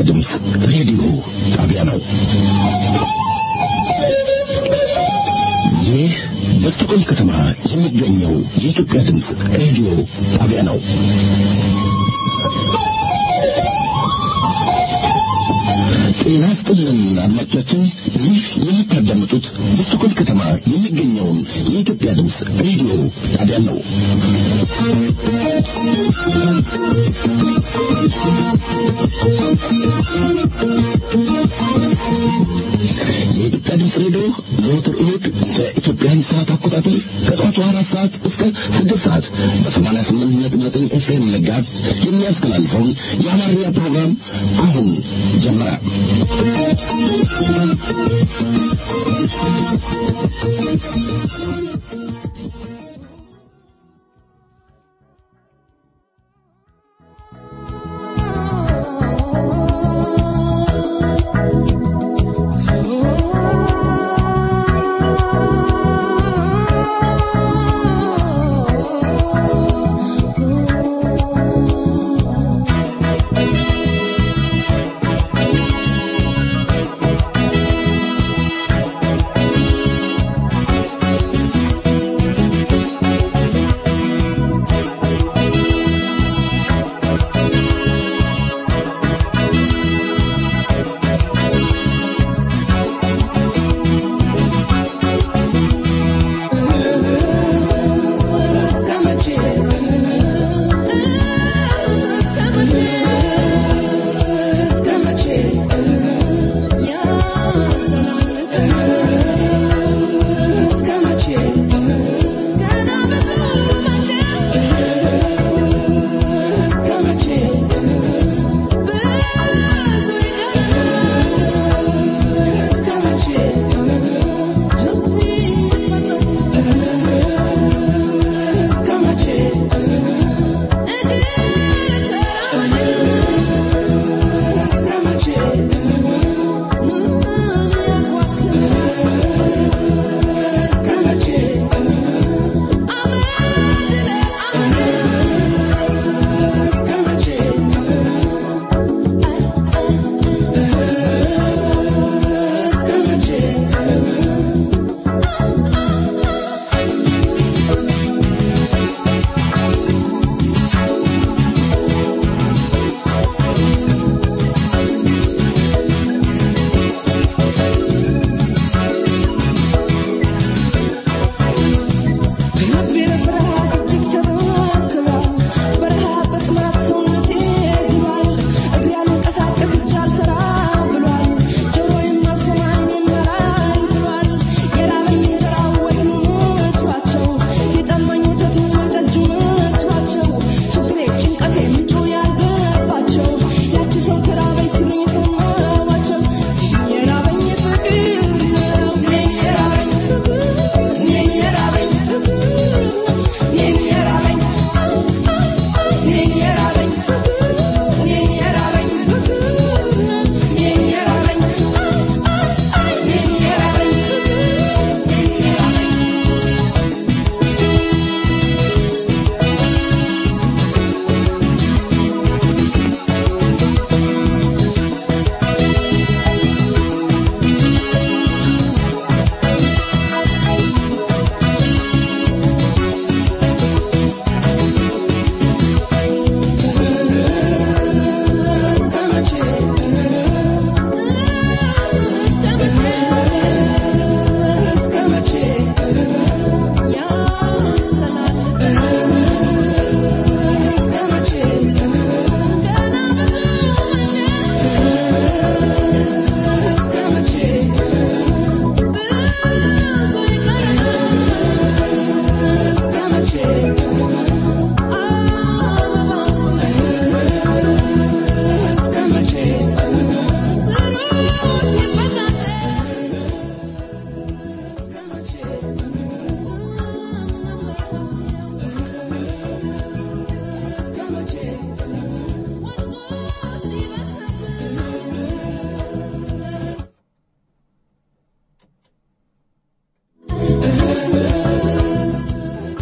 ድምጽ ሬዲዮ ጣቢያ ነው። ይህ በስቶኮልም ከተማ የሚገኘው የኢትዮጵያ ድምጽ ሬዲዮ ጣቢያ ነው። ጤና ይስጥልን አድማጮቻችን፣ ይህ የምታዳምጡት በስቶኮልም ከተማ የሚገኘውን የኢትዮጵያ ድምጽ ሬዲዮ ጣቢያ ነው። የኢትዮጵያ ድምጽ ሬዲዮ ዘወትር እሁድ በኢትዮጵያን ሰዓት አቆጣጠር ከጠዋቱ 4 ሰዓት እስከ 6 ሰዓት በ88.9 ኤፍኤም ጋርስ የሚያስተላልፈውን የአማርኛ ፕሮግራም አሁን ጀመረ።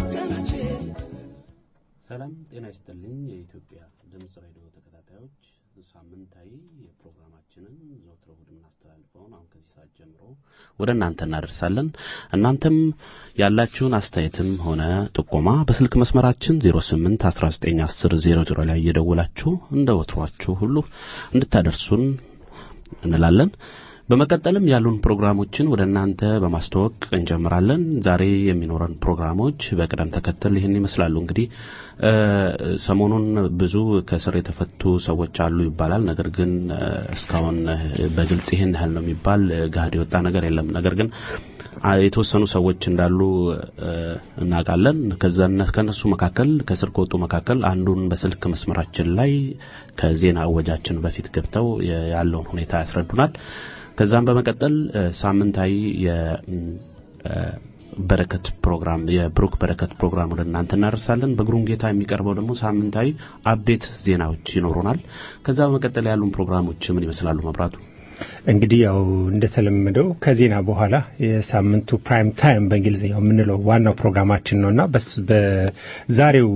ሰላም ጤና ይስጥልኝ የኢትዮጵያ ድምጽ ሬዲዮ ተከታታዮች ሳምንታዊ የፕሮግራማችንን ዘወትር እሁድ እናስተላልፈውን አሁን ከዚህ ሰዓት ጀምሮ ወደ እናንተ እናደርሳለን። እናንተም ያላችሁን አስተያየትም ሆነ ጥቆማ በስልክ መስመራችን 08191000 ላይ እየደወላችሁ እንደ ወትሯችሁ ሁሉ እንድታደርሱን እንላለን። በመቀጠልም ያሉን ፕሮግራሞችን ወደ እናንተ በማስተዋወቅ እንጀምራለን። ዛሬ የሚኖረን ፕሮግራሞች በቅደም ተከተል ይሄን ይመስላሉ። እንግዲህ ሰሞኑን ብዙ ከስር የተፈቱ ሰዎች አሉ ይባላል። ነገር ግን እስካሁን በግልጽ ይሄን ያህል ነው የሚባል ጋር የወጣ ነገር የለም። ነገር ግን የተወሰኑ ሰዎች እንዳሉ እናውቃለን። ከነሱ መካከል ከስር ከወጡ መካከል አንዱን በስልክ መስመራችን ላይ ከዜና አወጃችን በፊት ገብተው ያለውን ሁኔታ ያስረዱናል። ከዛም በመቀጠል ሳምንታዊ የበረከት ፕሮግራም የብሩክ በረከት ፕሮግራም ወደ እናንተ እናደርሳለን። በግሩም ጌታ የሚቀርበው ደግሞ ሳምንታዊ አፕዴት ዜናዎች ይኖሩናል። ከዛ በመቀጠል ያሉን ፕሮግራሞች ምን ይመስላሉ መብራቱ? እንግዲህ ያው እንደተለመደው ከዜና በኋላ የሳምንቱ ፕራይም ታይም በእንግሊዝኛው የምንለው ዋናው ፕሮግራማችን ነውና በዛሬው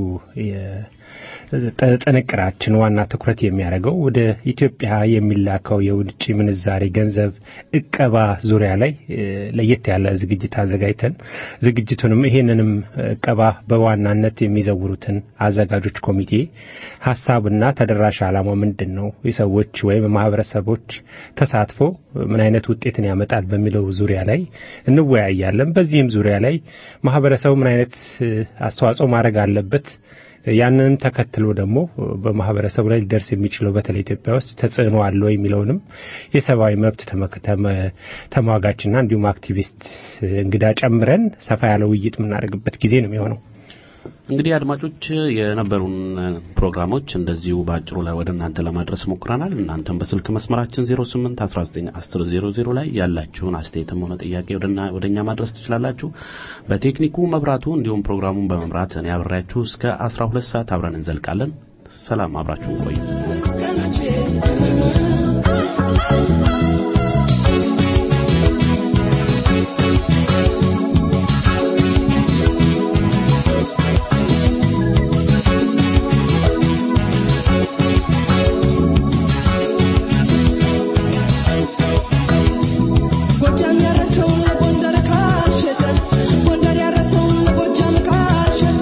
ጥንቅራችን ዋና ትኩረት የሚያደርገው ወደ ኢትዮጵያ የሚላከው የውጭ ምንዛሬ ገንዘብ እቀባ ዙሪያ ላይ ለየት ያለ ዝግጅት አዘጋጅተን ዝግጅቱንም ይሄንንም እቀባ በዋናነት የሚዘውሩትን አዘጋጆች ኮሚቴ ሐሳብና ተደራሽ ዓላማው ምንድነው፣ የሰዎች ወይም ማህበረሰቦች ተሳትፎ ምን አይነት ውጤትን ያመጣል በሚለው ዙሪያ ላይ እንወያያለን። በዚህም ዙሪያ ላይ ማህበረሰቡ ምን አይነት አስተዋጽኦ ማድረግ አለበት፣ ያንንም ተከትሎ ደግሞ በማህበረሰቡ ላይ ሊደርስ የሚችለው በተለይ ኢትዮጵያ ውስጥ ተጽዕኖ አለው የሚለውንም የሰብአዊ መብት ተሟጋችና እንዲሁም አክቲቪስት እንግዳ ጨምረን ሰፋ ያለ ውይይት የምናደርግበት ጊዜ ነው የሚሆነው። እንግዲህ አድማጮች የነበሩን ፕሮግራሞች እንደዚሁ ባጭሩ ላይ ወደ እናንተ ለማድረስ ሞክረናል። እናንተም በስልክ መስመራችን 08191000 ላይ ያላችሁን አስተያየትም ሆነ ጥያቄ ወደኛ ማድረስ ትችላላችሁ። በቴክኒኩ መብራቱ እንዲሁም ፕሮግራሙን በመምራት እኔ አብሬያችሁ እስከ 12 ሰዓት አብረን እንዘልቃለን። ሰላም፣ አብራችሁን ቆዩ።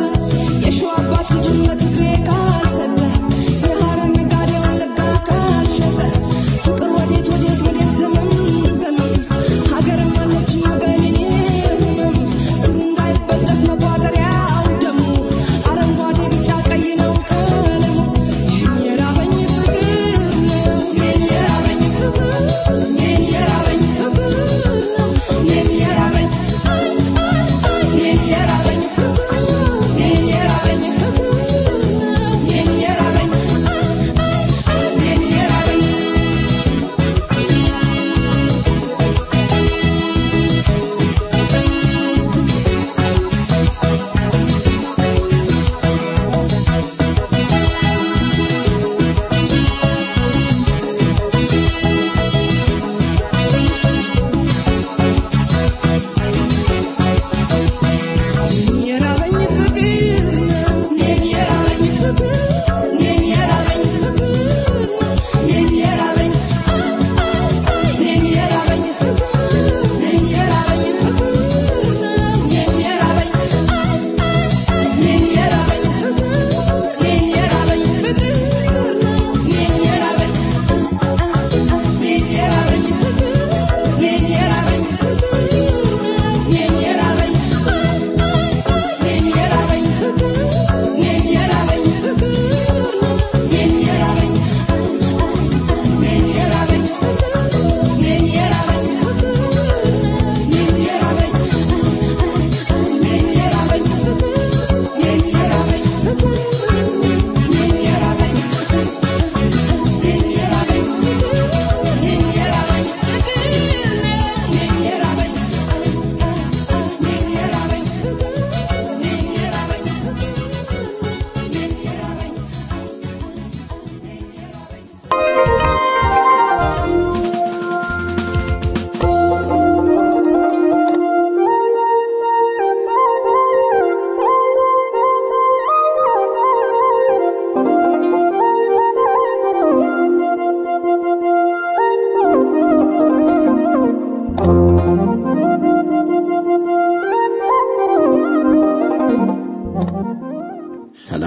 Shut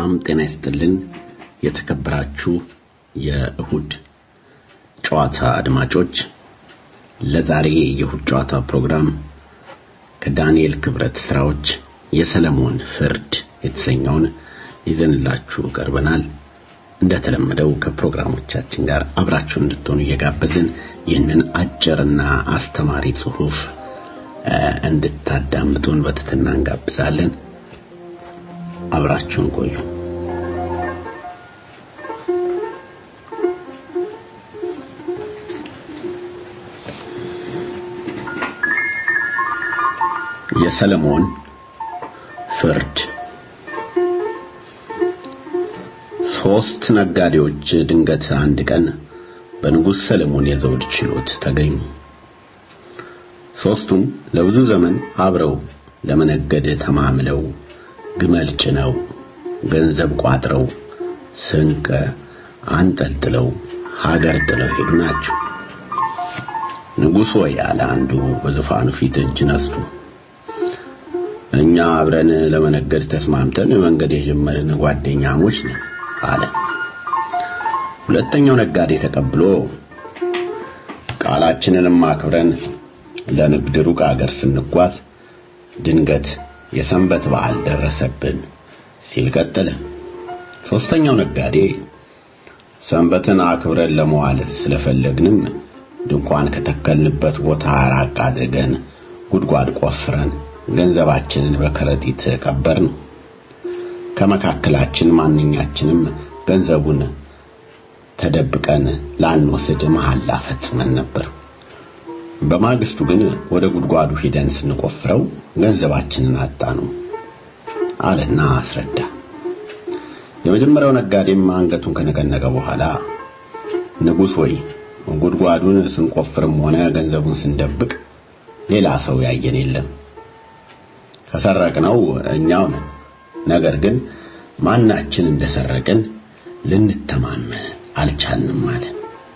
ሰላም ጤና ይስጥልን የተከበራችሁ የእሁድ ጨዋታ አድማጮች ለዛሬ የእሁድ ጨዋታ ፕሮግራም ከዳንኤል ክብረት ስራዎች የሰለሞን ፍርድ የተሰኘውን ይዘንላችሁ ቀርበናል። እንደተለመደው ከፕሮግራሞቻችን ጋር አብራችሁ እንድትሆኑ እየጋበዝን ይህንን አጭርና አስተማሪ ጽሑፍ እንድታዳምጡን በትህትና እንጋብዛለን። አብራችሁን ቆዩ። የሰለሞን ፍርድ። ሶስት ነጋዴዎች ድንገት አንድ ቀን በንጉሥ ሰለሞን የዘውድ ችሎት ተገኙ። ሶስቱም ለብዙ ዘመን አብረው ለመነገድ ተማምለው ግመል ጭነው ገንዘብ ቋጥረው ስንቅ አንጠልጥለው ሀገር ጥለው ሄዱ ናቸው። ንጉሥ ሆይ አለ አንዱ በዙፋኑ ፊት እጅ ነስቶ፣ እኛ አብረን ለመነገድ ተስማምተን መንገድ የጀመርን ጓደኛሞች ነን አለ። ሁለተኛው ነጋዴ ተቀብሎ ቃላችንንም አክብረን ለንግድ ሩቅ አገር ስንጓዝ ድንገት የሰንበት በዓል ደረሰብን ሲል ቀጠለ። ሶስተኛው ነጋዴ ሰንበትን አክብረን ለመዋል ስለፈለግንም ድንኳን ከተከልንበት ቦታ ራቅ አድርገን ጉድጓድ ቆፍረን ገንዘባችንን በከረጢት ቀበርን። ከመካከላችን ማንኛችንም ገንዘቡን ተደብቀን ላንወስድ መሐላ ፈጽመን ነበር። በማግስቱ ግን ወደ ጉድጓዱ ሄደን ስንቆፍረው ገንዘባችንን አጣኑ አለና አስረዳ። የመጀመሪያው ነጋዴም አንገቱን ከነቀነቀ በኋላ ንጉሥ ሆይ ጉድጓዱን ስንቆፍርም ሆነ ገንዘቡን ስንደብቅ ሌላ ሰው ያየን የለም። ከሰረቅነው እኛው ነን። ነገር ግን ማናችን እንደሰረቅን ልንተማመን አልቻልንም አለ።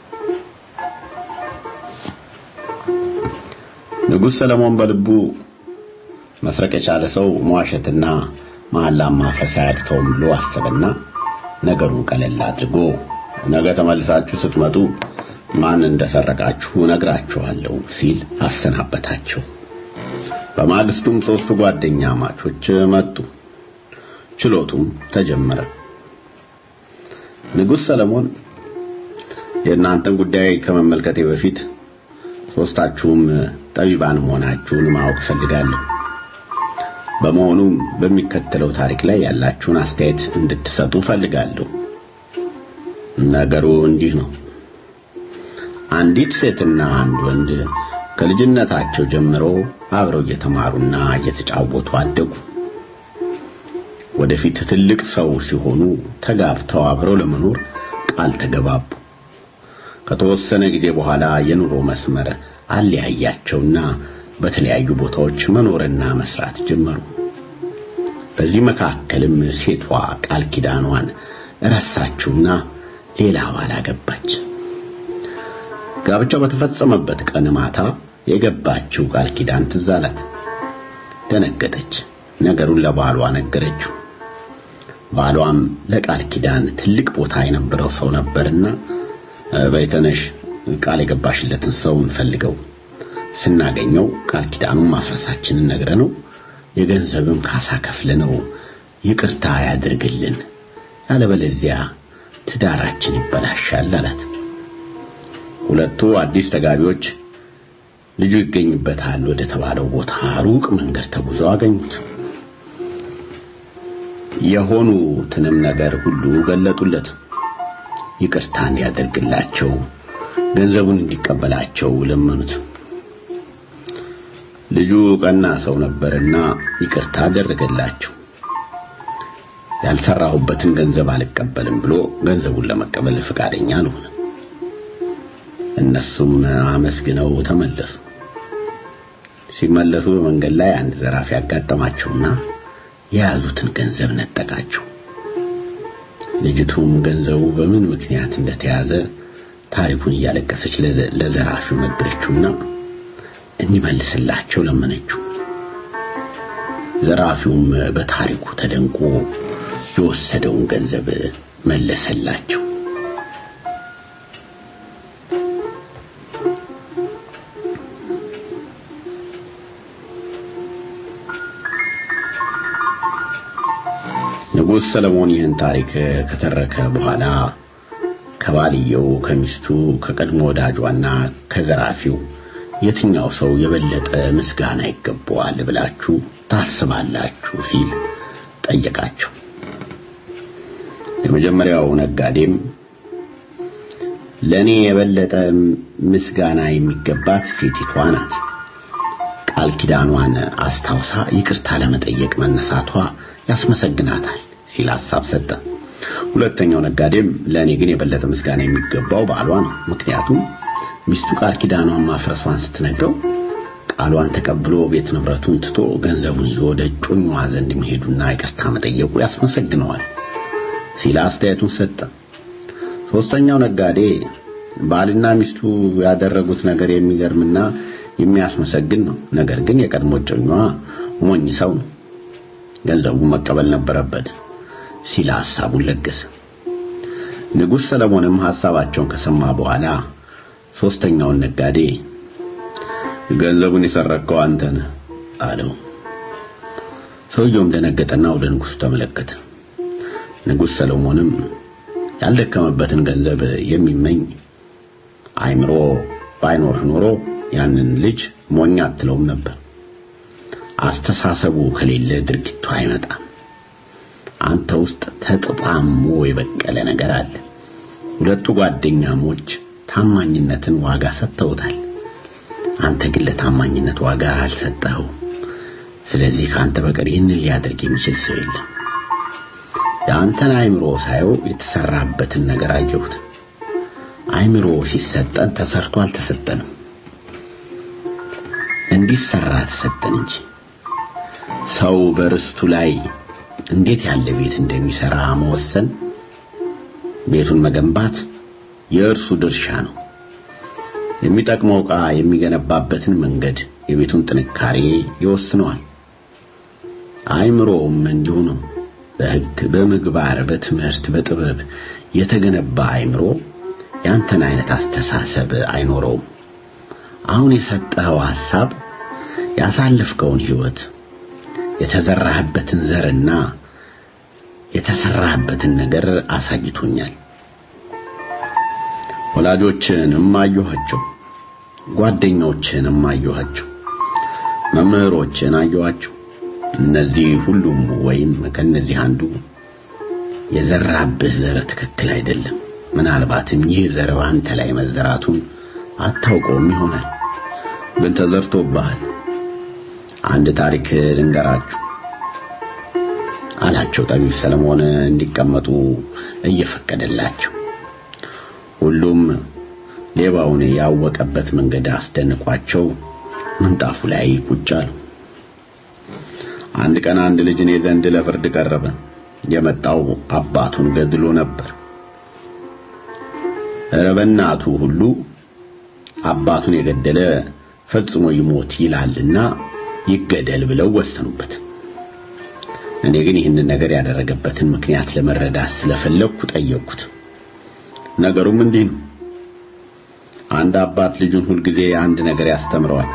ንጉሥ ሰለሞን በልቡ መስረቅ የቻለ ሰው መዋሸትና መሐላ ማፍረስ አያቅተውም ብሎ አሰበና ነገሩን ቀለል አድርጎ ነገ ተመልሳችሁ ስትመጡ ማን እንደሰረቃችሁ ነግራችኋለሁ ሲል አሰናበታቸው። በማግስቱም ሶስቱ ጓደኛ ማቾች መጡ። ችሎቱም ተጀመረ። ንጉሥ ሰለሞን የእናንተን ጉዳይ ከመመልከቴ በፊት ሶስታችሁም ጠቢባን መሆናችሁን ማወቅ ፈልጋለሁ። በመሆኑም በሚከተለው ታሪክ ላይ ያላችሁን አስተያየት እንድትሰጡ ፈልጋለሁ። ነገሩ እንዲህ ነው። አንዲት ሴትና አንድ ወንድ ከልጅነታቸው ጀምሮ አብረው እየተማሩና እየተጫወቱ አደጉ። ወደፊት ትልቅ ሰው ሲሆኑ ተጋብተው አብረው ለመኖር ቃል ተገባቡ። ከተወሰነ ጊዜ በኋላ የኑሮ መስመር አለያያቸውና በተለያዩ ቦታዎች መኖርና መስራት ጀመሩ። በዚህ መካከልም ሴቷ ቃል ኪዳኗን ረሳችውና ሌላ ባል አገባች። ጋብቻው በተፈጸመበት ቀን ማታ የገባችው ቃል ኪዳን ትዝ አላት። ደነገጠች። ነገሩን ለባሏ ነገረችው። ባሏም ለቃል ኪዳን ትልቅ ቦታ የነበረው ሰው ነበርና በይተነሽ ቃል የገባሽለትን ሰው እንፈልገው፣ ስናገኘው ቃል ኪዳኑን ማፍረሳችንን ነግረነው የገንዘብም ካሳ ከፍለነው ይቅርታ ያድርግልን፣ ያለበለዚያ ትዳራችን ይበላሻል አላት። ሁለቱ አዲስ ተጋቢዎች ልጁ ይገኝበታል ወደ ተባለው ቦታ ሩቅ መንገድ ተጉዘው አገኙት። የሆኑትንም ነገር ሁሉ ገለጡለት። ይቅርታ እንዲያደርግላቸው ገንዘቡን እንዲቀበላቸው ለመኑት። ልጁ ቀና ሰው ነበርና ይቅርታ አደረገላቸው። ያልሰራሁበትን ገንዘብ አልቀበልም ብሎ ገንዘቡን ለመቀበል ፈቃደኛ አልሆነ። እነሱም አመስግነው ተመለሱ። ሲመለሱ በመንገድ ላይ አንድ ዘራፊ ያጋጠማቸውና የያዙትን ገንዘብ ነጠቃቸው። ልጅቱም ገንዘቡ በምን ምክንያት እንደተያዘ ታሪኩን እያለቀሰች ለዘራፊው ነገረችውና እንዲመልስላቸው ለመነችው። ዘራፊውም በታሪኩ ተደንቆ የወሰደውን ገንዘብ መለሰላቸው። ንጉሥ ሰለሞን ይህን ታሪክ ከተረከ በኋላ ከባልየው ከሚስቱ ከቀድሞ ወዳጇና ከዘራፊው የትኛው ሰው የበለጠ ምስጋና ይገባዋል ብላችሁ ታስባላችሁ ሲል ጠየቃቸው። የመጀመሪያው ነጋዴም ለኔ የበለጠ ምስጋና የሚገባት ሴቲቷ ናት፣ ቃል ኪዳኗን አስታውሳ ይቅርታ ለመጠየቅ መነሳቷ ያስመሰግናታል ሲል ሐሳብ ሰጠ። ሁለተኛው ነጋዴም ለኔ ግን የበለጠ ምስጋና የሚገባው ባሏ ነው፣ ምክንያቱም ሚስቱ ቃል ኪዳኗን ማፍረሷን ስትነግረው ቃሏን ተቀብሎ ቤት ንብረቱን ትቶ ገንዘቡን ይዞ ወደ ጮኛዋ ዘንድ መሄዱና ይቅርታ መጠየቁ ያስመሰግነዋል ሲል አስተያየቱን ሰጠ። ሶስተኛው ነጋዴ ባልና ሚስቱ ያደረጉት ነገር የሚገርምና የሚያስመሰግን ነው፣ ነገር ግን የቀድሞ ጮኛዋ ሞኝ ሰው ነው፣ ገንዘቡን መቀበል ነበረበት ሲል ሐሳቡን ለገሰ። ንጉሥ ሰለሞንም ሐሳባቸውን ከሰማ በኋላ ሶስተኛውን ነጋዴ ገንዘቡን የሰረቀው አንተ ነህ አለው። ሰውየውም ደነገጠና ወደ ንጉሡ ተመለከተ። ንጉሥ ሰለሞንም ያልደከመበትን ገንዘብ የሚመኝ አይምሮ ባይኖር ኖሮ ያንን ልጅ ሞኝ አትለውም ነበር። አስተሳሰቡ ከሌለ ድርጊቱ አይመጣም። አንተ ውስጥ ተጣጣሞ የበቀለ ነገር አለ። ሁለቱ ጓደኛሞች ታማኝነትን ዋጋ ሰጥተውታል። አንተ ግን ለታማኝነት ዋጋ አልሰጠኸው። ስለዚህ ካንተ በቀር ይህንን ሊያደርግ የሚችል ሰው የለም። የአንተን አይምሮ ሳይው የተሰራበትን ነገር አየሁት። አይምሮ ሲሰጠን ተሰርቶ አልተሰጠንም፣ እንዲሰራ ተሰጠን እንጂ። ሰው በርስቱ ላይ እንዴት ያለ ቤት እንደሚሰራ መወሰን፣ ቤቱን መገንባት የእርሱ ድርሻ ነው። የሚጠቅመው ዕቃ የሚገነባበትን መንገድ የቤቱን ጥንካሬ ይወስነዋል። አይምሮም እንዲሁ ነው። በሕግ በምግባር በትምህርት በጥበብ የተገነባ አይምሮ ያንተን አይነት አስተሳሰብ አይኖረውም። አሁን የሰጠኸው ሐሳብ ያሳለፍከውን ሕይወት የተዘራህበትን ዘርና የተሰራህበትን ነገር አሳይቶኛል። ወላጆችንም አየኋቸው፣ ጓደኞችንም አየኋቸው፣ መምህሮችን አየኋቸው። እነዚህ ሁሉም ወይም ከነዚህ አንዱ የዘራህበት ዘር ትክክል አይደለም። ምናልባትም ይህ ዘር አንተ ላይ መዘራቱን አታውቀውም ይሆናል፣ ግን ተዘርቶብሃል። አንድ ታሪክ ልንገራችሁ አላቸው። ጠቢብ ሰለሞን እንዲቀመጡ እየፈቀደላቸው ሁሉም ሌባውን ያወቀበት መንገድ አስደንቋቸው ምንጣፉ ላይ ቁጭ አሉ። አንድ ቀን አንድ ልጅ እኔ ዘንድ ለፍርድ ቀረበ። የመጣው አባቱን ገድሎ ነበር። ረበናቱ ሁሉ አባቱን የገደለ ፈጽሞ ይሞት ይላልና ይገደል ብለው ወሰኑበት። እኔ ግን ይህንን ነገር ያደረገበትን ምክንያት ለመረዳት ስለፈለኩ ጠየቅኩት። ነገሩም እንዲህ ነው። አንድ አባት ልጁን ሁሉ ጊዜ አንድ ነገር ያስተምረዋል።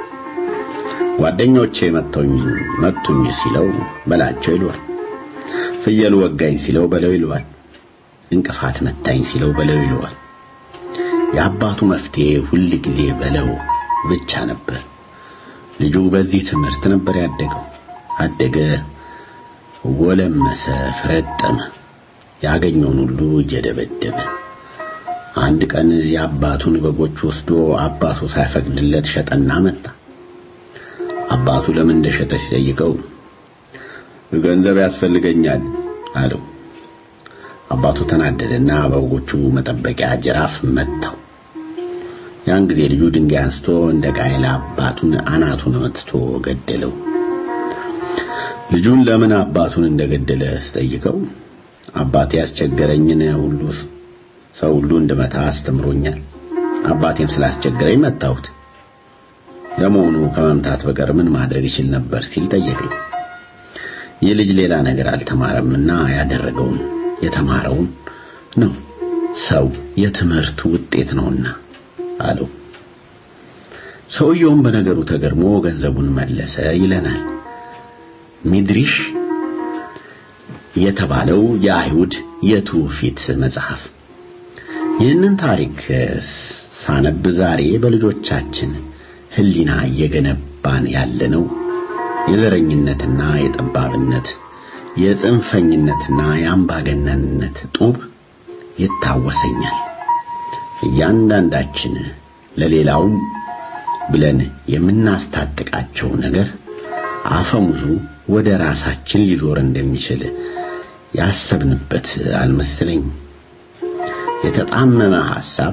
ጓደኞቼ መቱኝ ሲለው በላቸው ይለዋል። ፍየል ወጋኝ ሲለው በለው ይለዋል። እንቅፋት መታኝ ሲለው በለው ይለዋል። የአባቱ መፍትሄ ሁሉ ጊዜ በለው ብቻ ነበር። ልጁ በዚህ ትምህርት ነበር ያደገው። አደገ፣ ጎለመሰ፣ ፈረጠመ፣ ያገኘውን ሁሉ እየደበደበ። አንድ ቀን የአባቱን በጎች ወስዶ አባቱ ሳይፈቅድለት ሸጠና መጣ። አባቱ ለምን እንደሸጠ ሲጠይቀው ገንዘብ ያስፈልገኛል አለው። አባቱ ተናደደና በጎቹ መጠበቂያ ጅራፍ መታው። ያን ጊዜ ልጁ ድንጋይ አንስቶ እንደ ቃየል አባቱን አናቱን መትቶ ገደለው። ልጁን ለምን አባቱን እንደገደለ ሲጠይቀው አባቴ ያስቸገረኝን ሁሉ ሰው ሁሉ እንደመታ አስተምሮኛል፣ አባቴም ስላስቸገረኝ መታሁት። ለመሆኑ ከመምታት በቀር ምን ማድረግ ይችል ነበር ሲል ጠየቀኝ። የልጅ ሌላ ነገር አልተማረምና ያደረገውን የተማረውን ነው ሰው የትምህርቱ ውጤት ነውና አለው። ሰውየውም በነገሩ ተገርሞ ገንዘቡን መለሰ ይለናል። ሚድሪሽ የተባለው የአይሁድ የትውፊት መጽሐፍ። ይህንን ታሪክ ሳነብ ዛሬ በልጆቻችን ህሊና እየገነባን ያለነው የዘረኝነትና የጠባብነት የጽንፈኝነትና የአምባገነንነት ጡብ ይታወሰኛል። እያንዳንዳችን ለሌላውም ብለን የምናስታጥቃቸው ነገር አፈሙዙ ወደ ራሳችን ሊዞር እንደሚችል ያሰብንበት አልመሰለኝ። የተጣመመ ሐሳብ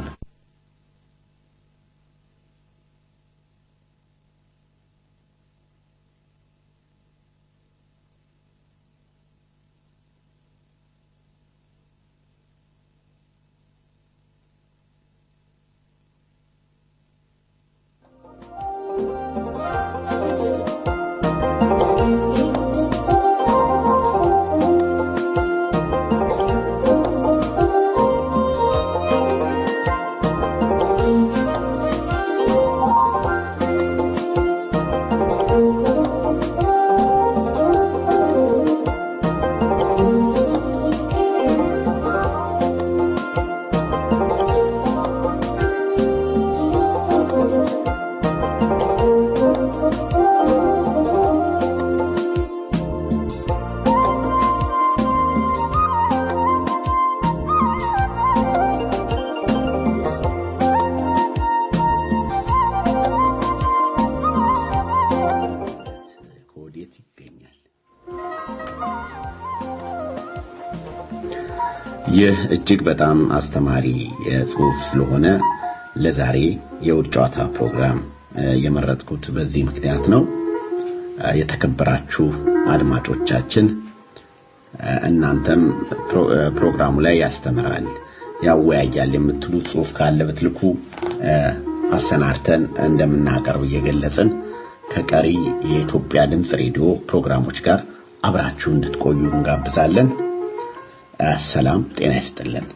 ይህ እጅግ በጣም አስተማሪ ጽሑፍ ስለሆነ ለዛሬ የውድ ጨዋታ ፕሮግራም የመረጥኩት በዚህ ምክንያት ነው። የተከበራችሁ አድማጮቻችን እናንተም ፕሮግራሙ ላይ ያስተምራል ያወያያል የምትሉት ጽሑፍ ካለ በትልኩ አሰናርተን እንደምናቀርብ እየገለጽን ከቀሪ የኢትዮጵያ ድምጽ ሬዲዮ ፕሮግራሞች ጋር አብራችሁ እንድትቆዩ እንጋብዛለን። ሰላም ጤና ይስጥልን።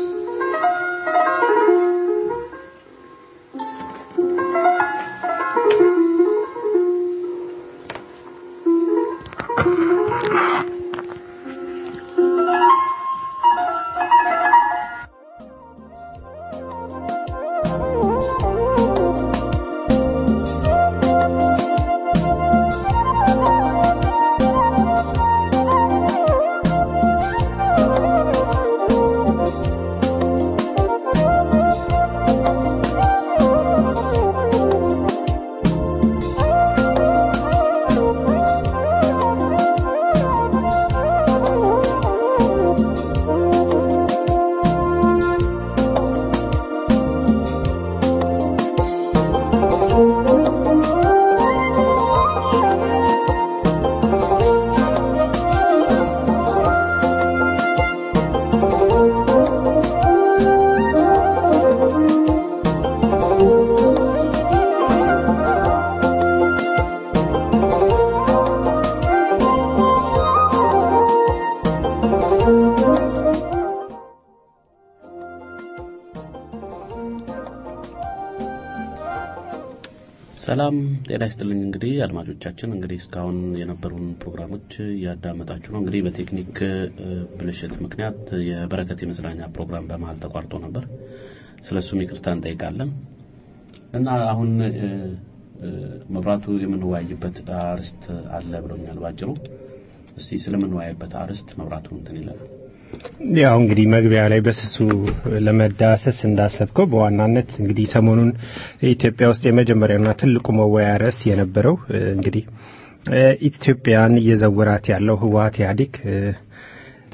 ሰላም ጤና ይስጥልኝ። እንግዲህ አድማጮቻችን እንግዲህ እስካሁን የነበሩን ፕሮግራሞች ያዳመጣችሁ ነው። እንግዲህ በቴክኒክ ብልሽት ምክንያት የበረከት የመዝናኛ ፕሮግራም በመሃል ተቋርጦ ነበር። ስለሱም ይቅርታ እንጠይቃለን እና አሁን መብራቱ የምንወያይበት አርስት አለ ብሎኛል ባጭሩ። እስቲ ስለምንወያይበት አርስት መብራቱ እንትን ይላል። ያው እንግዲህ መግቢያ ላይ በስሱ ለመዳሰስ እንዳሰብከው በዋናነት እንግዲህ ሰሞኑን ኢትዮጵያ ውስጥ የመጀመሪያውና ትልቁ መወያያ ርዕስ የነበረው እንግዲህ ኢትዮጵያን እየዘወራት ያለው ህወሓት ኢህአዴግ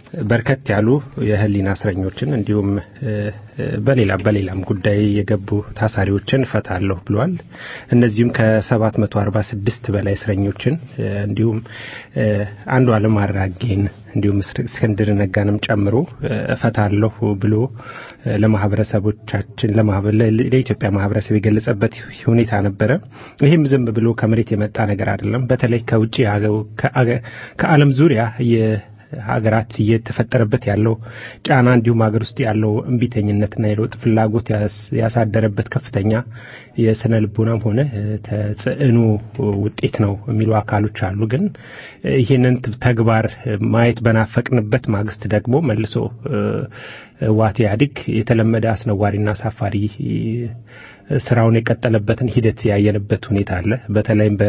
በርከት ያሉ የህሊና እስረኞችን እንዲሁም በሌላም ጉዳይ የገቡ ታሳሪዎችን ፈታለሁ ብሏል። እነዚህም ከ746 በላይ እስረኞችን እንዲሁም አንዱ ዓለም አራጌን እንዲሁም እስክንድር ነጋንም ጨምሮ ፈታለሁ ብሎ ለማህበረሰቦቻችን ለኢትዮጵያ ማህበረሰብ የገለጸበት ሁኔታ ነበረ። ይሄም ዝም ብሎ ከመሬት የመጣ ነገር አይደለም። በተለይ ከውጪ ከዓለም ዙሪያ ሀገራት እየተፈጠረበት ያለው ጫና እንዲሁም ሀገር ውስጥ ያለው እንቢተኝነትና የለውጥ ፍላጎት ያሳደረበት ከፍተኛ የስነ ልቦናም ሆነ ተጽዕኖ ውጤት ነው የሚሉ አካሎች አሉ። ግን ይሄንን ተግባር ማየት በናፈቅንበት ማግስት ደግሞ መልሶ ዋት ያድግ የተለመደ አስነዋሪና አሳፋሪ ስራውን የቀጠለበትን ሂደት ያየንበት ሁኔታ አለ። በተለይም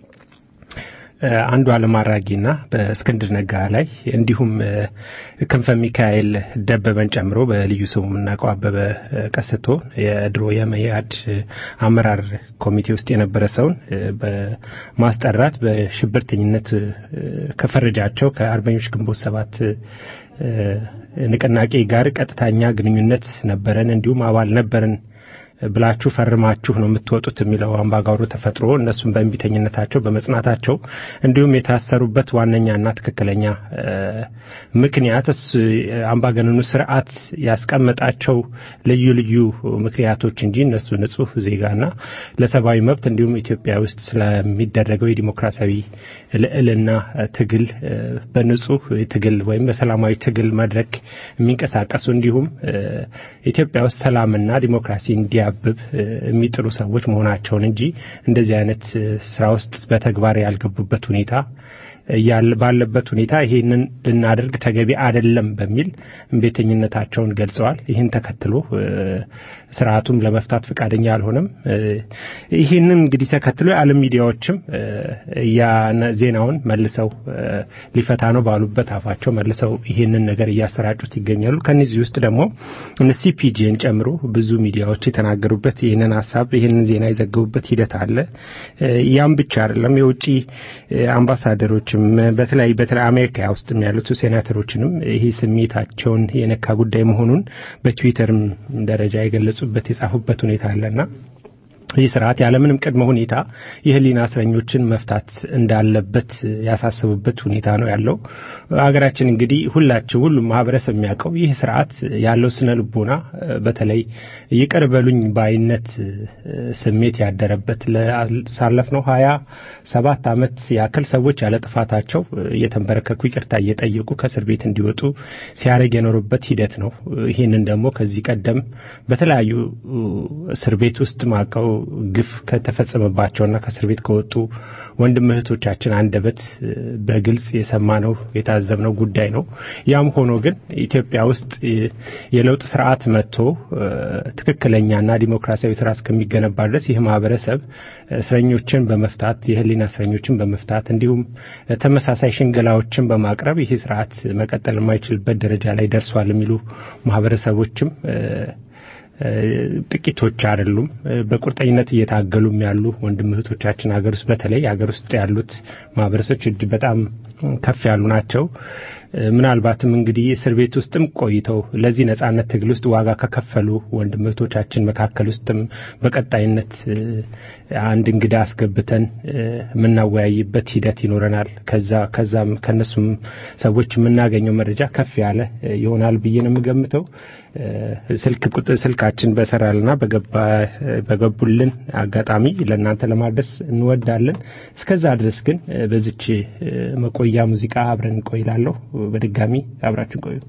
አንዱ ዓለም አራጌና በእስክንድር ነጋ ላይ እንዲሁም ክንፈ ሚካኤል ደበበን ጨምሮ በልዩ ስሙ የምናውቀው አበበ ቀስቶ የድሮ የመያድ አመራር ኮሚቴ ውስጥ የነበረ ሰውን በማስጠራት በሽብርተኝነት ከፈረጃቸው ከአርበኞች ግንቦት 7 ንቅናቄ ጋር ቀጥተኛ ግንኙነት ነበረን እንዲሁም አባል ነበረን ብላችሁ ፈርማችሁ ነው የምትወጡት የሚለው አምባጓሮ ተፈጥሮ እነሱም በእንቢተኝነታቸው በመጽናታቸው እንዲሁም የታሰሩበት ዋነኛና ትክክለኛ ምክንያት አምባገነኑ ስርዓት ያስቀመጣቸው ልዩ ምክንያቶች እንጂ እነሱ ንጹህ ዜጋና ለሰብአዊ መብት እንዲሁም ኢትዮጵያ ውስጥ ስለሚደረገው የዲሞክራሲያዊ ልዕልና ትግል በንጹህ ትግል ወይም በሰላማዊ ትግል መድረክ የሚንቀሳቀሱ እንዲሁም ኢትዮጵያ ውስጥ ሰላምና ዲሞክራሲ እንዲያብብ የሚጥሩ ሰዎች መሆናቸውን እንጂ እንደዚህ አይነት ስራ ውስጥ በተግባር ያልገቡበት ሁኔታ ባለበት ሁኔታ ይሄንን ልናደርግ ተገቢ አይደለም በሚል እንቤተኝነታቸውን ገልጸዋል። ይሄን ተከትሎ ስርዓቱም ለመፍታት ፈቃደኛ አልሆነም። ይሄንን እንግዲህ ተከትሎ የዓለም ሚዲያዎችም ዜናውን መልሰው ሊፈታ ነው ባሉበት አፋቸው መልሰው ይሄንን ነገር እያሰራጩት ይገኛሉ። ከነዚህ ውስጥ ደግሞ ሲፒጄን ጨምሮ ብዙ ሚዲያዎች የተናገሩበት ይሄንን ሐሳብ ይሄንን ዜና የዘገቡበት ሂደት አለ። ያም ብቻ አይደለም የውጪ አምባሳደሮች በተለይ አሜሪካ ውስጥም ያሉት ሴናተሮችንም ይሄ ስሜታቸውን የነካ ጉዳይ መሆኑን በትዊተርም ደረጃ የገለጹበት የጻፉበት ሁኔታ አለና ይህ ስርዓት ያለምንም ቅድመ ሁኔታ የህሊና እስረኞችን መፍታት እንዳለበት ያሳሰቡበት ሁኔታ ነው ያለው። ሀገራችን እንግዲህ ሁሉም ማህበረሰብ የሚያውቀው ይህ ስርዓት ያለው ስነ ልቦና በተለይ ይቀርበሉኝ ባይነት ስሜት ያደረበት ለሳለፍነው 27 ዓመት ያክል ሰዎች ያለ ጥፋታቸው እየተንበረከኩ ይቅርታ እየጠየቁ ከእስር ቤት እንዲወጡ ሲያደርግ የኖሩበት ሂደት ነው። ይሄንን ደግሞ ከዚህ ቀደም በተለያዩ እስር ቤት ውስጥ ማቀው ግፍ ከተፈጸመባቸውና ከእስር ቤት ከወጡ ወንድም እህቶቻችን አንደበት በግልጽ የሰማነው የታዘብነው ጉዳይ ነው። ያም ሆኖ ግን ኢትዮጵያ ውስጥ የለውጥ ስርዓት መጥቶ ትክክለኛና ዲሞክራሲያዊ ስርዓት እስከሚገነባ ድረስ ይህ ማህበረሰብ እስረኞችን በመፍታት የህሊና እስረኞችን በመፍታት እንዲሁም ተመሳሳይ ሽንገላዎችን በማቅረብ ይህ ስርዓት መቀጠል የማይችልበት ደረጃ ላይ ደርሷል የሚሉ ማህበረሰቦችም ጥቂቶች አይደሉም። በቁርጠኝነት እየታገሉም ያሉ ወንድም እህቶቻችን ሀገር ውስጥ በተለይ ሀገር ውስጥ ያሉት ማህበረሰቦች በጣም ከፍ ያሉ ናቸው። ምናልባትም እንግዲህ እስር ቤት ውስጥም ቆይተው ለዚህ ነጻነት ትግል ውስጥ ዋጋ ከከፈሉ ወንድም እህቶቻችን መካከል ውስጥም በቀጣይነት አንድ እንግዳ አስገብተን ምናወያይበት ሂደት ይኖረናል። ከዛም ከነሱም ሰዎች የምናገኘው መረጃ ከፍ ያለ ይሆናል ብዬ ነው የምገምተው። ስልካችን በሰራልና በገቡልን አጋጣሚ ለእናንተ ለማድረስ እንወዳለን። እስከዛ ድረስ ግን በዚች መቆያ ሙዚቃ አብረን እንቆይላለሁ። በድጋሚ አብራችን ቆዩ።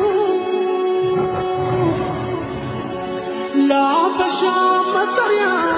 La passion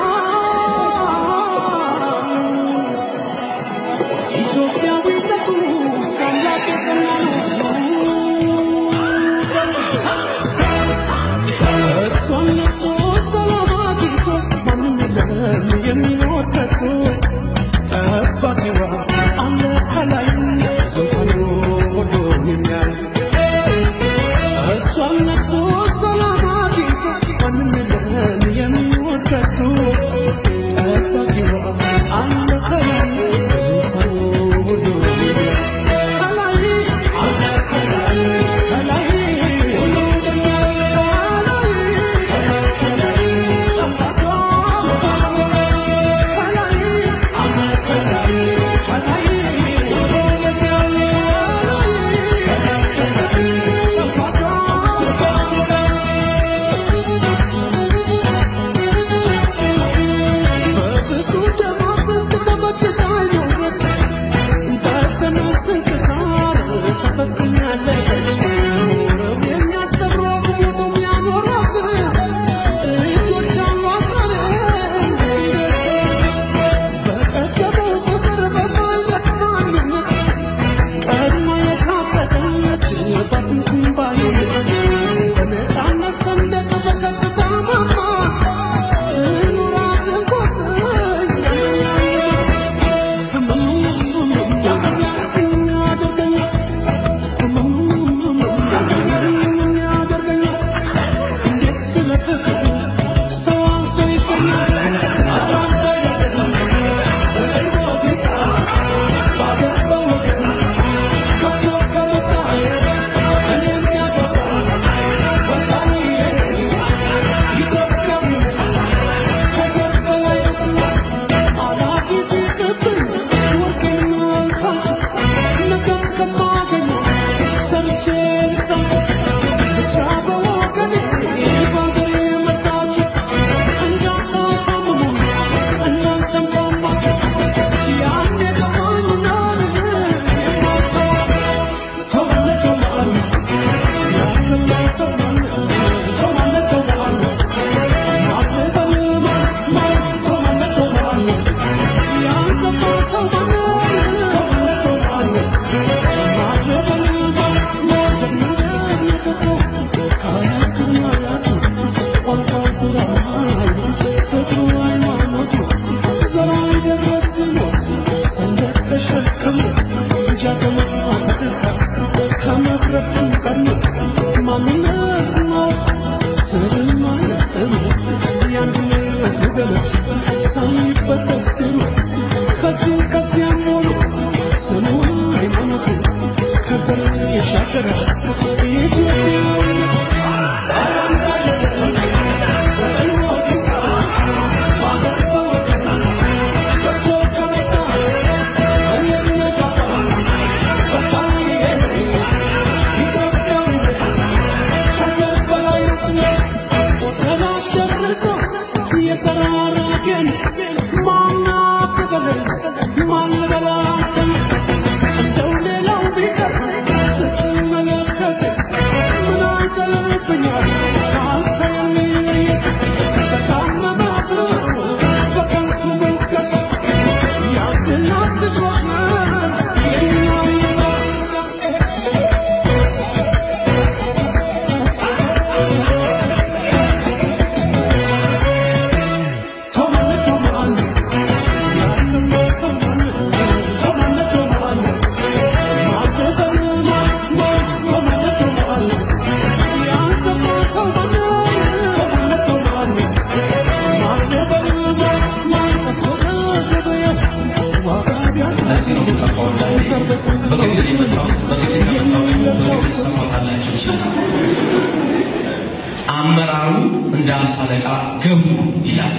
አመራሩ እንደ አምሳለቃ ገቡ ይላል።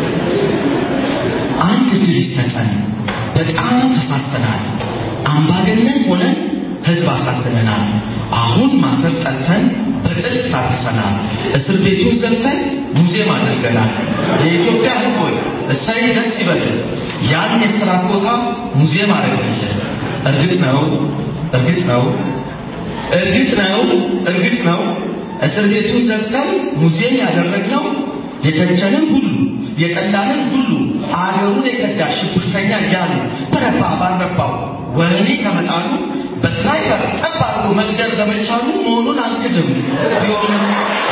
አንድ ድል ይሰጠን። በጣም ተሳስተናል። አምባገነን ሆነን ህዝብ አሳስበናል። አሁን ማሰር ጠልተን በጥልቅ ታርሰናል። እስር ቤቱን ዘግተን ሙዚየም አድርገናል። የኢትዮጵያ ህዝብ ሆይ እሰይ ደስ ይበልን። ያን የሥራ ቦታ ሙዚየም አድርገናል። እርግጥ ነው እስር ቤቱን ዘግተን ሙዚየም ያደረግነው የተቸንን ሁሉ የጠላንን ሁሉ አገሩን የከዳ ሽብርተኛ እያሉ ባረባው ወህኒ ከመጣሉ በስናይፐር ጠባሩ መግደል ዘመቻሉ መሆኑን አልክድም። ቢሆንም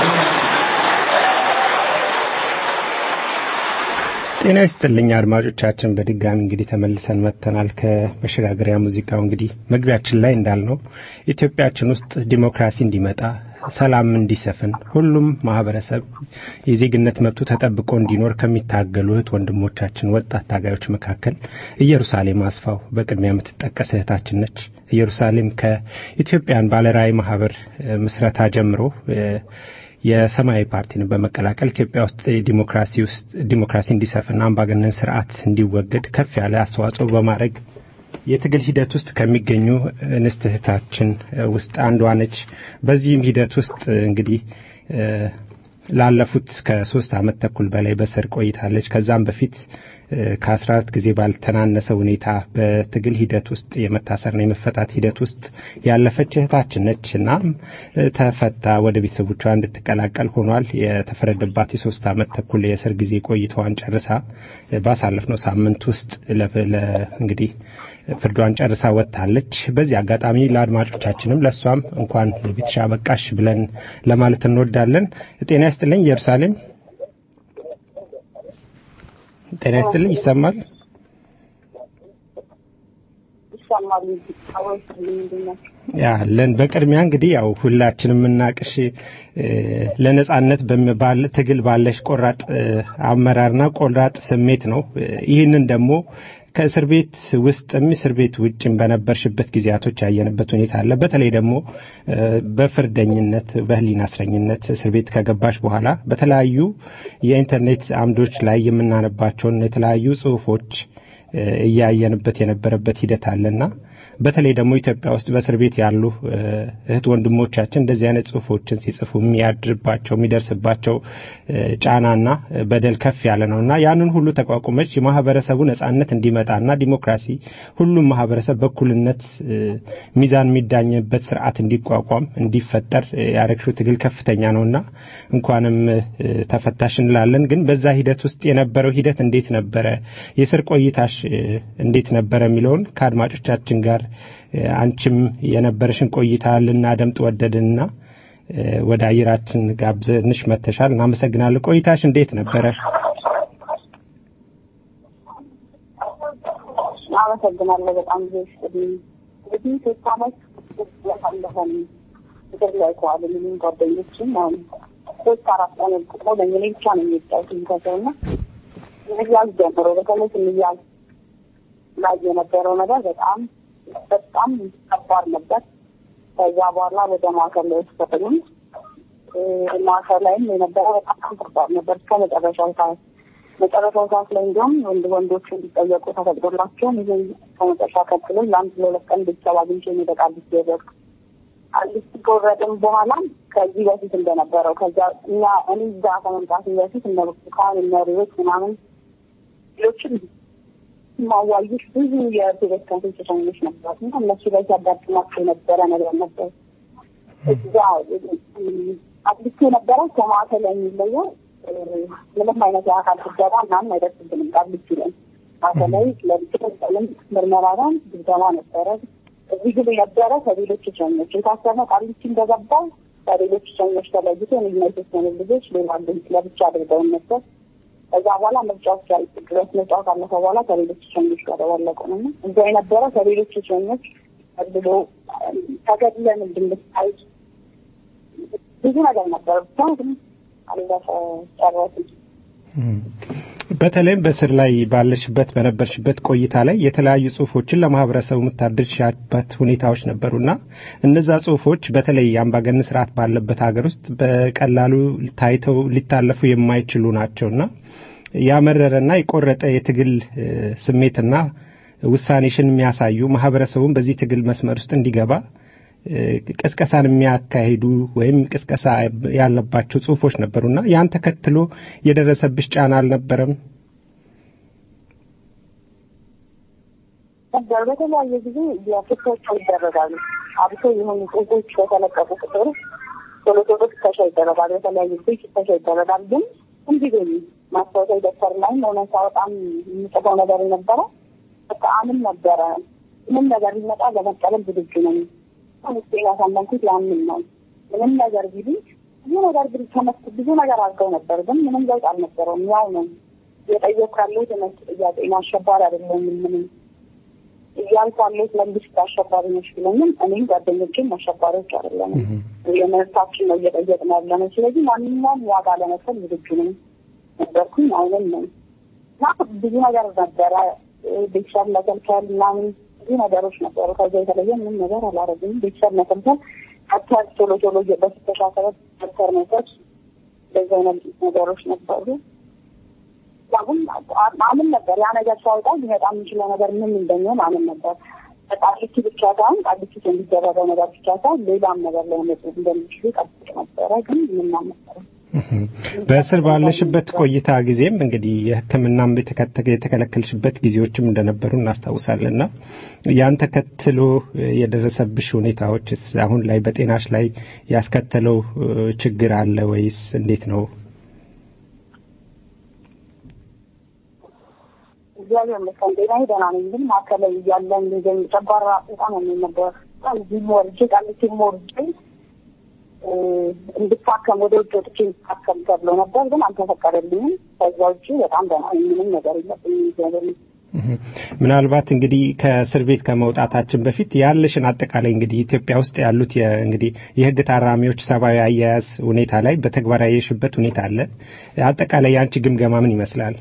ጤና ይስጥልኝ አድማጮቻችን፣ በድጋሚ እንግዲህ ተመልሰን መጥተናል ከመሸጋገሪያ ሙዚቃው። እንግዲህ መግቢያችን ላይ እንዳልነው ኢትዮጵያችን ውስጥ ዲሞክራሲ እንዲመጣ፣ ሰላም እንዲሰፍን፣ ሁሉም ማህበረሰብ የዜግነት መብቱ ተጠብቆ እንዲኖር ከሚታገሉ እህት ወንድሞቻችን ወጣት ታጋዮች መካከል ኢየሩሳሌም አስፋው በቅድሚያ የምትጠቀስ እህታችን ነች። ኢየሩሳሌም ከኢትዮጵያን ባለራዕይ ማህበር ምስረታ ጀምሮ የሰማያዊ ፓርቲን በመቀላቀል ኢትዮጵያ ውስጥ ዲሞክራሲ እንዲሰፍን፣ አምባገነን ስርዓት እንዲወገድ ከፍ ያለ አስተዋጽኦ በማድረግ የትግል ሂደት ውስጥ ከሚገኙ እንስት እህታችን ውስጥ አንዷ ነች። በዚህም ሂደት ውስጥ እንግዲህ ላለፉት ከ3 ዓመት ተኩል በላይ በስር ቆይታለች። ከዛም በፊት ከ14 ጊዜ ባልተናነሰ ሁኔታ በትግል ሂደት ውስጥ የመታሰርና የመፈታት ሂደት ውስጥ ያለፈች እህታችን ነችና ተፈታ ወደ ቤተሰቦቿ እንድትቀላቀል ሆኗል። የተፈረደባት የ3 ዓመት ተኩል የእስር ጊዜ ቆይታዋን ጨርሳ ባሳለፍነው ሳምንት ውስጥ እንግዲህ ፍርዷን ጨርሳ ወጥታለች። በዚህ አጋጣሚ ለአድማጮቻችንም ለሷም እንኳን ለቤትሻ በቃሽ ብለን ለማለት እንወዳለን። ጤና ይስጥልኝ ኢየሩሳሌም። ጤና ይስጥልኝ። ይሰማል? ያለን በቅድሚያ እንግዲህ ያው ሁላችንም እናቅሽ ለነጻነት በመባል ትግል ባለሽ ቆራጥ አመራርና ቆራጥ ስሜት ነው። ይህንን ደግሞ ከእስር ቤት ውስጥም እስር ቤት ውጭም በነበርሽበት ጊዜያቶች ያየንበት ሁኔታ አለ። በተለይ ደግሞ በፍርደኝነት በህሊና እስረኝነት እስር ቤት ከገባሽ በኋላ በተለያዩ የኢንተርኔት አምዶች ላይ የምናነባቸውን የተለያዩ ጽሁፎች እያየንበት የነበረበት ሂደት አለና በተለይ ደግሞ ኢትዮጵያ ውስጥ በእስር ቤት ያሉ እህት ወንድሞቻችን እንደዚህ አይነት ጽሁፎችን ሲጽፉ የሚያድርባቸው የሚደርስባቸው ጫናና በደል ከፍ ያለ ነውና ያንን ሁሉ ተቋቁመች የማህበረሰቡ ነጻነት እንዲመጣና ዲሞክራሲ ሁሉም ማህበረሰብ በኩልነት ሚዛን የሚዳኝበት ስርዓት እንዲቋቋም እንዲፈጠር ያረክሹ ትግል ከፍተኛ ነውና እንኳንም ተፈታሽ እንላለን። ግን በዛ ሂደት ውስጥ የነበረው ሂደት እንዴት ነበረ? የስር ቆይታሽ እንዴት ነበረ የሚለውን ከአድማጮቻችን ጋር አንቺም የነበረሽን ቆይታ ልናደምጥ ወደድንና ወደ አየራችን ጋብዘንሽ መተሻል። እናመሰግናለን። ቆይታሽ እንዴት ነበረ? አመሰግናለሁ በጣም ብዙ እንግዲህ ተሳማች ያለፈን ላይ ቋል ምን ጓደኞችም አሁን ሶስት አራት ቀን ነው ለኔ ብቻ ነው የሚጣው ከዛውና እያል ጀምሮ በተለይ እያል ላይ የነበረው ነገር በጣም ከባድ ነበር። ከዛ በኋላ ወደ ማዕከል ላይ ተፈተኑ። ማዕከል ላይም የነበረው በጣም ከባድ ነበር። መጨረሻው ሰዓት ላይ እንደውም ወንዶቹ እንዲጠየቁ ተፈቅዶላቸው ይሄን ከመጨረሻ ቀጥሎ ለአንድ ለሁለት ቀን ብቻ አግኝቼ የሚደቃል ይደረግ አዲስ ኮረደም በኋላ ከዚህ በፊት እንደነበረው ከዛ እኔ እዛ ከመምጣት በፊት እንደብካን እንደሪዎች ምናምን ሌሎችም ማዋይሽ ብዙ የፕሮጀክት ተሰኞች ነበር እና እነሱ ላይ ያጋጥማቸው የነበረ ነገር ነበር። እዛ አዲስ የነበረው ከማዕከል የሚለየው ምንም አይነት የአካል ጉዳት ምናምን አይደርስብንም ቃልች ይላል። ማዕከላዊ ለብቻውን ምርመራን ድጋማ ነበረ። እዚህ ግን የነበረ ከሌሎች ቸኞች የታሰበው ቃልች እንደገባው ከሌሎች ቸኞች ተለይቶ የሚመጡትን ልጆች ሌላ ለብቻ አድርገው ነበር። ከዛ በኋላ ምርጫው ድረስ ምርጫው ካለፈ በኋላ ከሌሎች ቸኞች ጋር ተዋለቁ ነው። እዛ የነበረ ከሌሎች ቸኞች ብሎ ተገድለን እንድንታይ ብዙ ነገር ነበር። ግን በተለይም በስር ላይ በነበርሽበት ቆይታ ላይ የተለያዩ ጽሁፎችን ለማህበረሰቡ የምታደርሽበት ሁኔታዎች ነበሩና እነዛ ጽሁፎች በተለይ አምባገነን ስርዓት ባለበት ሀገር ውስጥ በቀላሉ ታይተው ሊታለፉ የማይችሉ ናቸውና ያመረረና የቆረጠ የትግል ስሜትና ውሳኔሽን የሚያሳዩ ማህበረሰቡን በዚህ ትግል መስመር ውስጥ እንዲገባ ቅስቀሳን የሚያካሂዱ ወይም ቅስቀሳ ያለባቸው ጽሁፎች ነበሩና ያን ተከትሎ የደረሰብሽ ጫና አልነበረም? በተለያየ ጊዜ የፍትዎች ይደረጋሉ። አብሶ የሆኑ ጽሁፎች በተለቀቁ ቁጥር ቶሎ ፍተሻ ይደረጋል። በተለያየ ጊዜ ፍተሻ ይደረጋል። ግን እንዲገኝ ማስታወሻ ደብተር ላይ ሆነሳ በጣም የሚጽፈው ነገር ነበረ። በጣምም ነበረ ምን ነገር ሊመጣ ለመቀበል ዝግጁ ነኝ። አንስተኛ ሳምንት ያምን ነው ምንም ነገር ቢሉ ብዙ ነገር አድርገው ነበር። ግን ምንም ለውጥ አልነበረውም። ያው ነው የጠየቃለው ጥያቄ ማሸባር አይደለም ምንም እያልኳለሁ መንግስት አሸባሪ ነች ብለንም እኔም ጓደኞቼም አሸባሪዎች አይደለም የመርታችን ነው እየጠየቅን ያለነው። ስለዚህ ማንኛውም ዋጋ ለመክፈል ዝግጁ ነኝ ነበርኩኝ። አሁንም ነው እና ብዙ ነገር ነበረ ቤተሰብ መከልከል ምናምን ብዙ ነገሮች ነበሩ። ከዛ የተለየ ምንም ነገር አላረግም። ቤተሰብ መከልከል አታክ ቶሎ በፍተሻ ሰበብ ተርመቶች በዛ ነገሮች ነበሩ። አሁን ነበር ያ ነገር ሳይወጣ ሊመጣ የሚችለው ነገር ምን እንደሆነ አሁን ነበር። ቃልቺ ብቻ ሳይሆን ቃልቺ የሚደረገው ነገር ብቻ ሳይሆን ሌላም ነገር ላይ እንደሚችሉ ጠብቅ ነበረ። ግን ምን ነበር በእስር ባለሽበት ቆይታ ጊዜም እንግዲህ የሕክምናም የተከለከልሽበት ጊዜዎችም እንደነበሩ እናስታውሳለንና ያን ተከትሎ የደረሰብሽ ሁኔታዎች አሁን ላይ በጤናሽ ላይ ያስከተለው ችግር አለ ወይስ እንዴት ነው? እግዚአብሔር ይመስገን ደህና ነኝ። ግን ማከለይ ያለን እንደዚህ ተባራ በጣም ነው ነበር። ዲሞርጂ ቃልቺ ሞርጂ እንድታከም ወደ ውጭ ታከም ተብሎ ነበር። ግን አልተፈቀደልኝም። ከዛው ውጪ በጣም ደህና ነኝ። ምንም ነገር የለም። ምናልባት እንግዲህ ከእስር ቤት ከመውጣታችን በፊት ያለሽን አጠቃላይ እንግዲህ ኢትዮጵያ ውስጥ ያሉት እንግዲህ የህግ ታራሚዎች ሰብአዊ አያያዝ ሁኔታ ላይ በተግባር ያየሽበት ሁኔታ አለ። አጠቃላይ ያንቺ ግምገማ ምን ይመስላል?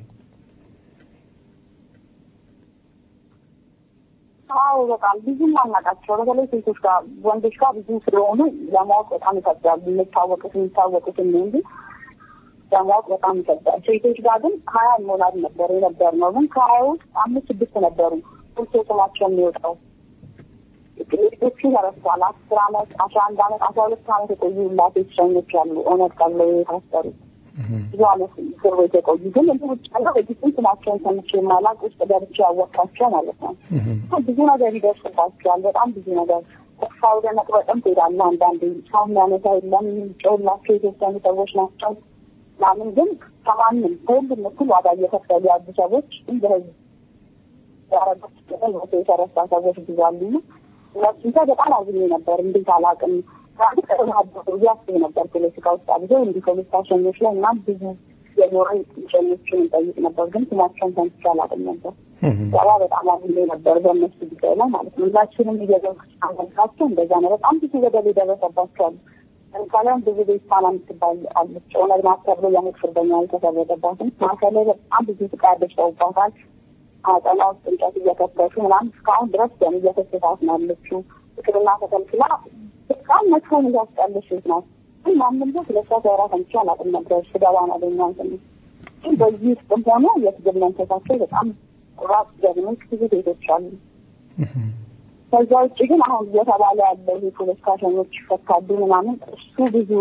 በጣም ብዙ ማናቃቸው በተለይ ሴቶች ጋር ወንዶች ጋር ብዙ ስለሆኑ ለማወቅ በጣም ይከብዳል። የሚታወቁት እንጂ ለማወቅ በጣም ይከብዳል። ሴቶች ጋር ግን 20 ሞላድ ነበር ነው። ግን ከ20 ውስጥ 5-6 ነበሩ ስማቸው የሚወጣው። ሌሎቹ ተረስተዋል። 10 ዓመት 11 ዓመት 12 ዓመት የቆዩ ላሴቶች አሉ ኦነት ካለው የታሰሩ ብዙ ዓመት እስር ቤት የቆዩ ግን ውጭ ያለው በጊዜም ስማቸውን ሰምቼ የማላቅ ውስጥ ገብቼ ያወቅኳቸው ማለት ነው። ብዙ ነገር ይደርስባቸዋል። በጣም ብዙ ነገር ተስፋ ወደ መቅበጥም ትሄዳለህ። አንዳንዴ ሰው የሚያነሳ የለም የሚጮህላቸው የተወሰኑ ሰዎች ናቸው ምናምን። ግን ከማንም ከሁሉም እኩል ዋጋ እየከፈሉ ያሉ ሰዎች እንደ ህዝብ ያረጉት ጥቅም የተረሳ ሰዎች ብዙ አሉና እነሱን በጣም አዝኜ ነበር። እንዴት አላውቅም ያስብ ነበር ፖለቲካ ውስጥ አብዞ እንዲህ ኮሚኒኬሽኖች ላይ እና ብዙ የኖረን ጀምችን ጠይቅ ነበር ግን ስማቸውን ሰምቼ አላውቅም ነበር። በጣም አሁን ነበር በእነሱ ጊዜ ላይ ማለት ነው። ሁላችንም እየዘንኩት አንገልጻቸው እንደዛ ነው። በጣም ብዙ በደል የደረሰባቸው አሉ። ለምሳሌ ብዙ ቤተሰብ የምትባል አለች። ኦነግ ናት ተብሎ የሞት ፍርደኛ የተፈረደባትን ማዕከል ላይ በጣም ብዙ ጥቃት ደርሰውባታል። አጠና ውስጥ እንጨት እየከተቱ ምናምን እስካሁን ድረስ ደም እየተሰጣት ነው ያለችው። ሕክምና ተከልክላ በጣም መጥፎ ሁኔታ ውስጥ ያለች ሴት ናት። ግን ማንም ሰው ስለሷ ሲያወራ ሰምቼ አላውቅም ነበር። ስገባ ነው ያገኘኋት። ግን በዚህ ውስጥም ሆነ የትግል መንፈሳቸው በጣም ቁራጥ ጀግኖች ብዙ ሴቶች አሉ። ከዛ ውጭ ግን አሁን እየተባለ ያለው የፖለቲካ እስረኞች ይፈታሉ ምናምን እሱ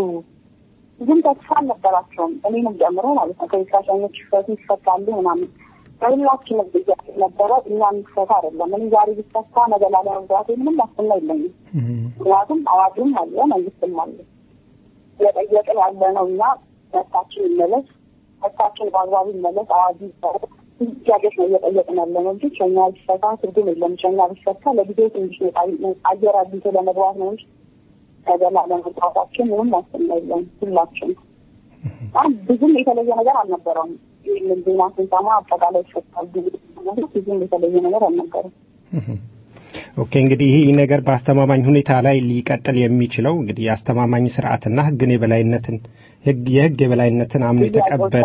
ብዙም ተስፋ አልነበራቸውም። እኔንም ጨምሮ ማለት ነው። ፖለቲካ እስረኞች ይፈታሉ ምናምን ሁላችንም ብያት ነበረ። እኛ የሚፈታ አይደለም። እኔ ዛሬ ቢፈታ ነገ ላለመግባቴ ምንም ዋስትና የለኝም። ምክንያቱም አዋጁም አለ መንግስትም አለ። እየጠየቅን ያለ ነው እኛ መብታችን ይመለስ፣ መብታችን በአግባቡ ይመለስ፣ አዋጁ ይሰራል። ጥያቄዎች ነው እየጠየቅን ያለ ነው እንጂ ቸኛ ቢፈታ ትርጉም የለም። ቸኛ ቢፈታ ለጊዜው ትንሽ አየር አግኝቶ ለመግባት ነው እንጂ ነገ ላለመግባታችን ምንም ዋስትና የለም። ሁላችን ብዙም የተለየ ነገር አልነበረውም። ይህንን ዜና ስንሰማ አጠቃላይ ይፈታል ብዙም የተለየ ነገር አልነበረም። ኦኬ እንግዲህ ይህ ነገር በአስተማማኝ ሁኔታ ላይ ሊቀጥል የሚችለው እንግዲህ አስተማማኝ ስርዓትና ህግን የበላይነትን የህግ የበላይነትን አምኖ የተቀበለ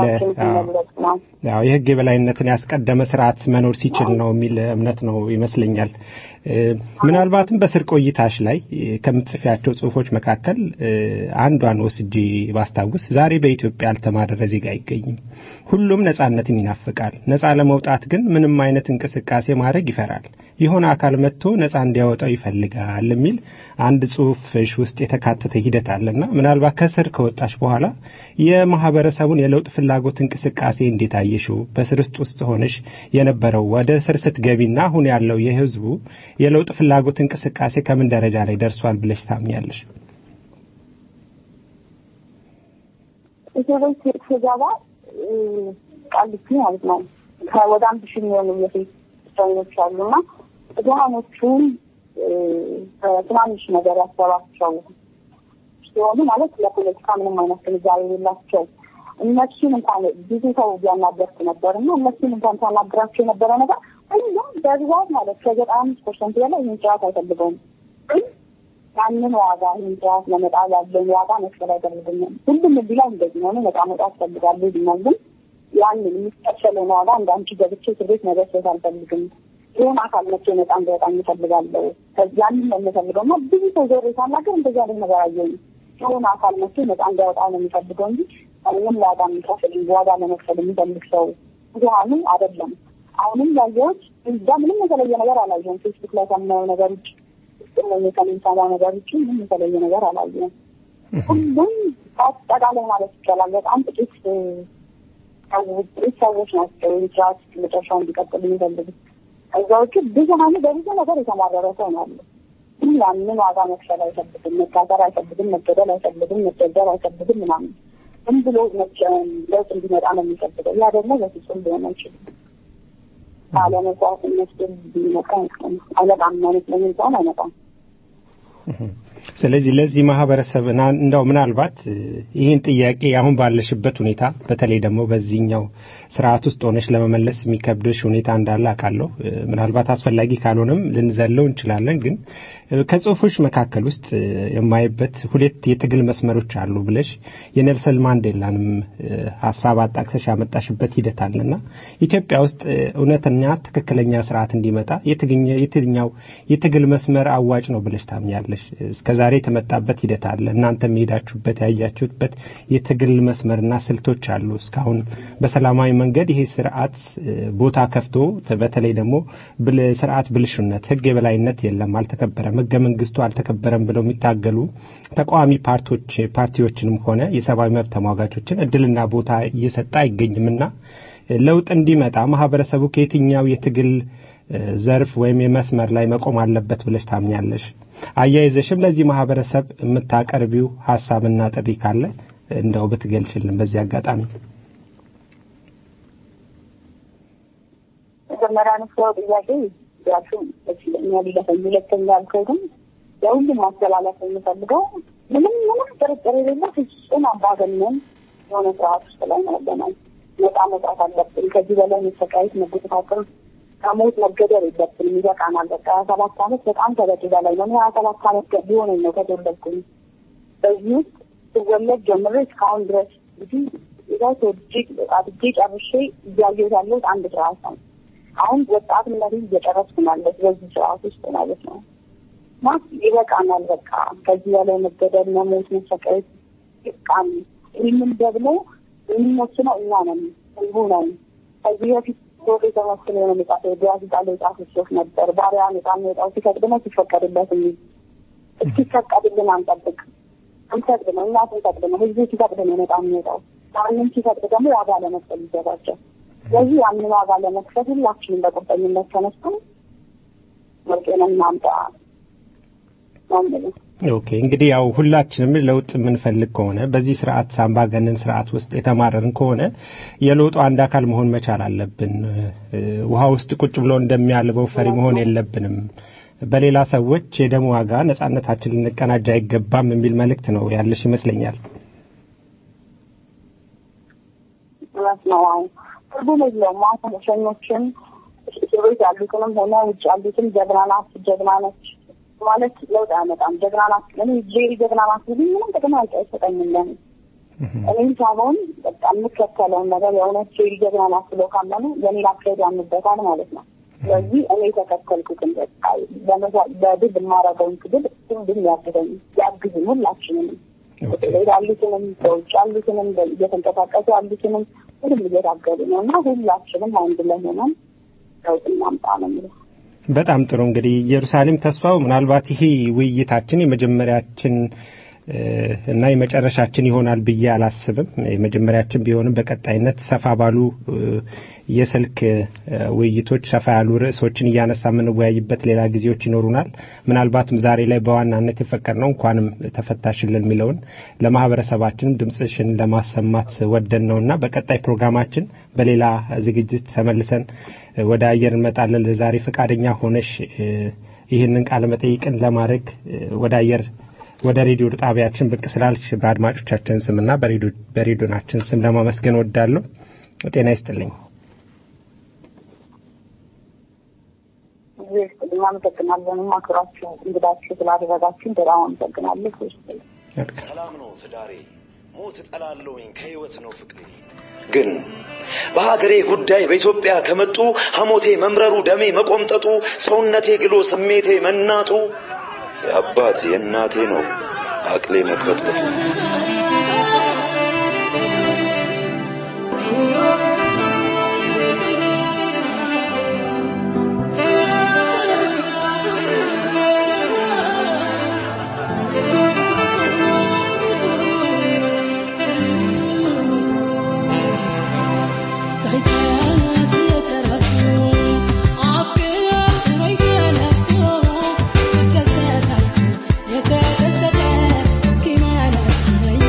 የህግ የበላይነትን ያስቀደመ ስርዓት መኖር ሲችል ነው የሚል እምነት ነው ይመስለኛል። ምናልባትም በስር ቆይታሽ ላይ ከምትጽፊያቸው ጽሁፎች መካከል አንዷን ወስጄ ባስታውስ ዛሬ በኢትዮጵያ ያልተማረረ ዜጋ አይገኝም። ሁሉም ነጻነትን ይናፍቃል። ነጻ ለመውጣት ግን ምንም አይነት እንቅስቃሴ ማድረግ ይፈራል። የሆነ አካል መጥቶ ነጻ እንዲያወጣው ይፈልጋል የሚል አንድ ጽሁፍሽ ውስጥ የተካተተ ሂደት አለና ምናልባት ከስር ከወጣሽ በኋላ የማህበረሰቡን የለውጥ ፍላጎት እንቅስቃሴ እንዴት አየሽው? በስር ውስጥ ሆነሽ የነበረው ወደ ስር ስትገቢና አሁን ያለው የህዝቡ የለውጥ ፍላጎት እንቅስቃሴ ከምን ደረጃ ላይ ደርሷል ብለሽ ታምኛለሽ? ኢትዮጵያ ሲገባ ቃልቲ ማለት ነው ከወደ 1000 የሚሆኑ የሴት ሰዎች አሉና ብዙሃኖቹም ትናንሽ ነገር ያሰባቸው ሲሆኑ ማለት ለፖለቲካ ምንም አይነት ግንዛቤ የሌላቸው እነሱን እንኳን ብዙ ሰው ያናገርኩ ነበርና እነሱን እንኳን ታናግራቸው የነበረ ነገር ሁሉም በብዛት ማለት ከ95% በላይ ይህን ጨዋታ አይፈልገውም። ያንን ዋጋ ይህን ጨዋታ ለመጣል ያለውን ዋጋ መክፈል አይፈልግም። ሁሉም እንዲላ እንደዚህ ነው ነፃ መውጣት ፈልጋለሁ ይላል። ግን ያንን የሚከፈለውን ዋጋ እንዳንቺ ገብቼ ስቤት መበሰት አልፈልግም። ይህን አካል መቼ ነፃ እንዲወጣ እንፈልጋለሁ። ያንን ነው የምፈልገውና ብዙ ሰው ዞር ሳናገር እንደዚህ አይነት ነገር አየሁኝ። ይህን አካል መቼ ነፃ እንዲወጣ ነው የሚፈልገው እንጂ ምንም ዋጋ የሚከፍል ዋጋ ለመክፈል የሚፈልግ ሰው ብዙሃኑ አይደለም። አሁንም ያየሁት ምንም የተለየ ነገር አላየሁም። ፌስቡክ ላይ ከማየው ነገር ውጭ ከሚሰማው ነገር ውጭ ምንም የተለየ ነገር አላየሁም። ሁሉም አጠቃላይ ማለት ይቻላል በጣም ጥቂት ሰዎች ናቸው ኢንትራስ መጨረሻው እንዲቀጥል የሚፈልጉት። እዛ ውጭ ብዙሃኑ በብዙ ነገር የተማረረ ሰው ነው ያለው። ያንን ዋጋ መክፈል አይፈልግም፣ መታሰር አይፈልግም፣ መገደል አይፈልግም፣ መደብደብ አይፈልግም ምናምን ዝም ብሎ ለውጥ እንዲመጣ ነው የሚፈልገው። ያ ደግሞ በፍጹም ሊሆን አይችልም። አለመስዋዕትነት ቢመጣ አይመጣም ማለት ነው እንኳን አይመጣም። ስለዚህ ለዚህ ማህበረሰብ እንደው ምናልባት ይህን ጥያቄ አሁን ባለሽበት ሁኔታ በተለይ ደግሞ በዚህኛው ስርዓት ውስጥ ሆነሽ ለመመለስ የሚከብድሽ ሁኔታ እንዳለ አውቃለሁ። ምናልባት አስፈላጊ ካልሆነም ልንዘለው እንችላለን። ግን ከጽሁፎች መካከል ውስጥ የማይበት ሁለት የትግል መስመሮች አሉ ብለሽ የኔልሰን ማንዴላንም ሐሳብ አጣቅሰሽ ያመጣሽበት ሂደት አለና ኢትዮጵያ ውስጥ እውነተኛ ትክክለኛ ስርዓት እንዲመጣ የትኛው የትግል መስመር አዋጭ ነው ብለሽ ታምኛለሽ? እስከዛሬ የተመጣበት ሂደት አለ። እናንተ ሄዳችሁበት ያያችሁበት የትግል መስመርና ስልቶች አሉ። እስካሁን በሰላማዊ መንገድ ይሄ ስርዓት ቦታ ከፍቶ በተለይ ደግሞ ስርዓት ብልሽነት ህግ የበላይነት የለም አልተከበረም፣ ህገ መንግስቱ አልተከበረም ብለው የሚታገሉ ተቃዋሚ ፓርቲዎችንም ሆነ የሰብአዊ መብት ተሟጋቾችን እድልና ቦታ እየሰጠ አይገኝምና ለውጥ እንዲመጣ ማህበረሰቡ ከየትኛው የትግል ዘርፍ ወይም የመስመር ላይ መቆም አለበት ብለሽ ታምኛለሽ? አያይዘሽም ለዚህ ማህበረሰብ የምታቀርቢው ሐሳብና ጥሪ ካለ እንደው ብትገልጽልን በዚህ አጋጣሚ። መጀመሪያ ነው ጥያቄ ያሱ እኛን ለፈለግተኛ አልከውም ለሁሉም ማስተላለፍ የሚፈልገው ምንም ጥርጥር የሌለው ፍጹም አምባገነን የሆነ ስርዓት ውስጥ ላይ ነው ያለነው። ነፃ መውጣት አለብን። ከዚህ በላይ መሰቃየት፣ መጎተታተር፣ ከሞት መገደል የለብንም። ይበቃናል። በቃ 27 ዓመት በጣም ተበድላ ላይ ነው። 27 ዓመት ቢሆነኝ ነው ከተወለድኩኝ። በዚህ ውስጥ ስወለድ ጀምሬ እስካሁን ድረስ እንግዲህ ይዛው አድጌ ጨርሼ እያየሁ ያለሁት አንድ ስርዓት ነው። አሁን ወጣትነቴን እየጨረስኩ ማለት በዚህ ስርዓት ውስጥ ማለት ነው። ይበቃናል። በቃ ከዚህ በላይ መገደል፣ መሞት፣ መሰቃየት ይበቃል። ይህንን ደግሞ የሚወስነው እኛ ነን፣ ህዝቡ ነው። ከዚህ በፊት ፕሮፌሰር መስፍን የሆነ መጽሐፍ ጋዜጣ ላይ ጻፈው ጽሑፍ ነበር። ባሪያ ነፃ የሚወጣው ሲፈቅድ ነው ሲፈቀድለት የሚል። እስኪፈቀድልን አንጠብቅ። አንፈቅድ ነው እኛ ስንፈቅድ ነው፣ ህዝቡ ሲፈቅድ ነው ነፃ የሚወጣው። ማንም ሲፈቅድ ደግሞ ዋጋ ለመክፈል ይገባቸው። ስለዚህ ያንን ዋጋ ለመክፈል ሁላችንም በቁርጠኝነት ተነስተን ወርቄንን ማምጣ ነው። ኦኬ እንግዲህ ያው ሁላችንም ለውጥ የምንፈልግ ከሆነ በዚህ ስርዓት አምባገነን ስርዓት ውስጥ የተማረርን ከሆነ የለውጡ አንድ አካል መሆን መቻል አለብን። ውሃ ውስጥ ቁጭ ብሎ እንደሚያልበው ፈሪ መሆን የለብንም። በሌላ ሰዎች የደም ዋጋ ነጻነታችንን ልንቀናጅ አይገባም የሚል መልእክት ነው ያለሽ ይመስለኛል። ነው ትርጉም የለውም። አሁን ሸኞችን ቤት ያሉትንም ሆነ ውጭ ያሉትን ጀግና ነች ማለት ለውጥ አያመጣም። ጀግና ናት ለኔ ጄሪ ጀግና ናት ግን ምንም ጥቅም አይሰጠኝም። ለኔ እኔም ሳይሆን በቃ የምከተለውን ነገር የእውነት ጄሪ ጀግና ናት ብሎ ካመኑ የኔ ላካሄድ ያምበታል ማለት ነው። ስለዚህ እኔ ተከተልኩትን በቃ በድል የማደርገውን ትግል ሁሉም ያግዙን ሁላችንም ያሉትንም ሰዎች ያሉትንም እየተንቀሳቀሱ ያሉትንም ሁሉም እየታገሉ ነው እና ሁላችንም አንድ ላይ ሆነን ለውጥ እናምጣ ነው የሚለው። በጣም ጥሩ እንግዲህ ኢየሩሳሌም ተስፋው ምናልባት ይሄ ውይይታችን የመጀመሪያችን እና የመጨረሻችን ይሆናል ብዬ አላስብም። የመጀመሪያችን ቢሆንም በቀጣይነት ሰፋ ባሉ የስልክ ውይይቶች ሰፋ ያሉ ርዕሶችን እያነሳ የምንወያይበት ሌላ ጊዜዎች ይኖሩናል። ምናልባትም ዛሬ ላይ በዋናነት የፈቀድነው እንኳንም ተፈታሽልን የሚለውን ለማህበረሰባችን ድምጽሽን ለማሰማት ወደን ነውና በቀጣይ ፕሮግራማችን በሌላ ዝግጅት ተመልሰን ወደ አየር እንመጣለን። ለዛሬ ፈቃደኛ ሆነሽ ይህንን ቃለ መጠይቅን ለማድረግ ወደ ሬዲዮ ጣቢያችን ብቅ ስላልሽ በአድማጮቻችን ስምና በሬዲዮናችን ስም ለማመስገን ወዳለሁ። ጤና ይስጥልኝ። ሰላም ነው ትዳሬ፣ ሞት እጠላለሁኝ ከህይወት ነው ፍቅሬ። ግን በሀገሬ ጉዳይ በኢትዮጵያ ከመጡ ሐሞቴ መምረሩ ደሜ መቆምጠጡ ሰውነቴ ግሎ ስሜቴ መናጡ የአባት የእናቴ ነው አቅሌ መቅበጥበጡ። Yeah.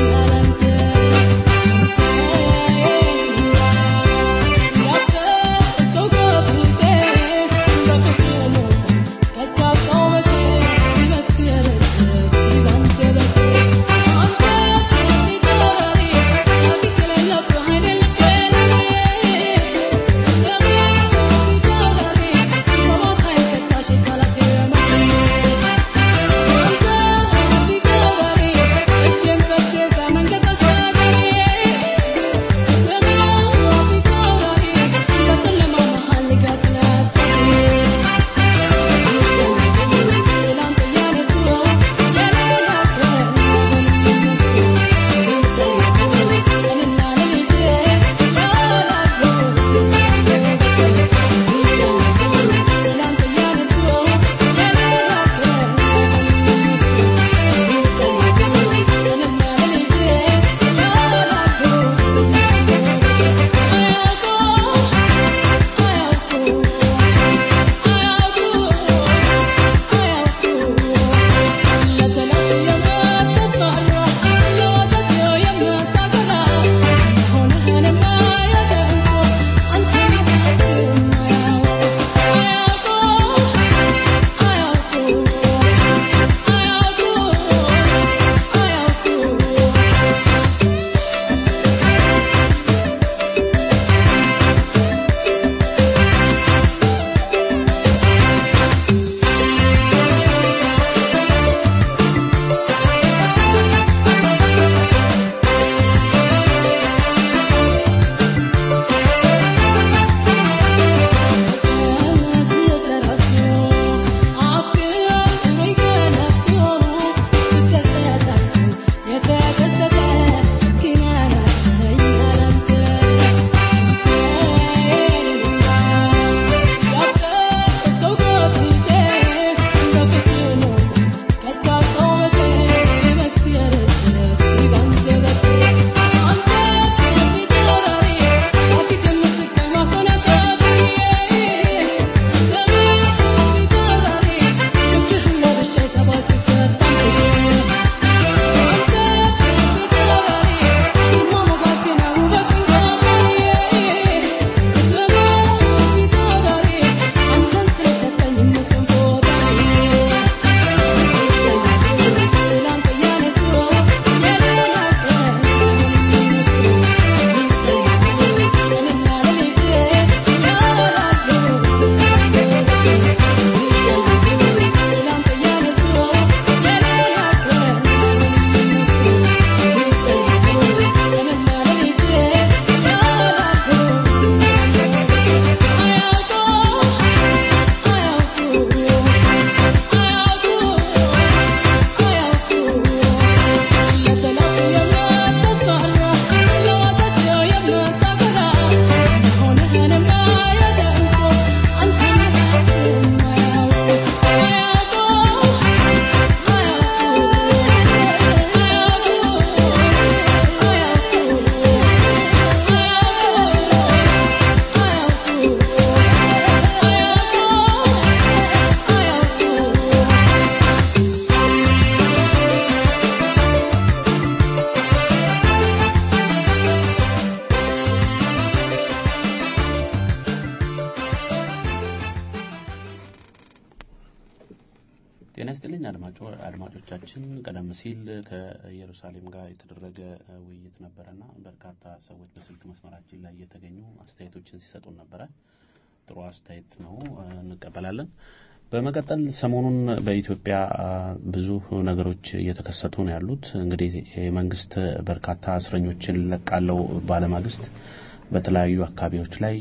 ጤና ይስጥልኝ አድማጮቻችን ቀደም ሲል ከኢየሩሳሌም ጋር የተደረገ ውይይት ነበርና በርካታ ሰዎች በስልክ መስመራችን ላይ እየተገኙ አስተያየቶችን ሲሰጡ ነበር። ጥሩ አስተያየት ነው እንቀበላለን። በመቀጠል ሰሞኑን በኢትዮጵያ ብዙ ነገሮች እየተከሰቱ ነው ያሉት። እንግዲህ የመንግስት በርካታ እስረኞችን ለቃለው ባለማግስት በተለያዩ አካባቢዎች ላይ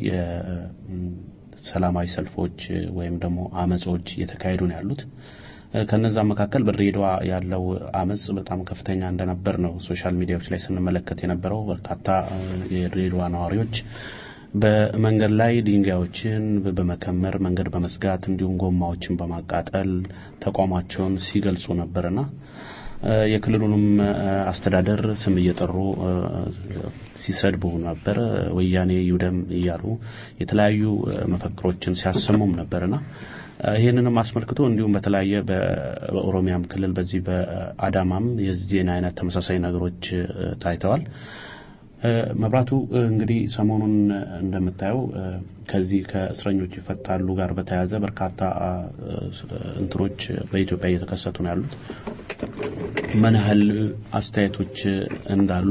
ሰላማዊ ሰልፎች ወይም ደግሞ አመጾች እየተካሄዱ ነው ያሉት። ከነዛ መካከል በድሬዳዋ ያለው አመጽ በጣም ከፍተኛ እንደነበር ነው ሶሻል ሚዲያዎች ላይ ስንመለከት የነበረው። በርካታ የድሬዳዋ ነዋሪዎች በመንገድ ላይ ድንጋዮችን በመከመር መንገድ በመስጋት እንዲሁም ጎማዎችን በማቃጠል ተቋማቸውን ሲገልጹ ነበርና የክልሉንም አስተዳደር ስም እየጠሩ ሲሰድቡ ነበር። ወያኔ ይውደም እያሉ የተለያዩ መፈክሮችን ሲያሰሙም ነበርና ይሄንንም አስመልክቶ እንዲሁም በተለያየ በኦሮሚያም ክልል በዚህ በአዳማም የዚህን አይነት ተመሳሳይ ነገሮች ታይተዋል። መብራቱ እንግዲህ ሰሞኑን እንደምታየው ከዚህ ከእስረኞች ይፈታሉ ጋር በተያያዘ በርካታ እንትሮች በኢትዮጵያ እየተከሰቱ ነው ያሉት። ምን ያህል አስተያየቶች እንዳሉ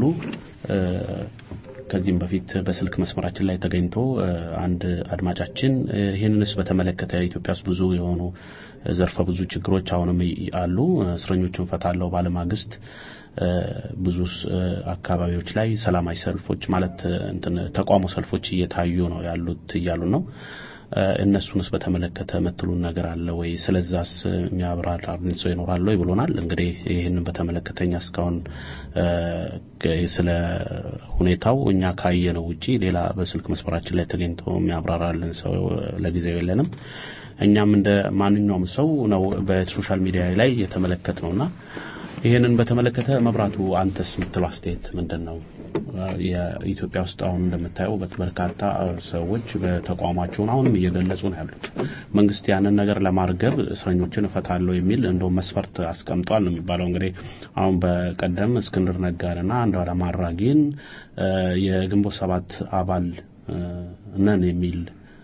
ከዚህም በፊት በስልክ መስመራችን ላይ ተገኝቶ አንድ አድማጫችን ይሄንንስ በተመለከተ ኢትዮጵያ ውስጥ ብዙ የሆኑ ዘርፈ ብዙ ችግሮች አሁንም አሉ፣ እስረኞችን ፈታለው ባለማግስት ብዙ አካባቢዎች ላይ ሰላማዊ ሰልፎች ማለት ተቋሙ ሰልፎች እየታዩ ነው ያሉት እያሉ ነው። እነሱንስ በተመለከተ መጥሉን ነገር አለ ወይ? ስለዛስ የሚያብራራልን ሰው ይኖራል ወይ ብሎናል። እንግዲህ ይሄንን በተመለከተኛ እስካሁን ስለ ሁኔታው እኛ ካየነው ውጪ ሌላ በስልክ መስመራችን ላይ ተገኝቶ የሚያብራራልን ሰው ለጊዜው የለንም። እኛም እንደ ማንኛውም ሰው ነው በሶሻል ሚዲያ ላይ የተመለከትነውና ይሄንን በተመለከተ መብራቱ አንተስ ምትለው አስተያየት ምንድነው? የኢትዮጵያ ውስጥ አሁን እንደምታየው በርካታ ሰዎች በተቋማቸው አሁን እየገለጹ ነው ያሉት። መንግስት ያንን ነገር ለማርገብ እስረኞችን ፈታለው የሚል እንደው መስፈርት አስቀምጧል ነው የሚባለው። እንግዲህ አሁን በቀደም እስክንድር ነጋና አንዱዓለም አራጌን የግንቦት 7 አባል ነን የሚል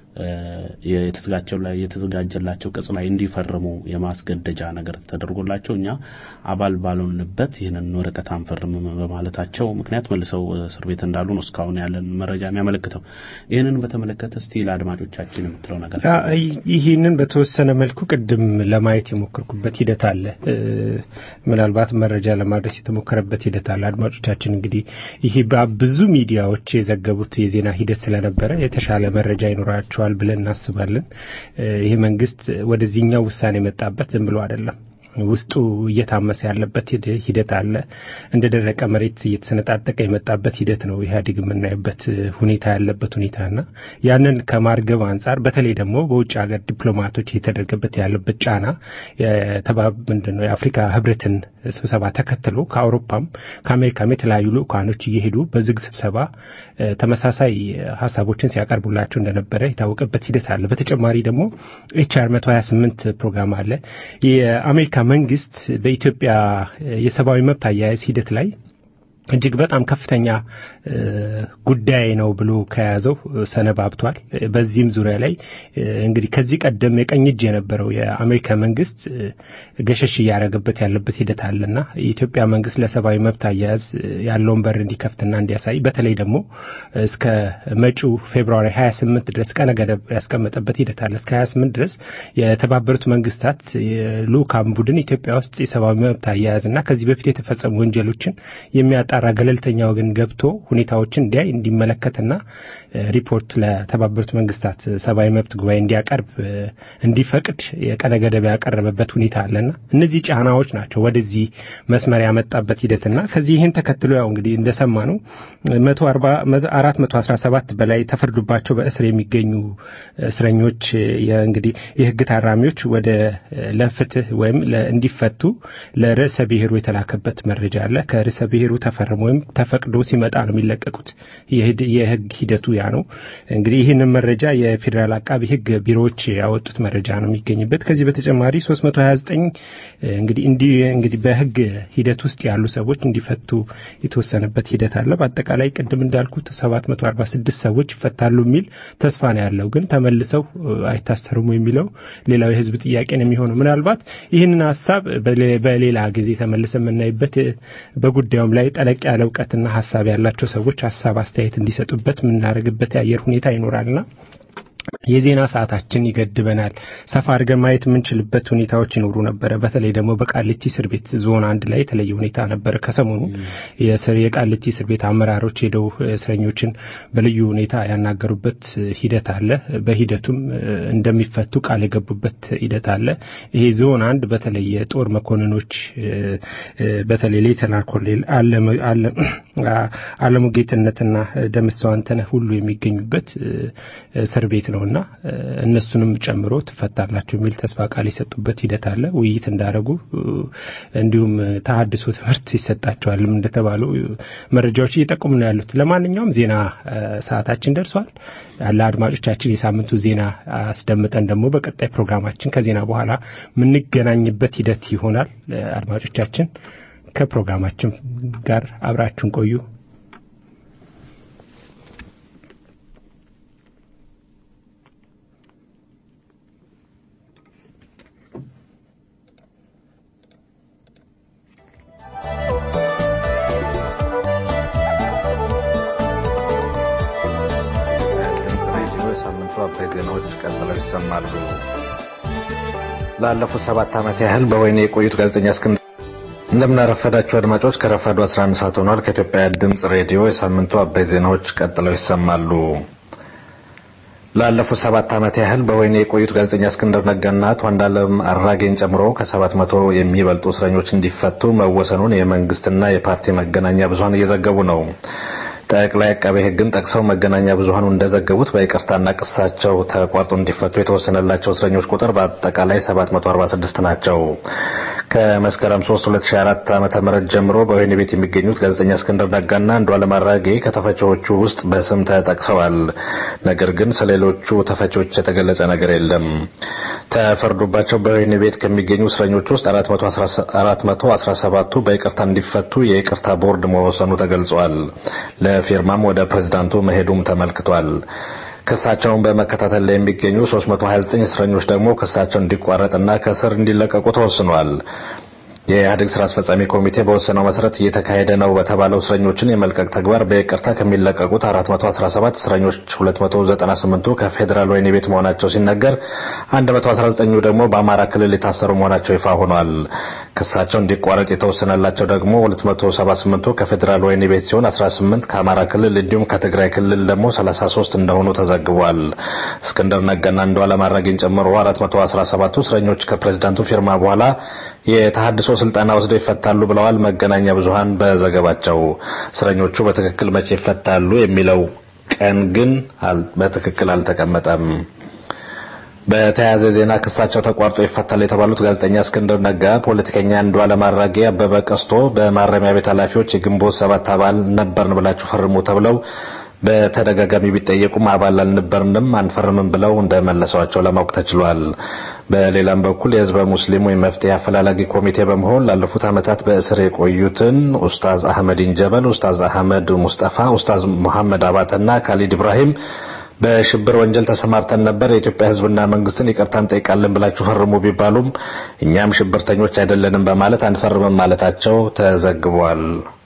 የተዘጋጀላቸው ቅጽ ላይ እንዲፈርሙ የማስገደጃ ነገር ተደርጎላቸው እኛ አባል ባልሆንበት ይሄንን ወረቀት አንፈርምም በማለታቸው ምክንያት መልሰው እስር ቤት እንዳሉ ነው እስካሁን ያለን መረጃ የሚያመለክተው። ይሄንን በተመለከተ እስቲ ለአድማጮቻችን የምትለው ነገር ይሄንን በተወሰነ መልኩ ቅድም ለማየት የሞከርኩበት ሂደት አለ። ምናልባት መረጃ ለማድረስ የተሞከረበት ሂደት አለ። አድማጮቻችን እንግዲህ ይሄ በብዙ ሚዲያዎች የዘገቡት የዜና ሂደት ስለነበረ የተሻለ መረጃ ይኖራቸዋል ብለን እናስባለን። ይሄ መንግስት ወደዚህኛው ውሳኔ መጣበት ዝም ብሎ አይደለም። ውስጡ እየታመሰ ያለበት ሂደት አለ። እንደደረቀ መሬት እየተሰነጣጠቀ የመጣበት ሂደት ነው ኢህአዴግ የምናይበት ሁኔታ ያለበት ሁኔታና ያንን ከማርገብ አንፃር በተለይ ደግሞ በውጭ ሀገር ዲፕሎማቶች የተደረገበት ያለበት ጫና ምንድነው የአፍሪካ ህብረትን ስብሰባ ተከትሎ ከአውሮፓም ከአሜሪካም የተለያዩ ልኡካኖች እየሄዱ በዝግ ስብሰባ ተመሳሳይ ሐሳቦችን ሲያቀርቡላቸው እንደነበረ የታወቀበት ሂደት አለ። በተጨማሪ ደግሞ ኤችአር 128 ፕሮግራም አለ። የአሜሪካ መንግስት በኢትዮጵያ የሰብአዊ መብት አያያዝ ሂደት ላይ እጅግ በጣም ከፍተኛ ጉዳይ ነው ብሎ ከያዘው ሰነባብቷል። በዚህም ዙሪያ ላይ እንግዲህ ከዚህ ቀደም የቀኝ እጅ የነበረው የአሜሪካ መንግስት ገሸሽ ያረጋበት ያለበት ሂደት አለና የኢትዮጵያ መንግስት ለሰብአዊ መብት አያያዝ ያለውን በር እንዲከፍትና እንዲያሳይ በተለይ ደግሞ እስከ መጪው ፌብሩዋሪ 28 ድረስ ቀነ ገደብ ያስቀመጠበት ሂደት አለ። እስከ 28 ድረስ የተባበሩት መንግስታት ልኡካን ቡድን ኢትዮጵያ ውስጥ የሰብአዊ መብት አያያዝና ከዚህ በፊት የተፈጸሙ ወንጀሎችን የሚያጣራ ገለልተኛ ወገን ገብቶ ሁኔታዎችን እንዲመለከትና ሪፖርት ለተባበሩት መንግስታት ሰብአዊ መብት ጉባኤ እንዲያቀርብ እንዲፈቅድ የቀነ ገደብ ያቀረበበት ሁኔታ አለና እነዚህ ጫናዎች ናቸው ወደዚህ መስመር ያመጣበት ሂደትና ከዚህ ይሄን ተከትሎ ያው እንግዲህ እንደሰማነው 417 በላይ ተፈርዶባቸው በእስር የሚገኙ እስረኞች እንግዲህ የህግ ታራሚዎች ወደ ለፍትህ ወይም እንዲፈቱ ለርዕሰ ብሔሩ የተላከበት መረጃ አለ። ከርዕሰ ብሔሩ ሲፈርም ወይም ተፈቅዶ ሲመጣ ነው የሚለቀቁት። የህግ ሂደቱ ያ ነው። እንግዲህ ይህንን መረጃ የፌዴራል አቃቢ ህግ ቢሮዎች ያወጡት መረጃ ነው የሚገኝበት። ከዚህ በተጨማሪ 329 እንግዲህ በህግ ሂደት ውስጥ ያሉ ሰዎች እንዲፈቱ የተወሰነበት ሂደት አለ። በአጠቃላይ ቅድም እንዳልኩት 746 ሰዎች ይፈታሉ የሚል ተስፋ ነው ያለው። ግን ተመልሰው አይታሰሩም የሚለው ሌላው የህዝብ ጥያቄ ነው የሚሆነው። ምናልባት ይህንን ሐሳብ በሌላ ጊዜ ተመልሰን የምናይበት በጉዳዩም ላይ ጠለቅ ያለ ዕውቀትና ሐሳብ ያላቸው ሰዎች ሐሳብ አስተያየት እንዲሰጡበት የምናደርግበት የአየር ሁኔታ ይኖራልና የዜና ሰዓታችን ይገድበናል። ሰፋ አድርገን ማየት የምንችልበት ሁኔታዎች ይኖሩ ነበር። በተለይ ደግሞ በቃሊቲ እስር ቤት ዞን 1 ላይ የተለየ ሁኔታ ነበር። ከሰሞኑ የቃሊቲ እስር ቤት አመራሮች ሄደው እስረኞችን በልዩ ሁኔታ ያናገሩበት ሂደት አለ። በሂደቱም እንደሚፈቱ ቃል የገቡበት ሂደት አለ። ይሄ ዞን 1 በተለይ የጦር መኮንኖች በተለይ ሌተናል ኮሎኔል አለሙ ጌትነትና ደምሰው አንተነህ ሁሉ የሚገኙበት እስር ቤት ነውና እነሱንም ጨምሮ ተፈታላችሁ የሚል ተስፋ ቃል የሰጡበት ሂደት አለ። ውይይት እንዳደረጉ እንዲሁም ተሐድሶ ትምህርት ይሰጣቸዋል እንደተባሉ መረጃዎች እየጠቆሙ ነው ያሉት። ለማንኛውም ዜና ሰዓታችን ደርሷል። ለአድማጮቻችን የሳምንቱ ዜና አስደምጠን ደግሞ በቀጣይ ፕሮግራማችን ከዜና በኋላ የምንገናኝበት ሂደት ይሆናል። አድማጮቻችን ከፕሮግራማችን ጋር አብራችሁን ቆዩ። ዜናዎች ቀጥለው ይሰማሉ። ላለፉት 7 ዓመት ያህል በወህኒ የቆዩት ጋዜጠኛ እስክንድር እንደምናረፈዳችሁ አድማጮች ከረፋዱ 11 ሰዓት ሆኗል። ከኢትዮጵያ ድምጽ ሬዲዮ የሳምንቱ አበይት ዜናዎች ቀጥለው ይሰማሉ። ላለፉት 7 ዓመት ያህል በወህኒ የቆዩት ጋዜጠኛ እስክንድር ነጋና አቶ አንዳለም አራጌን ጨምሮ ከ700 የሚበልጡ እስረኞች እንዲፈቱ መወሰኑን የመንግስትና የፓርቲ መገናኛ ብዙሃን እየዘገቡ ነው። ጠቅላይ አቃቤ ሕግን ጠቅሰው መገናኛ ብዙሃኑ እንደዘገቡት በይቅርታና ቅሳቸው ተቋርጦ እንዲፈቱ የተወሰነላቸው እስረኞች ቁጥር በአጠቃላይ 746 ናቸው። ከመስከረም 3 2004 ዓ.ም ጀምሮ በወህኒ ቤት የሚገኙት ጋዜጠኛ እስክንድር ነጋና አንዱዓለም አራጌ ከተፈቺዎቹ ውስጥ በስም ተጠቅሰዋል። ነገር ግን ስለሌሎቹ ተፈቺዎች የተገለጸ ነገር የለም። ተፈርዶባቸው በወህኒ ቤት ከሚገኙ እስረኞች ውስጥ 417ቱ በይቅርታ እንዲፈቱ የይቅርታ ቦርድ መወሰኑ ተገልጿል። ለፊርማም ወደ ፕሬዝዳንቱ መሄዱም ተመልክቷል። ክሳቸውን በመከታተል ላይ የሚገኙ 329 እስረኞች ደግሞ ክሳቸው እንዲቋረጥና ከእስር እንዲለቀቁ ተወስኗል። የኢህአዴግ ስራ አስፈጻሚ ኮሚቴ በወሰነው መሰረት እየተካሄደ ነው በተባለው እስረኞችን የመልቀቅ ተግባር በይቅርታ ከሚለቀቁት 417 እስረኞች 298ቱ ከፌዴራል ወህኒ ቤት መሆናቸው ሲነገር 119ኙ ደግሞ በአማራ ክልል የታሰሩ መሆናቸው ይፋ ሆኗል። ክሳቸው እንዲቋረጥ የተወሰነላቸው ደግሞ 278ቱ ከፌዴራል ወህኒ ቤት ሲሆን 18 ከአማራ ክልል እንዲሁም ከትግራይ ክልል ደግሞ 33 እንደሆኑ ተዘግቧል። እስክንድር ነጋና አንዱዓለም አራጌን ጨምሮ 417ቱ እስረኞች ከፕሬዝዳንቱ ፊርማ በኋላ የተሐድሶ ስልጣና ወስደው ይፈታሉ ብለዋል መገናኛ ብዙሃን በዘገባቸው። እስረኞቹ በትክክል መቼ ይፈታሉ የሚለው ቀን ግን በትክክል አልተቀመጠም። በተያያዘ ዜና ክሳቸው ተቋርጦ ይፈታል የተባሉት ጋዜጠኛ እስክንድር ነጋ፣ ፖለቲከኛ አንዱዓለም አራጌ፣ አበበ ቀስቶ በማረሚያ ቤት ኃላፊዎች የግንቦት 7 አባል ነበርን ብላችሁ ፈርሙ ተብለው በተደጋጋሚ ቢጠየቁም አባል አልነበርንም አንፈርምም ብለው እንደመለሷቸው ለማወቅ ተችሏል። በሌላም በኩል የህዝበ ሙስሊሙ የመፍትሄ አፈላላጊ ኮሚቴ በመሆን ላለፉት ዓመታት በእስር የቆዩትን ኡስታዝ አህመዲን ጀበል፣ ኡስታዝ አህመድ ሙስጠፋ፣ ኡስታዝ መሐመድ አባተና ካሊድ ኢብራሂም በሽብር ወንጀል ተሰማርተን ነበር፣ የኢትዮጵያ ህዝብና መንግስትን ይቅርታ እንጠይቃለን ብላችሁ ፈርሙ ቢባሉም እኛም ሽብርተኞች አይደለንም በማለት አንፈርምም ማለታቸው ተዘግቧል።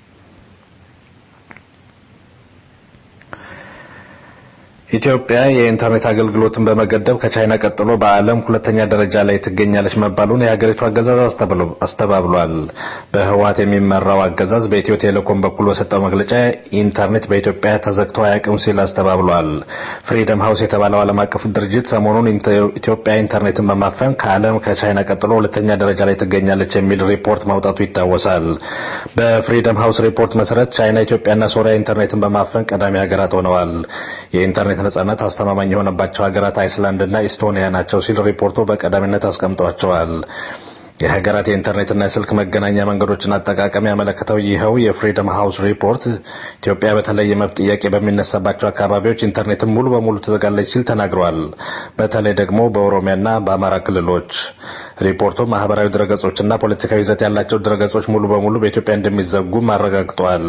ኢትዮጵያ የኢንተርኔት አገልግሎትን በመገደብ ከቻይና ቀጥሎ በዓለም ሁለተኛ ደረጃ ላይ ትገኛለች መባሉን የሀገሪቱ አገዛዝ አስተባብሏል። በህወሓት የሚመራው አገዛዝ በኢትዮ ቴሌኮም በኩል በሰጠው መግለጫ ኢንተርኔት በኢትዮጵያ ተዘግቶ አያውቅም ሲል አስተባብሏል። ፍሪደም ሃውስ የተባለው ዓለም አቀፍ ድርጅት ሰሞኑን ኢትዮጵያ ኢንተርኔትን በማፈን ከዓለም ከቻይና ቀጥሎ ሁለተኛ ደረጃ ላይ ትገኛለች የሚል ሪፖርት ማውጣቱ ይታወሳል። በፍሪደም ሃውስ ሪፖርት መሰረት ቻይና፣ ኢትዮጵያና ሶሪያ ኢንተርኔትን በማፈን ቀዳሚ ሀገራት ሆነዋል። የኢንተርኔት ነጻነት አስተማማኝ የሆነባቸው ሀገራት አይስላንድና ኢስቶኒያ ናቸው ሲል ሪፖርቱ በቀዳሚነት አስቀምጧቸዋል። የሀገራት የኢንተርኔትና የስልክ መገናኛ መንገዶችን አጠቃቀም ያመለከተው ይኸው የፍሪደም ሃውስ ሪፖርት ኢትዮጵያ በተለይ የመብት ጥያቄ በሚነሳባቸው አካባቢዎች ኢንተርኔትን ሙሉ በሙሉ ተዘጋለች ሲል ተናግሯል። በተለይ ደግሞ በኦሮሚያና በአማራ ክልሎች። ሪፖርቱ ማህበራዊ ድረገጾችና ፖለቲካዊ ይዘት ያላቸው ድረገጾች ሙሉ በሙሉ በኢትዮጵያ እንደሚዘጉ አረጋግጧል።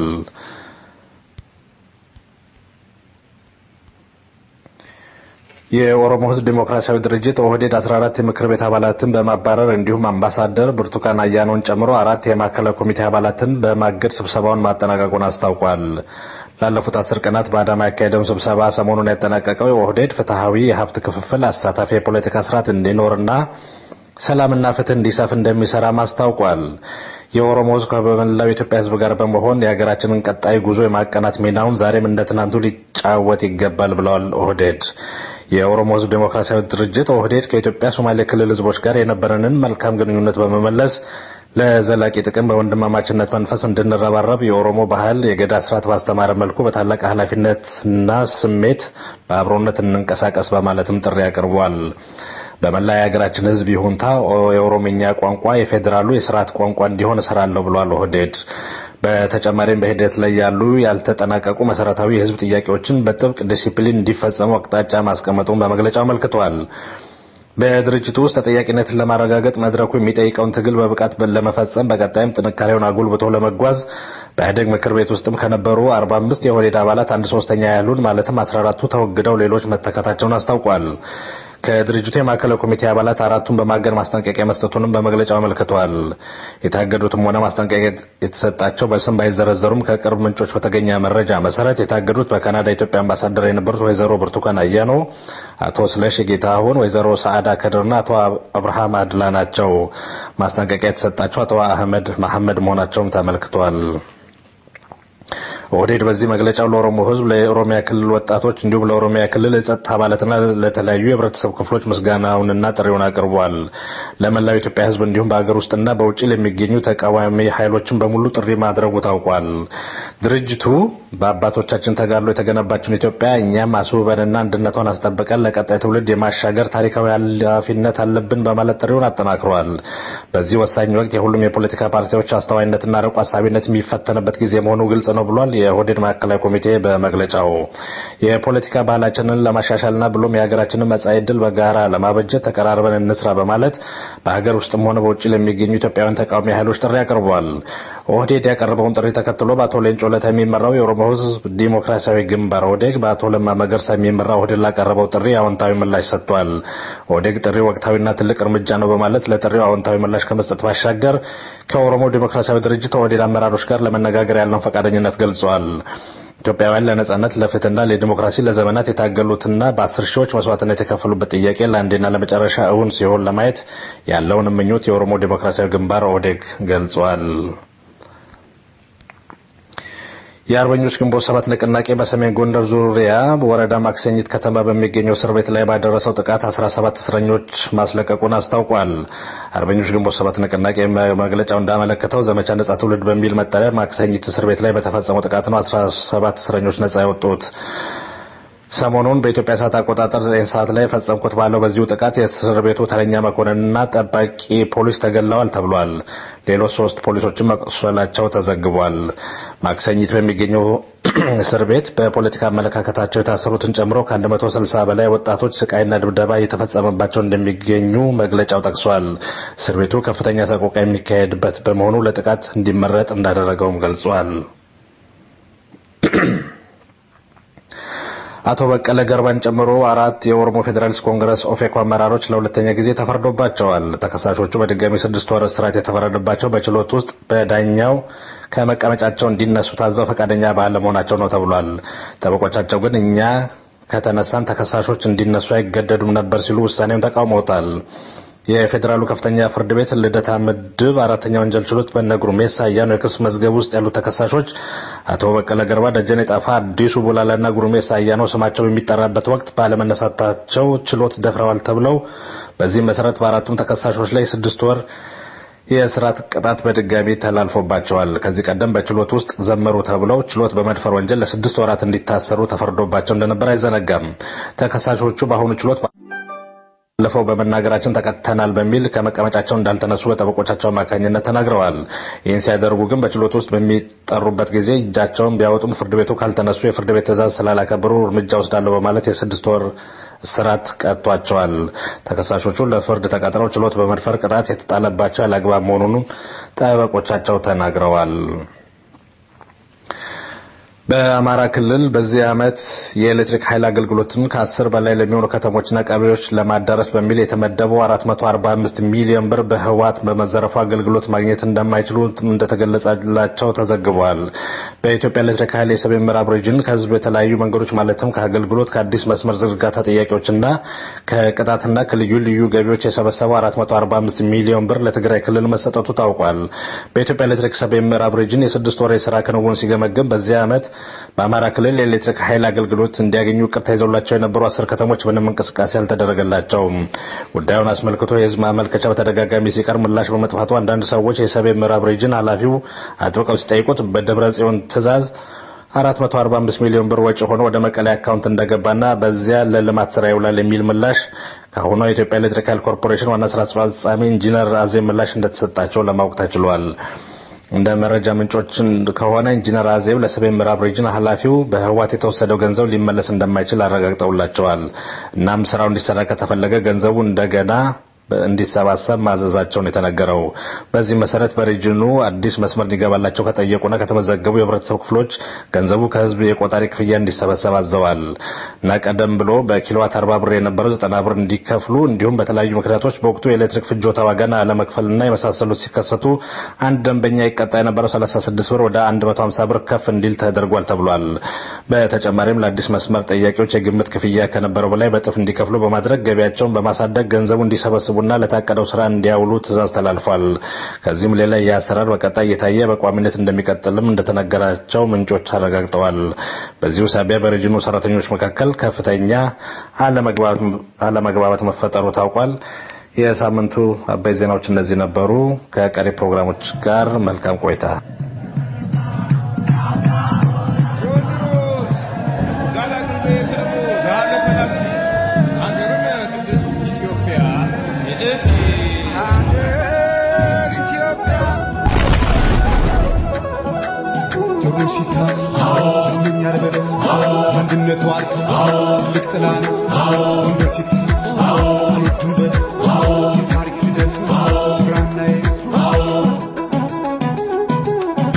የኦሮሞ ሕዝብ ዲሞክራሲያዊ ድርጅት ኦህዴድ 14 የምክር ቤት አባላትን በማባረር እንዲሁም አምባሳደር ብርቱካን አያኖን ጨምሮ 4 የማዕከላዊ ኮሚቴ አባላትን በማገድ ስብሰባውን ማጠናቀቁን አስታውቋል። ላለፉት 10 ቀናት በአዳማ ያካሄደውን ስብሰባ ሰሞኑን ያጠናቀቀው የኦህዴድ ፍትሐዊ የሀብት ክፍፍል፣ አሳታፊ የፖለቲካ ስርዓት እንዲኖርና ሰላምና ፍትህ እንዲሰፍን እንደሚሰራ አስታውቋል። የኦሮሞ ሕዝብ ከመላው የኢትዮጵያ ሕዝብ ጋር በመሆን የሀገራችንን ቀጣይ ጉዞ የማቀናት ሚናውን ዛሬም እንደ ትናንቱ ሊጫወት ይገባል ብለዋል ኦህዴድ። የኦሮሞ ሕዝብ ዲሞክራሲያዊ ድርጅት ኦህዴድ ከኢትዮጵያ ሶማሌ ክልል ሕዝቦች ጋር የነበረንን መልካም ግንኙነት በመመለስ ለዘላቂ ጥቅም በወንድማማችነት መንፈስ እንድንረባረብ የኦሮሞ ባህል የገዳ ስርዓት ባስተማረ መልኩ በታላቅ ኃላፊነትና ስሜት በአብሮነት እንንቀሳቀስ በማለትም ጥሪ አቅርቧል። በመላ የሀገራችን ሕዝብ ይሁንታ የኦሮምኛ ቋንቋ የፌዴራሉ የስርዓት ቋንቋ እንዲሆን እሰራለሁ ብሏል ኦህዴድ። በተጨማሪም በሂደት ላይ ያሉ ያልተጠናቀቁ መሰረታዊ የህዝብ ጥያቄዎችን በጥብቅ ዲሲፕሊን እንዲፈጸሙ አቅጣጫ ማስቀመጡን በመግለጫው አመልክቷል። በድርጅቱ ውስጥ ተጠያቂነትን ለማረጋገጥ መድረኩ የሚጠይቀውን ትግል በብቃት ለመፈጸም በቀጣይም ጥንካሬውን አጉልብቶ ለመጓዝ በኢህአዴግ ምክር ቤት ውስጥም ከነበሩ 45 የኦህዴድ አባላት 1/3 ያህሉን ማለትም 14ቱ ተወግደው ሌሎች መተካታቸውን አስታውቋል። ከድርጅቱ የማዕከላዊ ኮሚቴ አባላት 4ቱን በማገድ ማስጠንቀቂያ መስጠቱንም በመግለጫው አመልክቷል። የታገዱትም ሆነ ማስጠንቀቂያ የተሰጣቸው በስም ባይዘረዘሩም ከቅርብ ምንጮች በተገኘ መረጃ መሰረት የታገዱት በካናዳ የኢትዮጵያ አምባሳደር የነበሩት ወይዘሮ ብርቱካን አያኖ፣ አቶ ስለሺ ጌታሁን፣ ወይዘሮ ሰዓዳ ከድርና አቶ አብርሃም አድላ ናቸው። ማስጠንቀቂያ የተሰጣቸው አቶ አህመድ መሐመድ መሆናቸውም ተመልክቷል። ኦህዴድ በዚህ መግለጫው ለኦሮሞ ሕዝብ፣ ለኦሮሚያ ክልል ወጣቶች እንዲሁም ለኦሮሚያ ክልል የጸጥታ አባላትና ለተለያዩ የህብረተሰብ ክፍሎች ምስጋናውንና ጥሪውን አቅርቧል። ለመላው ኢትዮጵያ ሕዝብ እንዲሁም በአገር ውስጥና በውጭ ለሚገኙ ተቃዋሚ ኃይሎችን በሙሉ ጥሪ ማድረጉ ታውቋል። ድርጅቱ በአባቶቻችን ተጋድሎ የተገነባችውን ኢትዮጵያ እኛም አስውበንና አንድነቷን አስጠብቀን ለቀጣይ ትውልድ የማሻገር ታሪካዊ ኃላፊነት አለብን በማለት ጥሪውን አጠናክሯል። በዚህ ወሳኝ ወቅት የሁሉም የፖለቲካ ፓርቲዎች አስተዋይነትና ርቆ አሳቢነት የሚፈተንበት ጊዜ መሆኑ ግልጽ ነው ብሏል የኦህዴድ ማዕከላዊ ኮሚቴ በመግለጫው። የፖለቲካ ባህላችንን ለማሻሻልና ብሎም የሀገራችንን መጻኢ ዕድል በጋራ ለማበጀት ተቀራርበን እንስራ በማለት በሀገር ውስጥም ሆነ በውጭ ለሚገኙ ኢትዮጵያውያን ተቃዋሚ ኃይሎች ጥሪ አቅርቧል። ኦህዴድ ያቀረበውን ጥሪ ተከትሎ በአቶ ሌንጮ ለታ የሚመራው የኦሮሞ ሕዝብ ዲሞክራሲያዊ ግንባር ኦህዴግ በአቶ ለማ መገርሳ የሚመራው ኦህዴድ ላቀረበው ጥሪ አዎንታዊ ምላሽ ሰጥቷል። ኦህዴግ ጥሪ ወቅታዊና ትልቅ እርምጃ ነው በማለት ለጥሪው አዎንታዊ ምላሽ ከመስጠት ባሻገር ከኦሮሞ ዲሞክራሲያዊ ድርጅት ኦህዴድ አመራሮች ጋር ለመነጋገር ያለውን ፈቃደኝነት ገልጿል። ኢትዮጵያውያን ለነጻነት ለፍትህና ለዲሞክራሲ ለዘመናት የታገሉትና በ10 ሺዎች መስዋዕትነት የከፈሉበት ጥያቄ ለአንዴና ለመጨረሻ እውን ሲሆን ለማየት ያለውን ምኞት የኦሮሞ ዲሞክራሲያዊ ግንባር ኦህዴግ ገልጿል። የአርበኞች ግንቦት 7 ንቅናቄ በሰሜን ጎንደር ዙሪያ ወረዳ ማክሰኝት ከተማ በሚገኘው እስር ቤት ላይ ባደረሰው ጥቃት 17 እስረኞች ማስለቀቁን አስታውቋል። አርበኞች ግንቦት 7 ንቅናቄ መግለጫው እንዳመለከተው ዘመቻ ነጻ ትውልድ በሚል መጠሪያ ማክሰኝት እስር ቤት ላይ በተፈጸመው ጥቃት ነው 17 እስረኞች ነጻ የወጡት። ሰሞኑን በኢትዮጵያ ሰዓት አቆጣጠር 9 ሰዓት ላይ ፈጸምኩት ባለው በዚሁ ጥቃት የእስር ቤቱ ተረኛ መኮንንና ጠባቂ ፖሊስ ተገለዋል ተብሏል። ሌሎች 3 ፖሊሶችም መቁሰላቸው ተዘግቧል። ማክሰኝት በሚገኘው እስር ቤት በፖለቲካ አመለካከታቸው የታሰሩትን ጨምሮ ከ160 በላይ ወጣቶች ስቃይና ድብደባ እየተፈጸመባቸው እንደሚገኙ መግለጫው ጠቅሷል። እስር ቤቱ ከፍተኛ ሰቆቃ የሚካሄድበት በመሆኑ ለጥቃት እንዲመረጥ እንዳደረገውም ገልጿል። አቶ በቀለ ገርባን ጨምሮ 4 የኦሮሞ ፌዴራሊስት ኮንግረስ ኦፌኮ አመራሮች ለሁለተኛ ጊዜ ተፈርዶባቸዋል። ተከሳሾቹ በድጋሚ 6 ወር እስራት የተፈረደባቸው በችሎት ውስጥ በዳኛው ከመቀመጫቸው እንዲነሱ ታዘው ፈቃደኛ ባለመሆናቸው ነው ተብሏል። ጠበቆቻቸው ግን እኛ ከተነሳን ተከሳሾች እንዲነሱ አይገደዱም ነበር ሲሉ ውሳኔውን ተቃውመውታል። የፌዴራሉ ከፍተኛ ፍርድ ቤት ልደታ ምድብ 4ኛ ወንጀል ችሎት በነጉርሜሳ አያኖ የክስ መዝገብ ውስጥ ያሉ ተከሳሾች አቶ በቀለ ገርባ፣ ደጀኔ ጣፋ፣ አዲሱ ቡላላና ጉርሜሳ አያኖ ስማቸው በሚጠራበት ወቅት ባለመነሳታቸው ችሎት ደፍረዋል ተብለው በዚህ መሰረት በአራቱም ተከሳሾች ላይ 6 ወር የእስራት ቅጣት በድጋሚ ተላልፎባቸዋል። ከዚህ ቀደም በችሎት ውስጥ ዘመሩ ተብለው ችሎት በመድፈር ወንጀል ለ6 ወራት እንዲታሰሩ ተፈርዶባቸው እንደነበር አይዘነጋም። ተከሳሾቹ በአሁኑ ችሎት ለፈው በመናገራችን ተቀጥተናል በሚል ከመቀመጫቸው እንዳልተነሱ በጠበቆቻቸው አማካኝነት ተናግረዋል። ይህን ሲያደርጉ ግን በችሎት ውስጥ በሚጠሩበት ጊዜ እጃቸውን ቢያወጡም ፍርድ ቤቱ ካልተነሱ የፍርድ ቤት ትዕዛዝ ስላላከበሩ እርምጃ ወስዳለሁ በማለት የ6 ወር እስራት ቀጥቷቸዋል። ተከሳሾቹ ለፍርድ ተቀጥረው ችሎት በመድፈር ቅጣት የተጣለባቸው ያለአግባብ መሆኑን ጠበቆቻቸው ተናግረዋል። በአማራ ክልል በዚህ ዓመት የኤሌክትሪክ ኃይል አገልግሎትን ከ10 በላይ ለሚሆኑ ከተሞችና ቀበሌዎች ለማዳረስ በሚል የተመደበው 445 ሚሊዮን ብር በህወሓት በመዘረፉ አገልግሎት ማግኘት እንደማይችሉ እንደተገለጸላቸው ተዘግቧል። በኢትዮጵያ ኤሌክትሪክ ኃይል የሰሜን ምዕራብ ሪጅን ከህዝብ የተለያዩ መንገዶች ማለትም ከአገልግሎት ከአዲስ መስመር ዝርጋታ ጥያቄዎችና ከቅጣትና ከልዩ ልዩ ገቢዎች የሰበሰበው 445 ሚሊዮን ብር ለትግራይ ክልል መሰጠቱ ታውቋል። በኢትዮጵያ ኤሌክትሪክ ሰሜን ምዕራብ ሪጅን የ6 ወር የሥራ ክንውን ሲገመገም በዚህ ዓመት በአማራ ክልል የኤሌክትሪክ ኃይል አገልግሎት እንዲያገኙ እቅድ ተይዞላቸው የነበሩ 10 ከተሞች ምንም እንቅስቃሴ አልተደረገላቸውም። ጉዳዩን አስመልክቶ የህዝብ ማመልከቻ በተደጋጋሚ ሲቀር ምላሽ በመጥፋቱ አንዳንድ ሰዎች የሰሜን ምዕራብ ሪጅን ኃላፊው አጥብቀው ሲጠይቁት በደብረ ጽዮን ትዕዛዝ 445 ሚሊዮን ብር ወጪ ሆኖ ወደ መቀሌ አካውንት እንደገባና በዚያ ለልማት ስራ ይውላል የሚል ምላሽ ከአሁኑ የኢትዮጵያ ኤሌክትሪክ ኃይል ኮርፖሬሽን ዋና ስራ አስፈጻሚ ኢንጂነር አዜብ ምላሽ እንደተሰጣቸው ለማወቅ ተችሏል። እንደ መረጃ ምንጮችን ከሆነ ኢንጂነር አዜብ ለሰሜን ምዕራብ ሪጅን ኃላፊው በህወሓት የተወሰደው ገንዘብ ሊመለስ እንደማይችል አረጋግጠውላቸዋል። እናም ስራው እንዲሰራ ከተፈለገ ገንዘቡ እንደገና እንዲሰባሰብ ማዘዛቸውን የተነገረው። በዚህ መሰረት በሪጅኑ አዲስ መስመር እንዲገባላቸው ከጠየቁና ከተመዘገቡ የህብረተሰብ ክፍሎች ገንዘቡ ከህዝብ የቆጣሪ ክፍያ እንዲሰበሰብ አዘዋል እና ቀደም ብሎ በኪሎዋት 40 ብር የነበረው 90 ብር እንዲከፍሉ እንዲሁም በተለያዩ ምክንያቶች በወቅቱ የኤሌክትሪክ ፍጆታ ዋጋን አለመክፈልና የመሳሰሉት ሲከሰቱ አንድ ደንበኛ ይቀጣ የነበረው 36 ብር ወደ 150 ብር ከፍ እንዲል ተደርጓል ተብሏል። በተጨማሪም ለአዲስ መስመር ጠያቂዎች የግምት ክፍያ ከነበረው በላይ በጥፍ እንዲከፍሉ በማድረግ ገቢያቸውን በማሳደግ ገንዘቡ እንዲሰበስቡ ቡና ለታቀደው ስራ እንዲያውሉ ትዕዛዝ ተላልፏል። ከዚህም ሌላ የአሰራር በቀጣይ የታየ በቋሚነት እንደሚቀጥልም እንደተነገራቸው ምንጮች አረጋግጠዋል። በዚሁ ሳቢያ በሪጅኑ ሰራተኞች መካከል ከፍተኛ አለመግባባት መፈጠሩ ታውቋል። የሳምንቱ አበይ ዜናዎች እነዚህ ነበሩ። ከቀሪ ፕሮግራሞች ጋር መልካም ቆይታ። አንድነቱ ትልቅ ጥላ ነው። ጎንደር ሲቲ አልወድም በል የታሪክ ፊደል ብራናዬ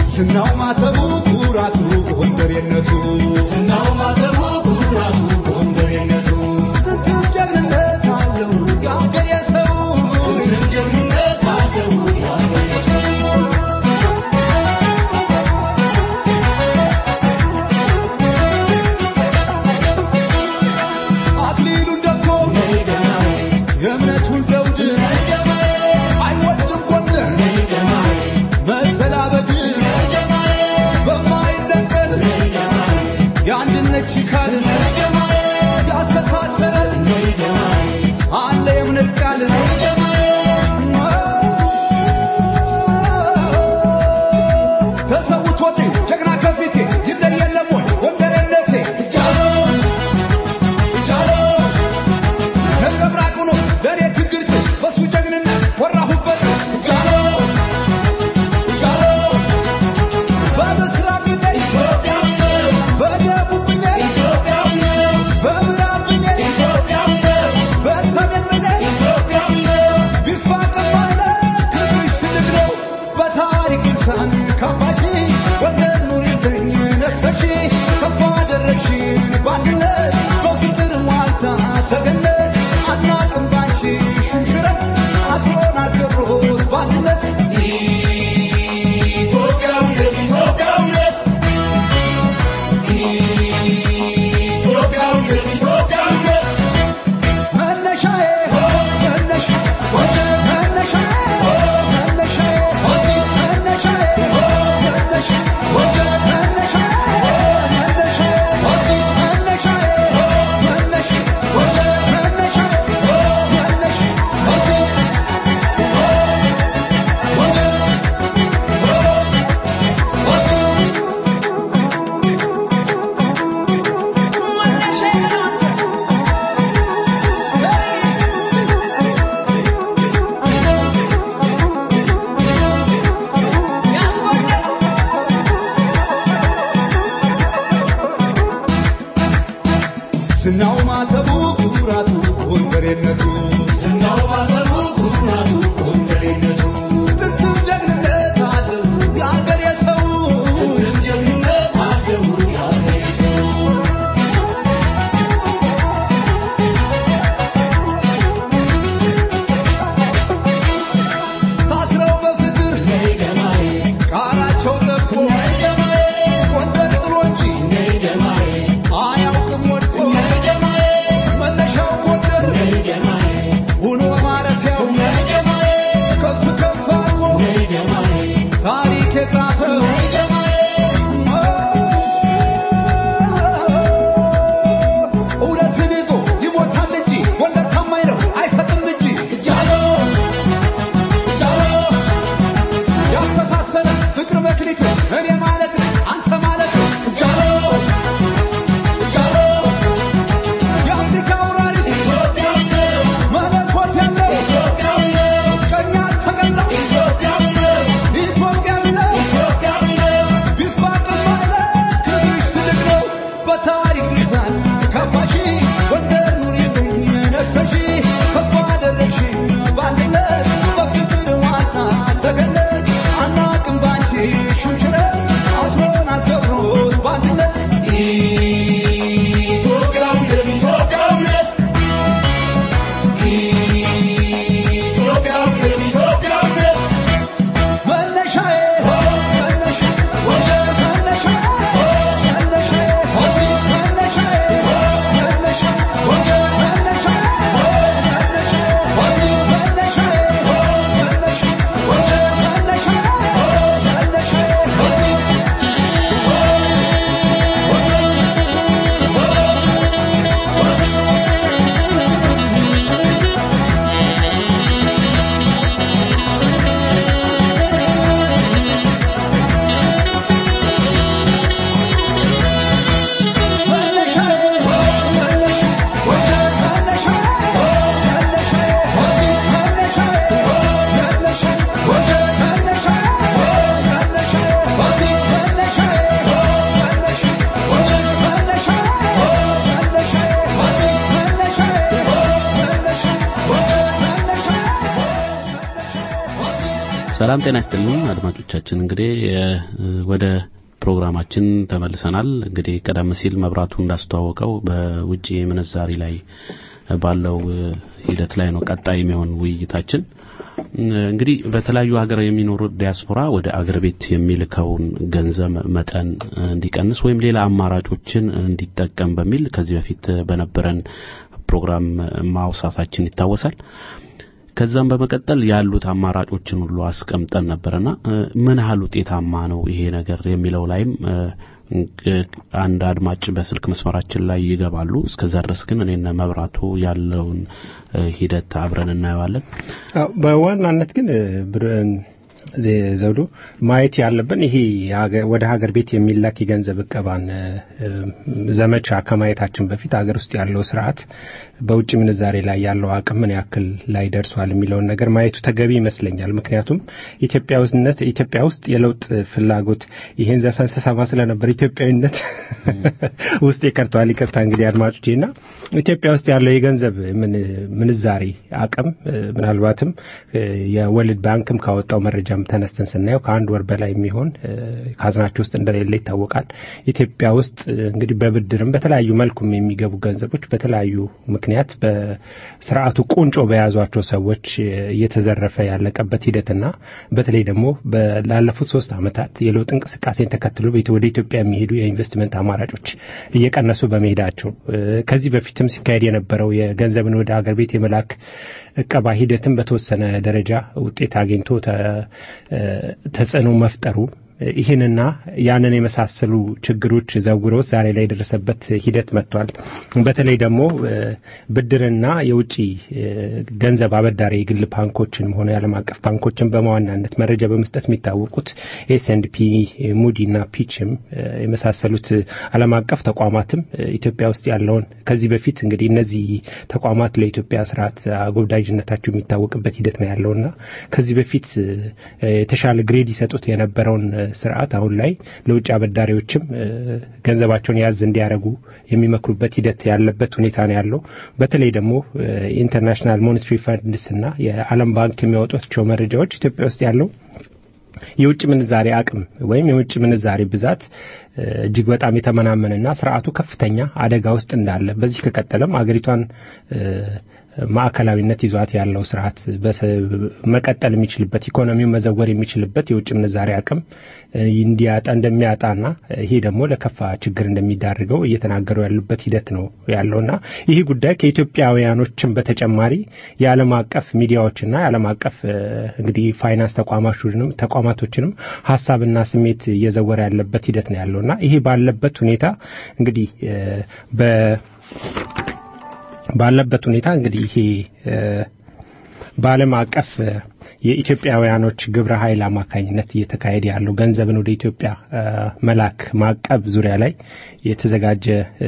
ጎንደሬነቱ ዝናው ባፈሩ ኩራቱ ጎንደሬነቱ ጥንትም ጀግንነት አለው የአገሬ ሰው ጥንትም ጀግንነት አለው የአገሬ ሰው ታስረው በፍቅር ነይደማይ ቃላቸው ጠብቆ ነይደማይ ጎንደር ጥሎ እንጂ ነይደማይ አያውቅም ወድቆ ነይደማይ መነሻው ጎንደር ነይደማይ ሆኖ ማረፊያው ነይደማይ ከፍ ከፍ አድርጎ ነይደማይ ታሪክ የጻፈው ነይደማይ እውነትን ይዞ ይሞታል እንጂ ጎንደር ታማኝ ነው አይሰጥም እጅ ጃሎ ያስተሳሰረ ፍቅር መክሊት እኔ ማለት አንተ ማለት ጃሎ የአፍሪካ ወራሪስ ኢትዮጵያዊ ነው መለኮት ያለው ኢትዮጵያዊ ነው ቀኛ ተገላው ኢትዮጵያዊ ነው ኢትዮጵያዊ ነው ቢፋቅም ማለት ክብርሽ ትልቅ ነው በታሪክ ሚዛን ከፋሽ ጎንደር ኑሪልኝ ነግሰሽ ከፍ አደረግሽኝ በአንድነት በፍቅር ዋልታ ሰገነት አናቅም ባንቺ ሹምሽረት አስሮናል ተብሮት በአንድነት ኢትዮጵያዊነት ኢትዮጵያዊነት ኢትዮጵያዊነት መነሻዬ መነሻ ጎንደር መነሻዬ መነሻዬ ሆሲት መነሻዬ መነሻ ጎንደር መነሻዬ መነሻ ሆሲት መነሻዬ መነሻ ጎንደር መነሻዬ መነሻዬ ሆሲት ሰላም ጤና ይስጥልን አድማጮቻችን እንግዲህ ወደ ፕሮግራማችን ተመልሰናል እንግዲህ ቀደም ሲል መብራቱ እንዳስተዋወቀው በውጪ ምንዛሪ ላይ ባለው ሂደት ላይ ነው ቀጣይ የሚሆን ውይይታችን እንግዲህ በተለያዩ ሀገር የሚኖሩ ዲያስፖራ ወደ አገር ቤት የሚልከውን ገንዘብ መጠን እንዲቀንስ ወይም ሌላ አማራጮችን እንዲጠቀም በሚል ከዚህ በፊት በነበረን ፕሮግራም ማውሳታችን ይታወሳል ከዛም በመቀጠል ያሉት አማራጮችን ሁሉ አስቀምጠን ነበርና ምን ያህል ውጤታማ ነው ይሄ ነገር የሚለው ላይም አንድ አድማጭ በስልክ መስመራችን ላይ ይገባሉ እስከዛ ድረስ ግን እኔና መብራቱ ያለውን ሂደት አብረን እናያለን በዋናነት ግን ዘውዱ ማየት ያለብን ይሄ ወደ ሀገር ቤት የሚላክ የገንዘብ እቀባን ዘመቻ ከማየታችን በፊት ሀገር ውስጥ ያለው ስርዓት በውጭ ምንዛሬ ላይ ያለው አቅም ምን ያክል ላይ ደርሷል የሚለው ነገር ማየቱ ተገቢ ይመስለኛል ምክንያቱም ኢትዮጵያ ውስጥ የለውጥ ፍላጎት ይሄን ዘፈን ሰሰማ ስለነበር ኢትዮጵያዊነት ውስጥ ይቀርቷል ይቀርታ እንግዲህ አድማጮቼና ኢትዮጵያ ውስጥ ያለው የገንዘብ ምንዛሬ አቅም ምናልባትም የወርልድ ባንክም ካወጣው መረጃም ተነስተን ስናየው ከአንድ ወር በላይ የሚሆን ካዝናቸው ውስጥ እንደሌለ ይታወቃል ኢትዮጵያ ውስጥ እንግዲህ በብድርም በተለያዩ መልኩም የሚገቡ ገንዘቦች በተለያዩ ምክንያት በስርዓቱ ቁንጮ በያዟቸው ሰዎች እየተዘረፈ ያለቀበት ሂደትና በተለይ ደግሞ ላለፉት 3 አመታት የለውጥ እንቅስቃሴን ተከትሎ ወደ ኢትዮጵያ የሚሄዱ የኢንቨስትመንት አማራጮች እየቀነሱ በመሄዳቸው ከዚህ በፊትም ሲካሄድ የነበረው የገንዘብን ወደ ሀገር ቤት የመላክ እቀባ ሂደትም በተወሰነ ደረጃ ውጤት አግኝቶ ተጽዕኖ መፍጠሩ ይሄንና ያንን የመሳሰሉ ችግሮች ዘውግሮት ዛሬ ላይ ደረሰበት ሂደት መጥቷል በተለይ ደግሞ ብድርና የውጪ ገንዘብ አበዳሪ ግል ባንኮችን ሆነ የዓለም አቀፍ ባንኮችን በመዋናነት መረጃ በመስጠት የሚታወቁት ኤስ&ፒ ሙዲና ፒችም የመሳሰሉት ዓለም አቀፍ ተቋማትም ኢትዮጵያ ውስጥ ያለውን ከዚህ በፊት እንግዲህ እነዚህ ተቋማት ለኢትዮጵያ ስርዓት አጎብዳጅነታቸው የሚታወቅበት ሂደት ነው ያለውና ከዚህ በፊት የተሻለ ግሬድ ይሰጡት የነበረውን ስርዓት አሁን ላይ ለውጭ አበዳሪዎችም ገንዘባቸውን ያዝ እንዲያረጉ የሚመክሩበት ሂደት ያለበት ሁኔታ ነው ያለው። በተለይ ደግሞ ኢንተርናሽናል ሞኔታሪ ፈንድስ እና የዓለም ባንክ የሚያወጧቸው መረጃዎች ኢትዮጵያ ውስጥ ያለው የውጭ ምንዛሬ አቅም ወይም የውጭ ምንዛሬ ብዛት እጅግ በጣም የተመናመነና ስርዓቱ ከፍተኛ አደጋ ውስጥ እንዳለ በዚህ ከቀጠለም አገሪቷን ማዕከላዊነት ይዟት ያለው ስርዓት መቀጠል የሚችልበት ኢኮኖሚው መዘወር የሚችልበት የውጭ ምንዛሬ አቅም እንዲያጣ እንደሚያጣና ይሄ ደግሞ ለከፋ ችግር እንደሚዳርገው እየተናገሩ ያሉበት ሂደት ነው ያለውና ይሄ ጉዳይ ከኢትዮጵያውያኖችም በተጨማሪ የዓለም አቀፍ ሚዲያዎችና የዓለም አቀፍ እንግዲህ ፋይናንስ ተቋማቶችንም ሐሳብና ስሜት እየዘወረ ያለበት ሂደት ነው ያለውና ይሄ ባለበት ሁኔታ እንግዲህ ባለበት ሁኔታ እንግዲህ ይሄ በዓለም አቀፍ የኢትዮጵያውያኖች ግብረ ኃይል አማካኝነት እየተካሄደ ያለው ገንዘብን ወደ ኢትዮጵያ መላክ ማቀብ ዙሪያ ላይ የተዘጋጀ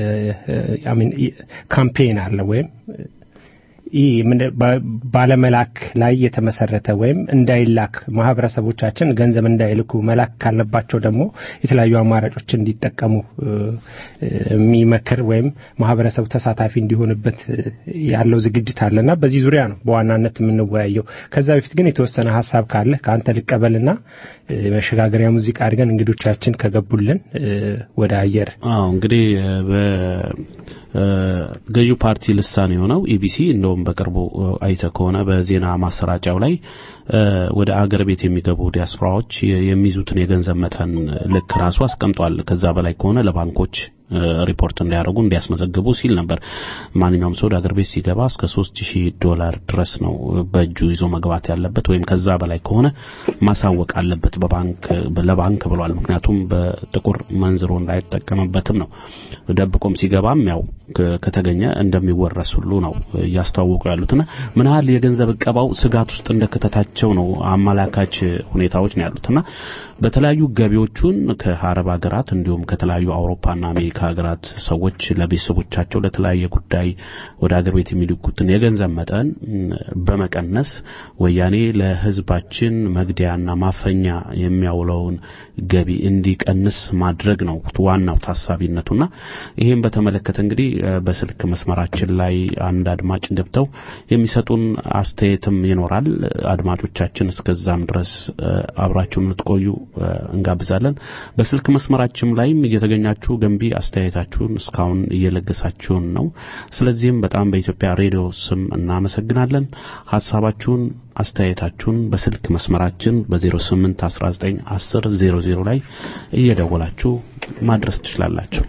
ካምፔን አለ ወይም ባለመላክ ላይ የተመሰረተ ወይም እንዳይላክ ማህበረሰቦቻችን ገንዘብ እንዳይልኩ መላክ ካለባቸው ደግሞ የተለያዩ አማራጮች እንዲጠቀሙ የሚመክር ወይም ማህበረሰቡ ተሳታፊ እንዲሆንበት ያለው ዝግጅት አለና በዚህ ዙሪያ ነው በዋናነት የምንወያየው። ከዛ በፊት ግን የተወሰነ ሐሳብ ካለ ካንተ ልቀበልና መሸጋገሪያ ሙዚቃ አድርገን እንግዶቻችን ከገቡልን ወደ አየር እንግዲህ ገዢው ፓርቲ ልሳን የሆነው ኢቢሲ እንደውም በቅርቡ አይተ ከሆነ በዜና ማሰራጫው ላይ ወደ አገር ቤት የሚገቡ ዲያስፖራዎች የሚይዙትን የገንዘብ መጠን ልክ ራሱ አስቀምጧል። ከዛ በላይ ከሆነ ለባንኮች ሪፖርት እንዲያደርጉ እንዲያስመዘግቡ ሲል ነበር። ማንኛውም ሰው ወደ አገር ቤት ሲገባ እስከ $3000 ድረስ ነው በእጁ ይዞ መግባት ያለበት ወይም ከዛ በላይ ከሆነ ማሳወቅ አለበት ለባንክ ብሏል። ምክንያቱም በጥቁር መንዝሮ እንዳይጠቀምበትም ነው። ደብቆም ሲገባም ያው ከተገኘ እንደሚወረስ ሁሉ ነው ያስተዋወቁ ያሉትና ምን ያህል የገንዘብ እቀባው ስጋት ውስጥ እንደከተታቸው ነው አማላካች ሁኔታዎች ነው ያሉትና በተለያዩ ገቢዎቹን ከአረብ ሀገራት እንዲሁም ከተለያዩ አውሮፓና አሜሪካ ሀገራት ሰዎች ለቤተሰቦቻቸው ለተለያየ ጉዳይ ወደ አገር ቤት የሚልኩትን የገንዘብ መጠን በመቀነስ ወያኔ ለህዝባችን መግደያና ማፈኛ የሚያውለውን ገቢ እንዲቀንስ ማድረግ ነው ዋናው ታሳቢነቱና ይሄን በተመለከተ እንግዲህ በስልክ መስመራችን ላይ አንድ አድማጭ ገብተው የሚሰጡን አስተያየትም ይኖራል። አድማጮቻችን እስከዛም ድረስ አብራችሁን ልትቆዩ እንጋብዛለን። በስልክ መስመራችን ላይም እየተገኛችሁ ገንቢ አስተያየታችሁን እስካሁን እየለገሳችሁን ነው። ስለዚህም በጣም በኢትዮጵያ ሬዲዮ ስም እናመሰግናለን። ሐሳባችሁን አስተያየታችሁን በስልክ መስመራችን በ08 19 10 00 ላይ እየደወላችሁ ማድረስ ትችላላችሁ።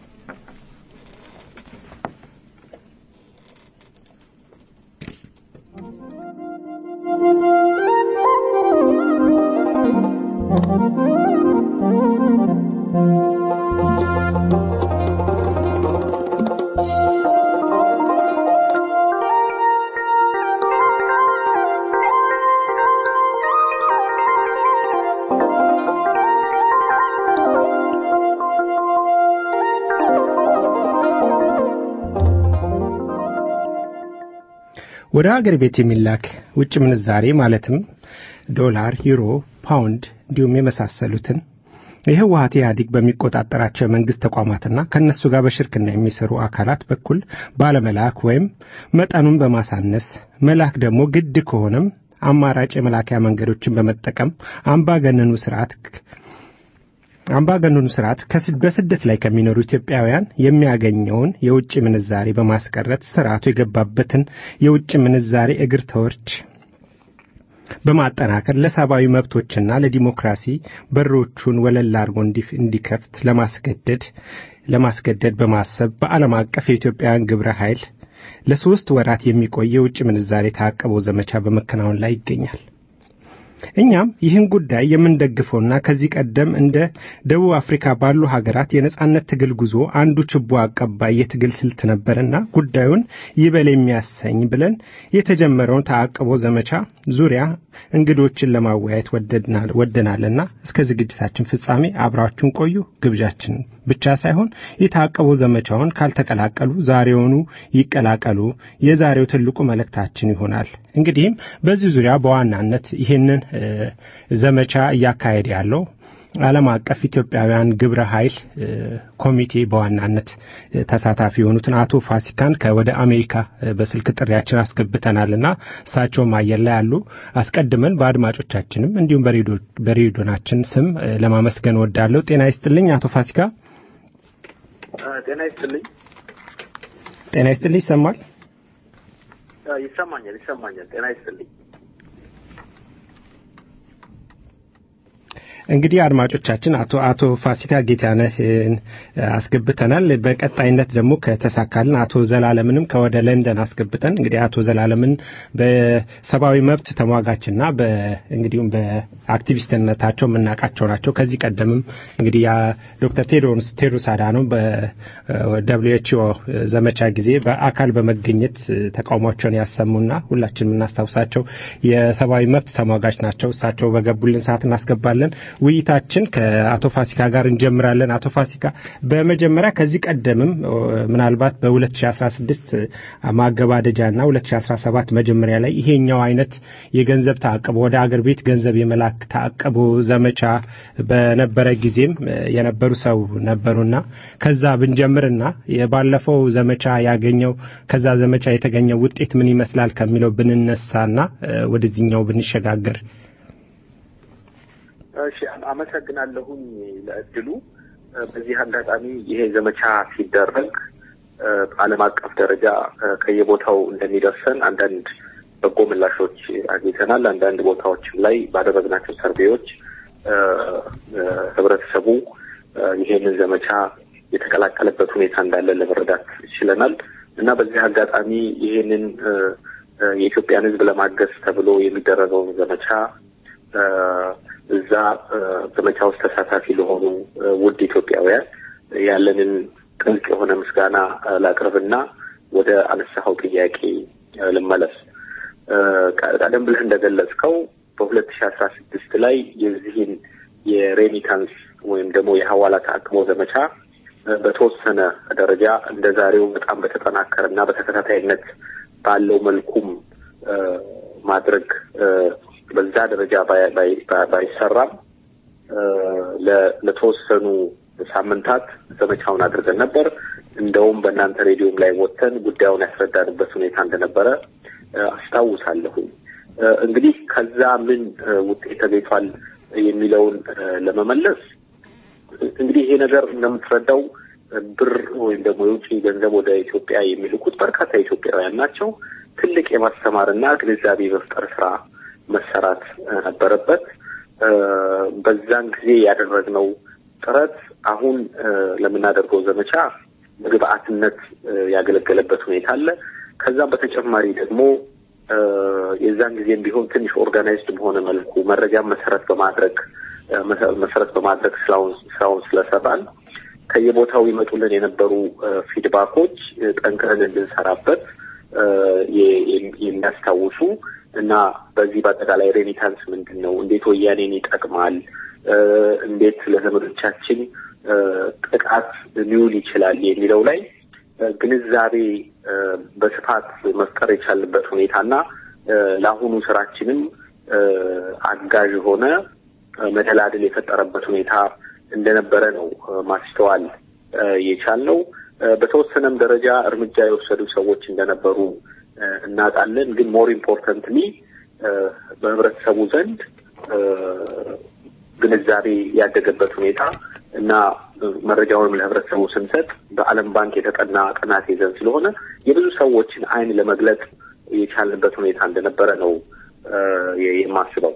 ወደ ሀገር ቤት የሚላክ ውጭ ምንዛሬ ማለትም ዶላር፣ ዩሮ፣ ፓውንድ እንዲሁም የመሳሰሉትን የህወሓት ኢህአዴግ በሚቆጣጠራቸው የመንግስት ተቋማትና ከነሱ ጋር በሽርክና የሚሰሩ አካላት በኩል ባለመላክ ወይም መጠኑን በማሳነስ መላክ ደግሞ ግድ ከሆነም አማራጭ የመላኪያ መንገዶችን በመጠቀም አምባገነኑ ስርዓት በስደት ላይ ከሚኖሩ ኢትዮጵያውያን የሚያገኘውን የውጭ ምንዛሬ በማስቀረት ስርዓቱ የገባበትን የውጭ ምንዛሬ እግር ተወርች በማጠናከር ለሰብአዊ መብቶችና ለዲሞክራሲ በሮቹን ወለል አድርጎ እንዲከፍት ለማስገደድ በማሰብ በዓለም አቀፍ የኢትዮጵያውያን ግብረ ኃይል ለ3 ወራት የሚቆይ የውጭ ምንዛሬ ታቀቦ ዘመቻ በመከናወን ላይ ይገኛል። እኛም ይህን ጉዳይ የምንደግፈውና ከዚህ ቀደም እንደ ደቡብ አፍሪካ ባሉ ሀገራት የነጻነት ትግል ጉዞ አንዱ ችቦ አቀባይ የትግል ስልት ነበርና ጉዳዩን ይበል የሚያሰኝ ብለን የተጀመረውን ታቀቦ ዘመቻ ዙሪያ እንግዶችን ለማወያየት ወደናልና እስከ ዝግጅታችን ፍጻሜ አብራችሁን ቆዩ ግብዣችን ብቻ ሳይሆን የታቀቦ ዘመቻውን ካልተቀላቀሉ ዛሬውኑ ይቀላቀሉ የዛሬው ትልቁ መልእክታችን ይሆናል። እንግዲህ በዚህ ዙሪያ በዋናነት ይሄንን ዘመቻ ያካሄደ ያለው ዓለም አቀፍ ኢትዮጵያውያን ግብረ ኃይል ኮሚቴ በዋናነት ተሳታፊ የሆኑትን አቶ ፋሲካን ከወደ አሜሪካ በስልክ ጥሪያችን አስገብተናልና እሳቸውም አየር ላይ አሉ። አስቀድመን በአድማጮቻችንም እንዲሁም በሬዲዮናችን ስም ለማመስገን ወዳለሁ። ጤና ይስጥልኝ አቶ ፋሲካ። ጤና ይስጥልኝ። ጤና ይስጥልኝ። ይሰማል? ይሰማኛል። ጤና ይስጥልኝ። እንግዲህ አድማጮቻችን አቶ ፋሲካ ጌታነህ አስገብተናል። በቀጣይነት ደግሞ ከተሳካልን አቶ ዘላለምንም ከወደ ለንደን አስገብተን እንግዲህ አቶ ዘላለምን በሰብአዊ መብት ተሟጋችና እንግዲህም በአክቲቪስትነታቸው የምናውቃቸው ናቸው። ከዚህ ቀደምም እንግዲህ ዶክተር ቴድሮስ አዳኖም በWHO ዘመቻ ጊዜ በአካል በመገኘት ተቃውሟቸውን ያሰሙና ሁላችንም እናስታውሳቸው የሰብአዊ መብት ተሟጋች ናቸው። እሳቸው በገቡልን ሰዓት እናስገባለን። ውይይታችን ከአቶ ፋሲካ ጋር እንጀምራለን። አቶ ፋሲካ በመጀመሪያ ከዚህ ቀደምም ምናልባት በ2016 ማገባደጃና 2017 መጀመሪያ ላይ ይሄኛው አይነት የገንዘብ ተአቅቦ ወደ አገር ቤት ገንዘብ የመላክ ተአቅቦ ዘመቻ በነበረ ጊዜም የነበሩ ሰው ነበሩና ከዛ ብንጀምርና የባለፈው ዘመቻ ያገኘው ከዛ ዘመቻ የተገኘው ውጤት ምን ይመስላል ከሚለው ብንነሳና ወደዚህኛው ብንሸጋገር። እሺ አመሰግናለሁኝ ለእድሉ። በዚህ አጋጣሚ ይሄ ዘመቻ ሲደረግ ዓለም አቀፍ ደረጃ ከየቦታው እንደሚደርሰን አንዳንድ በጎ ምላሾች አግኝተናል። አንዳንድ ቦታዎችም ላይ ባደረግናቸው ሰርቬዎች ህብረተሰቡ ይሄንን ዘመቻ የተቀላቀለበት ሁኔታ እንዳለ ለመረዳት ችለናል እና በዚህ አጋጣሚ ይሄንን የኢትዮጵያን ሕዝብ ለማገዝ ተብሎ የሚደረገውን ዘመቻ እዛ ዘመቻ ውስጥ ተሳታፊ ለሆኑ ውድ ኢትዮጵያውያን ያለንን ጥልቅ የሆነ ምስጋና ላቅርብና ወደ አነሳኸው ጥያቄ ልመለስ። ቀደም ብለህ እንደገለጽከው በ2016 ላይ የዚህን የሬሚታንስ ወይም ደግሞ የሐዋላ ተአቅቦ ዘመቻ በተወሰነ ደረጃ እንደዛሬው በጣም በተጠናከረና በተከታታይነት ባለው መልኩም ማድረግ በዛ ደረጃ ባይሰራም ለተወሰኑ ሳምንታት ዘመቻውን አድርገን ነበር። እንደውም በእናንተ ሬዲዮም ላይ ወጥተን ጉዳዩን ያስረዳንበት ሁኔታ እንደነበረ አስታውሳለሁ። እንግዲህ ከዛ ምን ውጤት ተገኝቷል የሚለውን ለመመለስ እንግዲህ ይሄ ነገር እንደምትረዳው ብር ወይም ደግሞ የውጭ ገንዘብ ወደ ኢትዮጵያ የሚልኩት በርካታ ኢትዮጵያውያን ናቸው። ትልቅ የማስተማርና ግንዛቤ መፍጠር ስራ መሰራት ነበረበት። በዛን ጊዜ ያደረግነው ጥረት አሁን ለምናደርገው ዘመቻ ግብአትነት ያገለገለበት ሁኔታ አለ። ከዛም በተጨማሪ ደግሞ የዛን ጊዜም ቢሆን ትንሽ ኦርጋናይዝድ በሆነ መልኩ መረጃ መሰረት በማድረግ ስራውን ስለሰራን ከየቦታው ይመጡልን የነበሩ ፊድባኮች ጠንክረን እንድንሰራበት የሚያስታውሱ እና በዚህ በአጠቃላይ ሬሚታንስ ምንድነው፣ እንዴት ወያኔን ይጠቅማል፣ እንዴት ለዘመዶቻችን ጥቃት ሊውል ይችላል የሚለው ላይ ግንዛቤ በስፋት መፍጠር የቻልንበት ሁኔታና ለአሁኑ ስራችንም አጋዥ ሆነ መደላድል የፈጠረበት ሁኔታ እንደነበረ ነው ማስተዋል የቻልነው። በተወሰነም ደረጃ እርምጃ የወሰዱ ሰዎች እንደነበሩ እናጣለን። ግን ሞር ኢምፖርታንትሊ በህብረተሰቡ ዘንድ ግንዛቤ ያደገበት ሁኔታ እና መረጃውን ለህብረተሰቡ ስንሰጥ በዓለም ባንክ የተጠና ጥናት ይዘን ስለሆነ የብዙ ሰዎችን አይን ለመግለጽ የቻልንበት ሁኔታ እንደነበረ ነው የማስበው።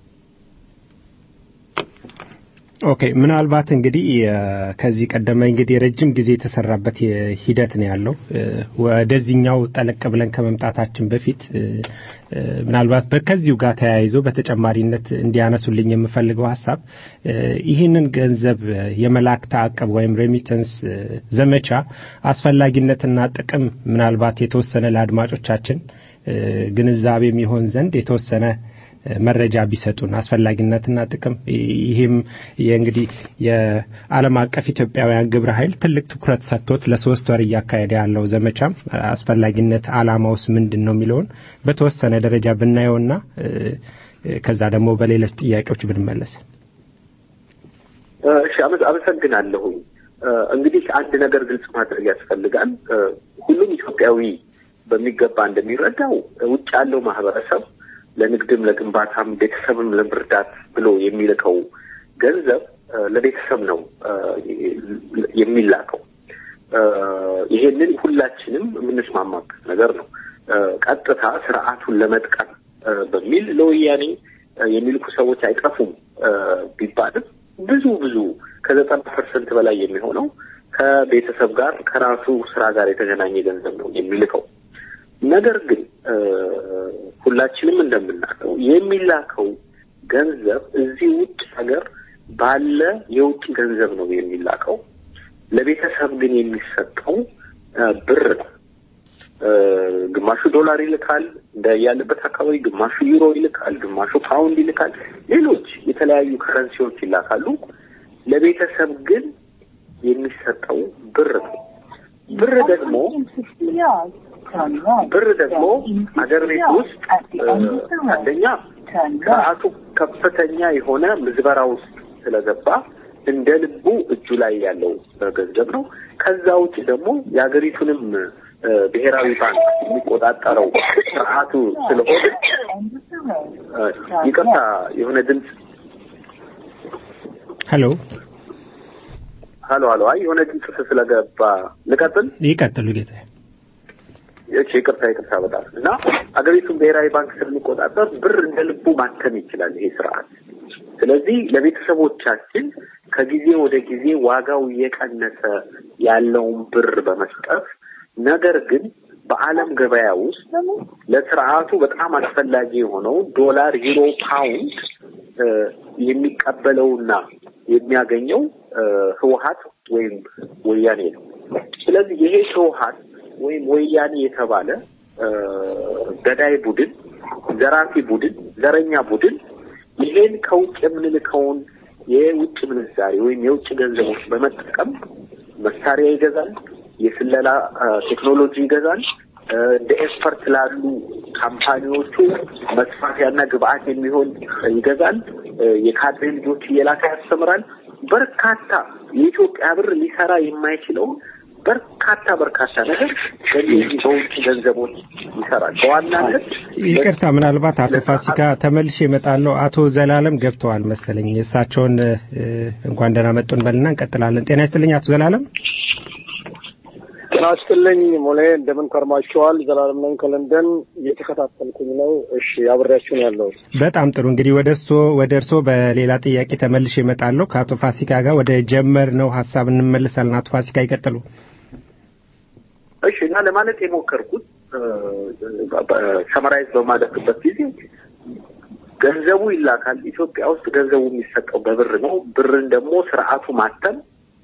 ኦኬ ምናልባት እንግዲህ ከዚህ ቀደም እንግዲህ ረጅም ጊዜ የተሰራበት ሂደት ነው ያለው። ወደዚህኛው ጠለቅ ብለን ከመምጣታችን በፊት ምናልባት በከዚሁ ጋር ተያይዞ በተጨማሪነት እንዲያነሱልኝ የምፈልገው ሐሳብ ይህንን ገንዘብ የመላክ ተአቅቦ ወይም ሬሚተንስ ዘመቻ አስፈላጊነትና ጥቅም ምናልባት የተወሰነ ለአድማጮቻችን ግንዛቤ የሚሆን ዘንድ የተወሰነ መረጃ ቢሰጡን አስፈላጊነትና ጥቅም። ይሄም እንግዲህ የዓለም አቀፍ ኢትዮጵያውያን ግብረ ኃይል ትልቅ ትኩረት ሰጥቶት ለ3 ወር እያካሄደ ያለው ዘመቻም አስፈላጊነት ዓላማውስ ምንድነው የሚለውን በተወሰነ ደረጃ ብናየውና ከዛ ደግሞ በሌሎች ጥያቄዎች ብንመለስ። እሺ አመሰግናለሁ። እንግዲህ አንድ ነገር ግልጽ ማድረግ ያስፈልጋል። ሁሉም ኢትዮጵያዊ በሚገባ እንደሚረዳው ውጭ ያለው ማህበረሰብ ለንግድም ለግንባታም ቤተሰብም ለመርዳት ብሎ የሚልከው ገንዘብ ለቤተሰብ ነው የሚላከው። ይሄንን ሁላችንም የምንስማማበት ነገር ነው። ቀጥታ ስርዓቱን ለመጥቀም በሚል ለወያኔ የሚልኩ ሰዎች አይጠፉም ቢባልም ብዙ ከ90% በላይ የሚሆነው ከቤተሰብ ጋር ከራሱ ስራ ጋር የተገናኘ ገንዘብ ነው የሚልከው። ነገር ግን ሁላችንም እንደምናውቀው የሚላከው ገንዘብ እዚህ ውጭ ሀገር ባለ የውጭ ገንዘብ ነው የሚላከው። ለቤተሰብ ግን የሚሰጠው ብር ነው። ግማሹ ዶላር ይልካል ያለበት አካባቢ፣ ግማሹ ዩሮ ይልካል፣ ግማሹ ፓውንድ ይልካል፣ ሌሎች የተለያዩ ከረንሲዎች ይላካሉ። ለቤተሰብ ግን የሚሰጠው ብር ነው። ብር ደግሞ አገር ቤት ውስጥ አንደኛ ስርዓቱ ከፍተኛ የሆነ ምዝበራ ውስጥ ስለገባ እንደ ልቡ እጁ ላይ ያለው ገንዘብ ነው። ከዛ ውጭ ደግሞ የሀገሪቱንም ብሔራዊ ባንክ የሚቆጣጠረው ስርዓቱ ስለሆነ ይቅርታ የሆነ ድምጽ ሄሎ አይ የሆነ ድምጽ ስለገባ ልቀጥል? ይቀጥሉ ጌታ። ይቅርታ በጣም እና አገሪቱን ብሔራዊ ባንክ ስለሚቆጣጠር ብር እንደ ልቡ ማተም ይችላል ይሄ ስርዓት። ስለዚህ ለቤተሰቦቻችን ከጊዜ ወደ ጊዜ ዋጋው እየቀነሰ ያለውን ብር በመስጠት ነገር ግን በዓለም ገበያ ውስጥ ለስርዓቱ በጣም አስፈላጊ የሆነው ዶላር፣ ዩሮ፣ ፓውንድ የሚቀበለውና የሚያገኘው ህወሓት ወይም ወያኔ ነው። ስለዚህ ይሄ ህወሓት ወይም ወያኔ የተባለ ገዳይ ቡድን፣ ዘራፊ ቡድን፣ ዘረኛ ቡድን ይሄን ከውጭ የምንልከውን የውጭ ምንዛሪ ወይም የውጭ ገንዘቦች በመጠቀም መሳሪያ ይገዛል፣ የስለላ ቴክኖሎጂ ይገዛል፣ እንደ ኤክስፐርት ላሉ ካምፓኒዎቹ መስፋፊያና ግብአት የሚሆን ይገዛል፣ የካድሬ ልጆች እየላከ ያስተምራል። በርካታ የኢትዮጵያ ብር ሊሰራ የማይችለው በርካታ ነገር በእነዚህ በውጭ ገንዘቦች ይሰራል። በዋናነት ይቅርታ ምናልባት አቶ ፋሲካ ተመልሼ እመጣለሁ። አቶ ዘላለም ገብተዋል መሰለኝ። እሳቸውን እንኳን ደህና መጡን በልና እንቀጥላለን። ጤና ይስጥልኝ አቶ ዘላለም። ጤና ይስጥልኝ ሞሌ፣ እንደምን ከርማችኋል? ዘላለም ነኝ ከለንደን እየተከታተልኩኝ ነው። እሺ አብሬያችሁ ነው ያለው። በጣም ጥሩ። እንግዲህ ወደ እርሶ በሌላ ጥያቄ ተመልሼ እመጣለሁ። ከአቶ ፋሲካ ጋር ወደ ጀመርነው ሐሳብ እንመለሳለን። አቶ ፋሲካ ይቀጥሉ። እሺ እና ለማለት የሞከርኩት ሰማራይዝ በማድረግበት ጊዜ ገንዘቡ ይላካል። ኢትዮጵያ ውስጥ ገንዘቡ የሚሰጠው በብር ነው። ብርን ደግሞ ስርዓቱ ማተም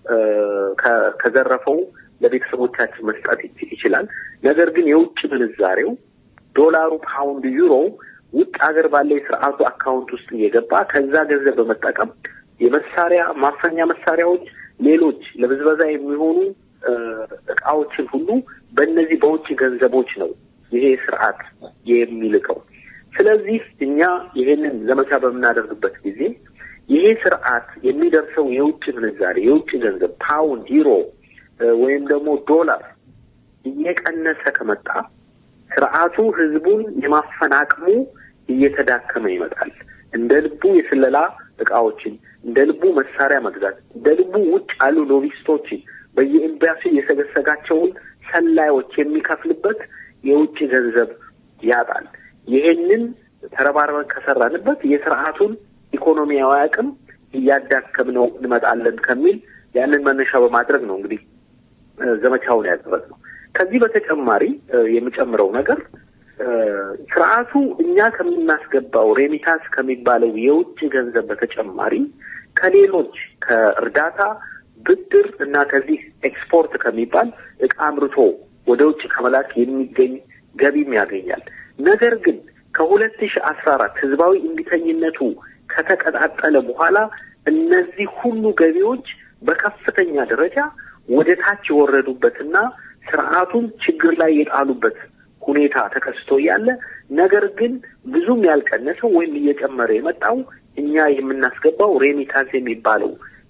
ከዘረፈው ለቤተሰቦቻችን መስጠት ይችላል። ነገር ግን የውጭ ምንዛሬው ዶላሩ፣ ፓውንድ፣ ዩሮ ውጭ ሀገር ባለ የስርዓቱ አካውንት ውስጥ እየገባ ከዛ ገንዘብ በመጠቀም የመሳሪያ ማፈኛ መሳሪያዎች፣ ሌሎች ለብዝበዛ የሚሆኑ እቃዎችን ሁሉ በእነዚህ በውጭ ገንዘቦች ነው ይሄ ስርዓት የሚልከው። ስለዚህ እኛ ይሄንን ዘመቻ በምናደርግበት ጊዜ ይሄ ስርዓት የሚደርሰው የውጭ ምንዛሬ የውጭ ገንዘብ ፓውንድ፣ ዩሮ ወይም ደግሞ ዶላር እየቀነሰ ከመጣ ስርዓቱ ህዝቡን የማፈናቀሙ እየተዳከመ ይመጣል። እንደ ልቡ የስለላ እቃዎችን፣ እንደ ልቡ መሳሪያ መግዛት፣ እንደ ልቡ ውጭ ያሉ ሎቢስቶችን በየኤምባሲ የሰገሰጋቸውን ሰላዮች የሚከፍልበት የውጭ ገንዘብ ያጣል። ይሄንን ተረባርበን ከሰራንበት የስርዓቱን ኢኮኖሚያዊ አቅም እያዳከምነው እንመጣለን ከሚል ያንን መነሻ በማድረግ ነው እንግዲህ ዘመቻውን ያደረግነው። ከዚህ በተጨማሪ የሚጨምረው ነገር ስርዓቱ እኛ ከምናስገባው ሬሚታንስ ከሚባለው የውጭ ገንዘብ በተጨማሪ ከሌሎች ከእርዳታ ብድር እና ከዚህ ኤክስፖርት ከሚባል እቃ አምርቶ ወደ ውጭ ከመላክ የሚገኝ ገቢም ያገኛል። ነገር ግን ከ2014 ህዝባዊ እንቢተኝነቱ ከተቀጣጠለ በኋላ እነዚህ ሁሉ ገቢዎች በከፍተኛ ደረጃ ወደ ታች የወረዱበትና ስርዓቱን ችግር ላይ የጣሉበት ሁኔታ ተከስቶ ያለ፣ ነገር ግን ብዙም ያልቀነሰው ወይም እየጨመረ የመጣው እኛ የምናስገባው ሬሚታንስ የሚባለው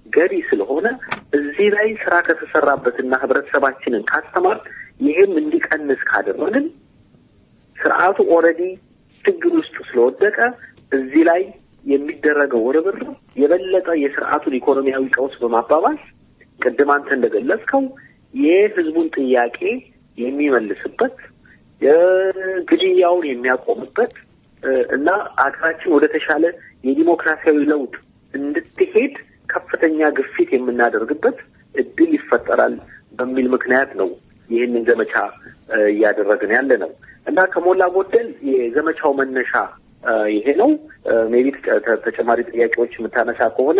ገቢ ስለሆነ እዚህ ላይ ስራ ከተሰራበትና ህብረተሰባችንን ካስተማር ይሄም እንዲቀንስ ካደረግን ስርዓቱ ኦልሬዲ ችግር ውስጥ ስለወደቀ እዚህ ላይ የሚደረገው ርብርብ የበለጠ የስርዓቱን ኢኮኖሚያዊ ቀውስ በማባባስ ቅድም አንተ እንደገለጽከው የህዝቡን ጥያቄ የሚመልስበት የግድያውን የሚያቆምበት እና አገራችን ወደ ተሻለ የዲሞክራሲያዊ ለውጥ እንድትሄድ ከፍተኛ ግፊት የምናደርግበት እድል ይፈጠራል በሚል ምክንያት ነው ይህንን ዘመቻ እያደረግን ያለ ነው እና ከሞላ ጎደል የዘመቻው መነሻ ይሄ ነው። ሜቢ ተጨማሪ ጥያቄዎች የምታነሳ ከሆነ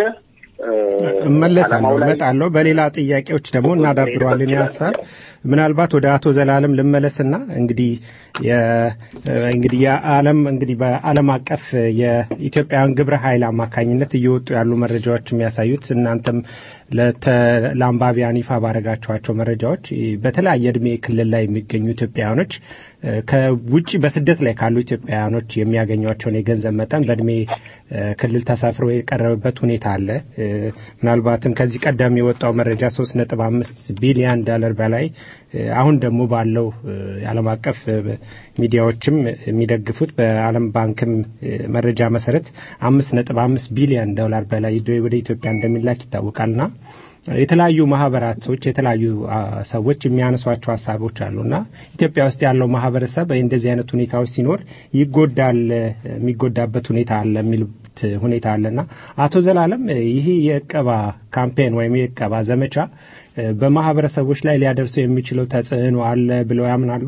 እመለሳለሁ። በሌላ ጥያቄዎች ደግሞ እናዳብረዋለን ያሳብ ምናልባት ወደ አቶ ዘላለም ልመለስና እንግዲህ የዓለም በዓለም አቀፍ የኢትዮጵያን ግብረ ኃይል አማካኝነት እየወጡ ያሉ መረጃዎች የሚያሳዩት እናንተም ለአንባቢያን ይፋ ባረጋችኋቸው መረጃዎች በተለያየ እድሜ ክልል ላይ የሚገኙ ኢትዮጵያውያኖች ከውጪ በስደት ላይ ካሉ ኢትዮጵያውያኖች የሚያገኟቸውን የገንዘብ መጠን በእድሜ ክልል ተሳፍሮ የቀረበበት ሁኔታ አለ። ምናልባትም ከዚህ ቀደም የወጣው መረጃ 3.5 ቢሊዮን ዶላር በላይ አሁን ደግሞ ባለው የዓለም አቀፍ ሚዲያዎችም የሚደግፉት በዓለም ባንክም መረጃ መሰረት 5.5 ቢሊዮን ዶላር በላይ ወደ ኢትዮጵያ እንደሚላክ ይታወቃልና የተለያዩ ማህበራቶች የተለያዩ ሰዎች የሚያነሷቸው ሐሳቦች አሉና ኢትዮጵያ ውስጥ ያለው ማህበረሰብ እንደዚህ አይነት ሁኔታዎች ሲኖር ይጎዳል የሚጎዳበት ሁኔታ አለ የሚሉት ሁኔታ አለና አቶ ዘላለም ይሄ የቀባ ካምፔን ወይም የቀባ ዘመቻ በማህበረሰቦች ላይ ሊያደርሱ የሚችለው ተጽዕኖ አለ ብለው ያምናሉ?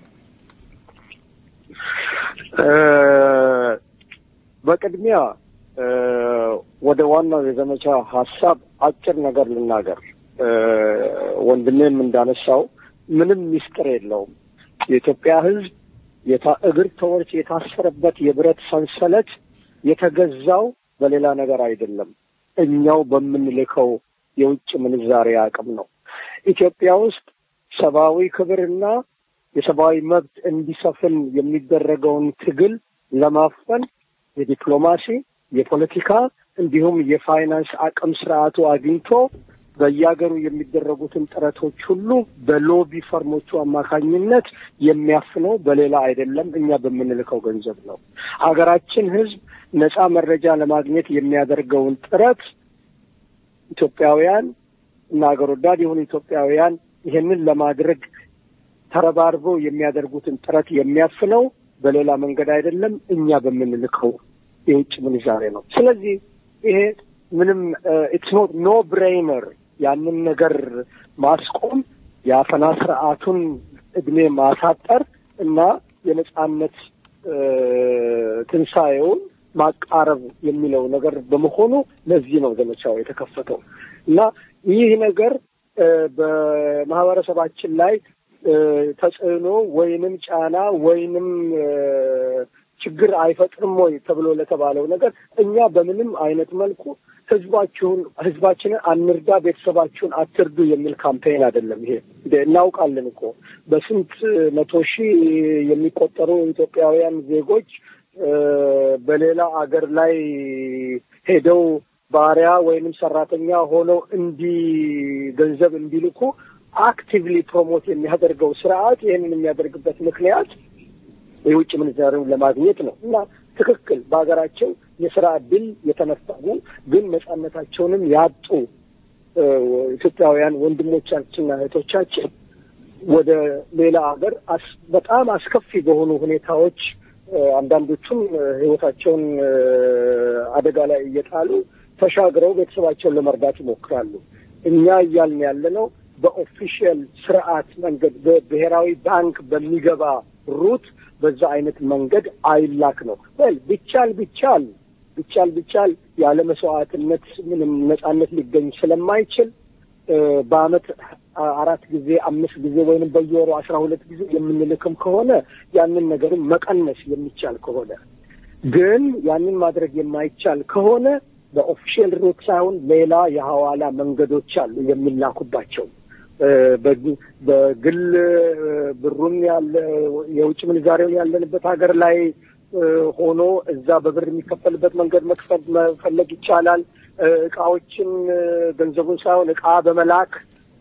በቅድሚያ ወደ ዋናው የዘመቻ ሐሳብ አጭር ነገር ልናገር። ወንድሜም እንዳነሳው ምንም ሚስጥር የለውም። የኢትዮጵያ ሕዝብ እግር ተወርች የታሰረበት የብረት ሰንሰለት የተገዛው በሌላ ነገር አይደለም፣ እኛው በምንልከው የውጭ ምንዛሬ አቅም ነው። ኢትዮጵያ ውስጥ ሰብአዊ ክብርና የሰብአዊ መብት እንዲሰፍን የሚደረገውን ትግል ለማፈን የዲፕሎማሲ የፖለቲካ እንዲሁም የፋይናንስ አቅም ስርዓቱ አግኝቶ በየሀገሩ የሚደረጉትን ጥረቶች ሁሉ በሎቢ ፈርሞቹ አማካኝነት የሚያፍነው በሌላ አይደለም፣ እኛ በምንልከው ገንዘብ ነው። ሀገራችን ህዝብ ነፃ መረጃ ለማግኘት የሚያደርገውን ጥረት ኢትዮጵያውያን እና ሀገር ወዳድ የሆኑ ኢትዮጵያውያን ይሄንን ለማድረግ ተረባርበው የሚያደርጉትን ጥረት የሚያፍነው በሌላ መንገድ አይደለም፣ እኛ በምንልከው የውጭ ምንዛሬ ነው። ስለዚህ ይሄ ምንም ኢትስ ኖት ኖ ብሬነር ያንን ነገር ማስቆም የአፈና ስርዓቱን እድሜ ማሳጠር እና የነጻነት ትንሳኤውን ማቃረብ የሚለው ነገር በመሆኑ ለዚህ ነው ዘመቻው የተከፈተው እና ይህ ነገር በማህበረሰባችን ላይ ተጽዕኖ ወይንም ጫና ወይንም ችግር አይፈጥርም ወይ ተብሎ ለተባለው ነገር እኛ በምንም አይነት መልኩ ህዝባችንን አንርዳ፣ ቤተሰባችሁን አትርዱ የሚል ካምፔን አይደለም። ይሄ እናውቃለን እኮ በስንት መቶ ሺህ የሚቆጠሩ ኢትዮጵያውያን ዜጎች በሌላ አገር ላይ ሄደው ባሪያ ወይንም ሰራተኛ ሆነው ገንዘብ እንዲልኩ አክቲቭሊ ፕሮሞት የሚያደርገው ስርዓት ይህንን የሚያደርግበት ምክንያት የውጭ ምንዛሬውን ለማግኘት ነው እና ትክክል በሀገራቸው የሥራ ዕድል የተነፈጉ ግን ነጻነታቸውንም ያጡ ኢትዮጵያውያን ወንድሞቻችንና እህቶቻችን ወደ ሌላ ሀገር በጣም አስከፊ በሆኑ ሁኔታዎች አንዳንዶቹም ህይወታቸውን አደጋ ላይ እየጣሉ ተሻግረው ቤተሰባቸውን ለመርዳት ይሞክራሉ። እኛ እያልን ያለነው በኦፊሻል ስርዓት መንገድ በብሔራዊ ባንክ በሚገባ ሩት በዛ አይነት መንገድ አይላክ ነው። ቢቻል ያለ መስዋዕትነት ምንም ነጻነት ሊገኝ ስለማይችል በአመት 4 ጊዜ 5 ጊዜ ወይንም በየወሩ 12 ጊዜ የምንልክም ከሆነ ያንን ነገርን መቀነስ የሚቻል ከሆነ ግን ያንን ማድረግ የማይቻል ከሆነ በኦፊሻል ሩት ሳይሆን ሌላ የሐዋላ መንገዶች አሉ የሚላኩባቸው በግል ብሩን ያለ የውጭ ምንዛሬውን ያለንበት ሀገር ላይ ሆኖ እዛ በብር የሚከፈልበት መንገድ መፈለግ ይቻላል። እቃዎችን ገንዘቡን ሳይሆን እቃ በመላክ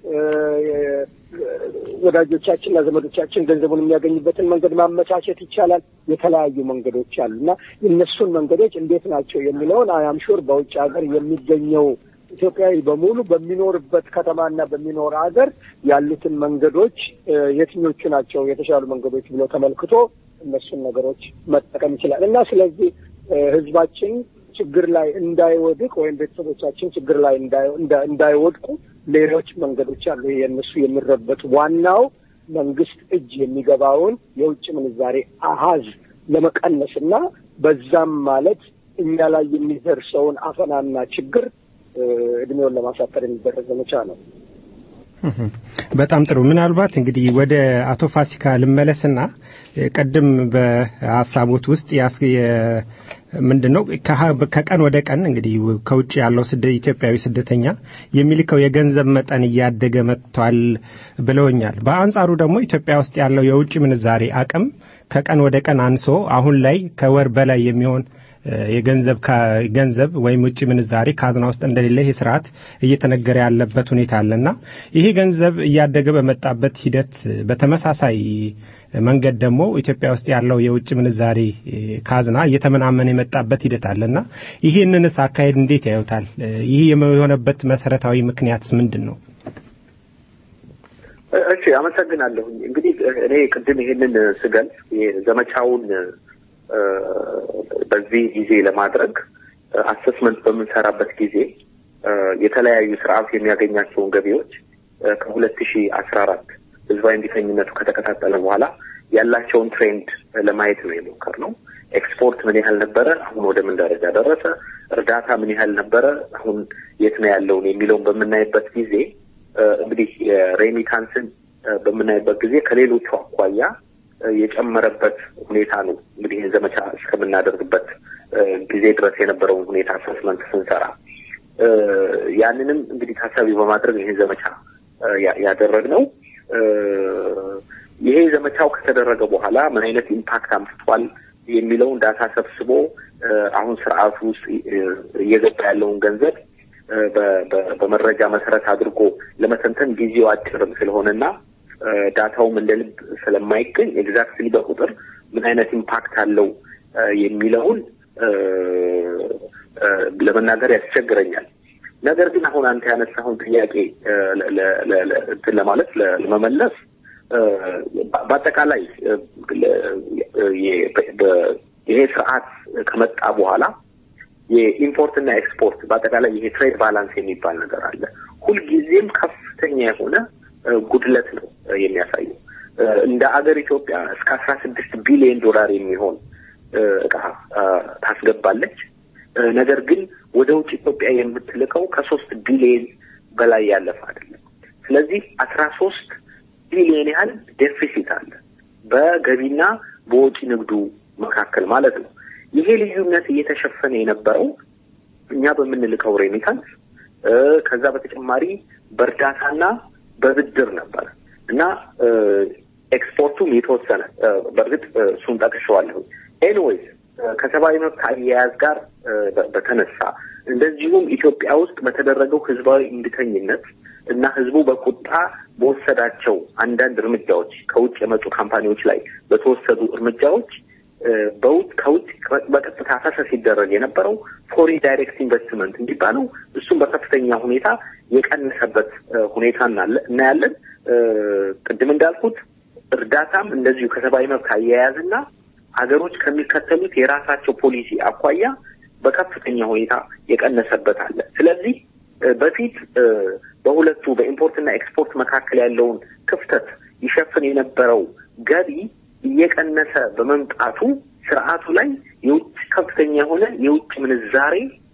ወዳጆቻችንና ዘመዶቻችን ገንዘቡን የሚያገኙበትን መንገድ ማመቻቸት ይቻላል። የተለያዩ መንገዶች አሉና እነሱን መንገዶች እንዴት ናቸው የሚለውን አያም ሹር በውጭ ሀገር የሚገኘው ኢትዮጵያዊ በሙሉ በሚኖርበት ከተማና በሚኖር ሀገር ያሉትን መንገዶች የትኞቹ ናቸው የተሻሉ መንገዶች ብሎ ተመልክቶ እነሱን ነገሮች መጠቀም ይችላል እና ስለዚህ ህዝባችን ችግር ላይ እንዳይወድቅ ወይም ቤተሰቦቻችን ችግር ላይ እንዳይወድቁ ሌሎች መንገዶች አሉ። የእነሱ የሚረበት ዋናው መንግስት እጅ የሚገባውን የውጭ ምንዛሬ አሃዝ ለመቀነስና በዛም ማለት እኛ ላይ የሚደርሰውን አፈናና ችግር እድሜውን ለማሳጠር የሚደረግ ዘመቻ ነው። በጣም ጥሩ። ምናልባት እንግዲህ ወደ አቶ ፋሲካ ልመለስና ቀደም በሐሳቦት ውስጥ ምንድነው ከቀን ወደ ቀን እንግዲህ ከውጭ ያለው ኢትዮጵያዊ ስደተኛ የሚልከው የገንዘብ መጠን እያደገ መጥቷል ብለውኛል። በአንጻሩ ደግሞ ኢትዮጵያ ውስጥ ያለው የውጭ ምንዛሬ አቅም ከቀን ወደ ቀን አንሶ አሁን ላይ ከወር በላይ የሚሆን ገንዘብ ወይም ውጭ ምንዛሬ ካዝና ውስጥ እንደሌለ ይሄ ስርዓት እየተነገረ ያለበት ሁኔታ አለና ይሄ ገንዘብ እያደገ በመጣበት ሂደት በተመሳሳይ መንገድ ደግሞ ኢትዮጵያ ውስጥ ያለው የውጭ ምንዛሬ ካዝና እየተመናመነ የመጣበት ሂደት አለና ይሄንንስ አካሄድ እንዴት ያዩታል? ይሄ የሆነበት መሰረታዊ ምክንያትስ ምንድነው? እሺ አመሰግናለሁ። እንግዲህ እኔ ቅድም ይሄንን ስገልጽ ዘመቻውን በዚህ ጊዜ ለማድረግ አሰስመንት በምንሰራበት ጊዜ የተለያዩ ስርዓት የሚያገኛቸውን ገቢዎች ከ2014 ህዝባዊ እንዲተኝነቱ ከተከታተለ በኋላ ያላቸውን ትሬንድ ለማየት ነው የሞከርነው። ኤክስፖርት ምን ያህል ነበረ፣ አሁን ወደ ምን ደረጃ ደረሰ፣ እርዳታ ምን ያህል ነበረ፣ አሁን የት ነው ያለው የሚለውን በምናይበት ጊዜ እንግዲህ ሬሚታንስን በምናይበት ጊዜ ከሌሎቹ አኳያ የጨመረበት ሁኔታ ነው። እንግዲህ ዘመቻ እስከምናደርግበት ጊዜ ድረስ የነበረውን ሁኔታ አሰስመንት ስንሰራ ያንንም እንግዲህ ታሳቢ በማድረግ ይሄ ዘመቻ ያደረግነው ይሄ ዘመቻው ከተደረገ በኋላ ምን አይነት ኢምፓክት አምጥቷል የሚለውን ዳታ ሰብስቦ አሁን ስርዓቱ ውስጥ እየገባ ያለውን ገንዘብ በመረጃ መሰረት አድርጎ ለመተንተን ጊዜው አጭርም ስለሆነና ዳታውም እንደልብ ስለማይገኝ ኤግዛክትሊ በቁጥር ምን አይነት ኢምፓክት አለው የሚለውን ለመናገር ያስቸግረኛል። ነገር ግን አሁን አንተ ያነሳውን ጥያቄ ለማለት ለመመለስ በአጠቃላይ ይሄ ስርዓት ከመጣ በኋላ የኢምፖርትና ኤክስፖርት በአጠቃላይ ይሄ ትሬድ ባላንስ የሚባል ነገር አለ። ሁልጊዜም ከፍተኛ የሆነ ጉድለት ነው የሚያሳየው። እንደ አገር ኢትዮጵያ እስከ 16 ቢሊዮን ዶላር የሚሆን እቃ ታስገባለች። ነገር ግን ወደ ውጭ ኢትዮጵያ የምትልከው ከ3 ቢሊዮን በላይ ያለፈ አይደለም። ስለዚህ 13 ቢሊዮን ያህል ዴፊሲት አለ በገቢና በወጪ ንግዱ መካከል ማለት ነው። ይሄ ልዩነት እየተሸፈነ የነበረው እኛ በምንልከው ሬሚታንስ ከዛ በተጨማሪ በእርዳታና በብድር ነበር እና ኤክስፖርቱም የተወሰነ በእርግጥ እሱን ጠቅሼዋለሁ። ኤኒዌይስ ከሰብአዊ መብት አያያዝ ጋር በተነሳ እንደዚሁም ኢትዮጵያ ውስጥ በተደረገው ህዝባዊ እንድተኝነት እና ህዝቡ በቁጣ በወሰዳቸው አንዳንድ እርምጃዎች ከውጭ የመጡ ካምፓኒዎች ላይ በተወሰዱ እርምጃዎች ከውጭ በቀጥታ ፈሰስ ሲደረግ የነበረው ፎሪን ዳይሬክት ኢንቨስትመንት እንዲባለው እሱም በከፍተኛ ሁኔታ የቀነሰበት ሁኔታ እናያለን። ቅድም እንዳልኩት እርዳታም እንደዚሁ ከሰብአዊ መብት አያያዝና ሀገሮች ከሚከተሉት የራሳቸው ፖሊሲ አኳያ በከፍተኛ ሁኔታ የቀነሰበት አለ። ስለዚህ በፊት በሁለቱ በኢምፖርትና ኤክስፖርት መካከል ያለውን ክፍተት ይሸፍን የነበረው ገቢ እየቀነሰ በመምጣቱ ስርዓቱ ላይ የውጭ ከፍተኛ የሆነ የውጭ ምንዛሬ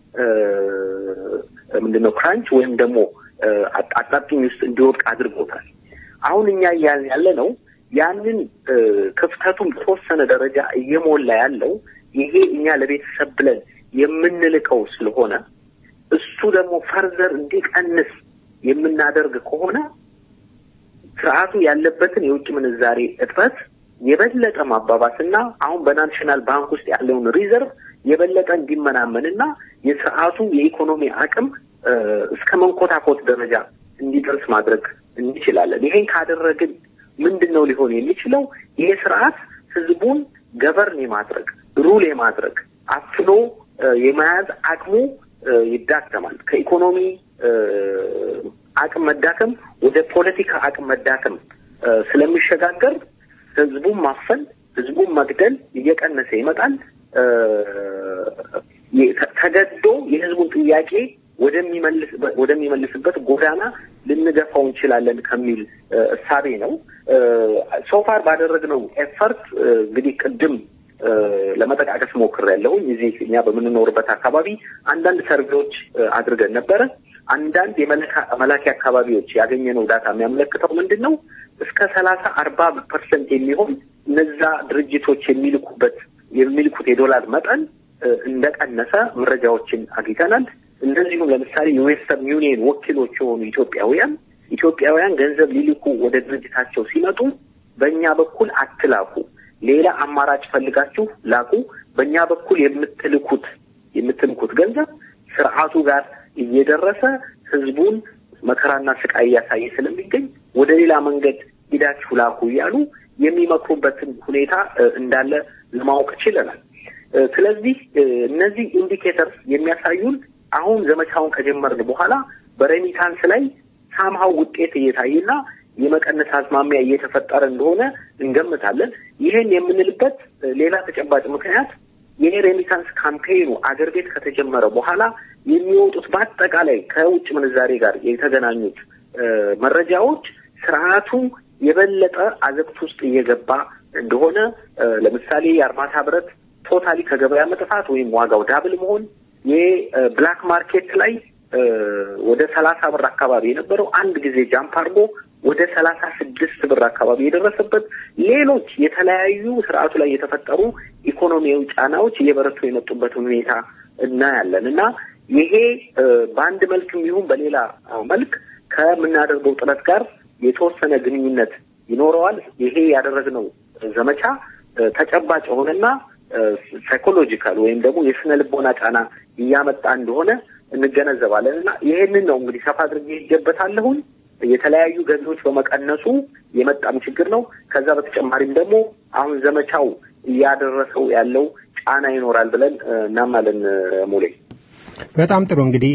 ምንድነው ክራንች ወይም ደግሞ አጣጣኝ ውስጥ እንዲወድቅ አድርጎታል። አሁን እኛ ያለ ነው ያንን ክፍተቱን በተወሰነ ደረጃ እየሞላ ያለው ይሄ እኛ ለቤተሰብ ብለን የምንልከው ስለሆነ እሱ ደግሞ ፈርዘር እንዲቀንስ የምናደርግ ከሆነ ስርዓቱ ያለበትን የውጭ ምንዛሬ እጥረት የበለጠ ማባባስና አሁን በናሽናል ባንክ ውስጥ ያለውን ሪዘርቭ የበለጠ እንዲመናመንና የስርዓቱ የኢኮኖሚ አቅም እስከ መንኮታኮት ደረጃ እንዲደርስ ማድረግ እንችላለን። ይሄን ካደረግን ምንድነው ሊሆን የሚችለው? ይሄ ስርዓት ህዝቡን ገቨርን የማድረግ ሩል የማድረግ አፍኖ የመያዝ አቅሙ ይዳከማል። ከኢኮኖሚ አቅም መዳከም ወደ ፖለቲካ አቅም መዳከም ስለሚሸጋገር ህዝቡን ማፈን፣ ህዝቡን መግደል እየቀነሰ ይመጣል። ተገዶ የህዝቡን ጥያቄ ወደሚመልስበት ጎዳና ልንገፋው እንችላለን ከሚል እሳቤ ነው። ሶፋር ባደረግነው ኤፈርት እንግዲህ ቅድም ለመጠቃቀስ ሞክሬያለሁ። እዚህ እኛ በምንኖርበት አካባቢ አንዳንድ ሰርቬዎች አድርገን ነበረ። አንዳንድ የመላኪያ አካባቢዎች ያገኘነው ዳታ የሚያመለክተው ምንድነው? እስከ 30-40% የሚሆን እነዛ ድርጅቶች የሚልኩት የዶላር መጠን እንደቀነሰ መረጃዎችን አግኝተናል። እንደዚሁም ለምሳሌ የዌስተርን ዩኒየን ወኪሎች የሆኑ ኢትዮጵያውያን ገንዘብ ሊልኩ ወደ ድርጅታቸው ሲመጡ በእኛ በኩል አትላኩ፣ ሌላ አማራጭ ፈልጋችሁ ላኩ፣ በእኛ በኩል የምትልኩት ገንዘብ ስርዓቱ ጋር እየደረሰ ህዝቡን መከራና ስቃይ እያሳየ ስለሚገኝ ወደ ሌላ መንገድ ሂዳችሁ ላኩ እያሉ የሚመክሩበትን ሁኔታ እንዳለ ለማወቅ ችለናል። ስለዚህ እነዚህ ኢንዲኬተርስ የሚያሳዩን አሁን ዘመቻውን ከጀመርን በኋላ በሬሚታንስ ላይ ሳምሃው ውጤት እየታየና የመቀነስ አዝማሚያ እየተፈጠረ እንደሆነ እንገምታለን። ይሄን የምንልበት ሌላ ተጨባጭ ምክንያት ይሄ ሬሚታንስ ካምፔኑ አገር ቤት ከተጀመረ በኋላ የሚወጡት በአጠቃላይ ከውጭ ምንዛሬ ጋር የተገናኙት መረጃዎች ስርዓቱ የበለጠ አዘቅት ውስጥ እየገባ እንደሆነ፣ ለምሳሌ የአርማታ ብረት ቶታሊ ከገበያ መጥፋት ወይም ዋጋው ዳብል መሆን፣ የብላክ ማርኬት ላይ ወደ 30 ብር አካባቢ የነበረው አንድ ጊዜ ጃምፕ አድርጎ ወደ 36 ብር አካባቢ የደረሰበት፣ ሌሎች የተለያዩ ስርዓቱ ላይ የተፈጠሩ ኢኮኖሚያዊ ጫናዎች እየበረቱ የመጡበት ሁኔታ እናያለን እና ይሄ በአንድ መልክም ይሁን በሌላ መልክ ከምናደርገው ጥረት ጋር የተወሰነ ግንኙነት ይኖረዋል። ይሄ ያደረግነው ዘመቻ ተጨባጭ ሆነና ሳይኮሎጂካል ወይም ደግሞ የስነ ልቦና ጫና እያመጣ እንደሆነ እንገነዘባለን እና ይሄንን ነው እንግዲህ ሰፋ አድርጌ ይገበታለሁን የተለያዩ ገቢዎች በመቀነሱ የመጣም ችግር ነው። ከዛ በተጨማሪም ደግሞ አሁን ዘመቻው እያደረሰው ያለው ጫና ይኖራል ብለን እናማለን። ሙሌ በጣም ጥሩ። እንግዲህ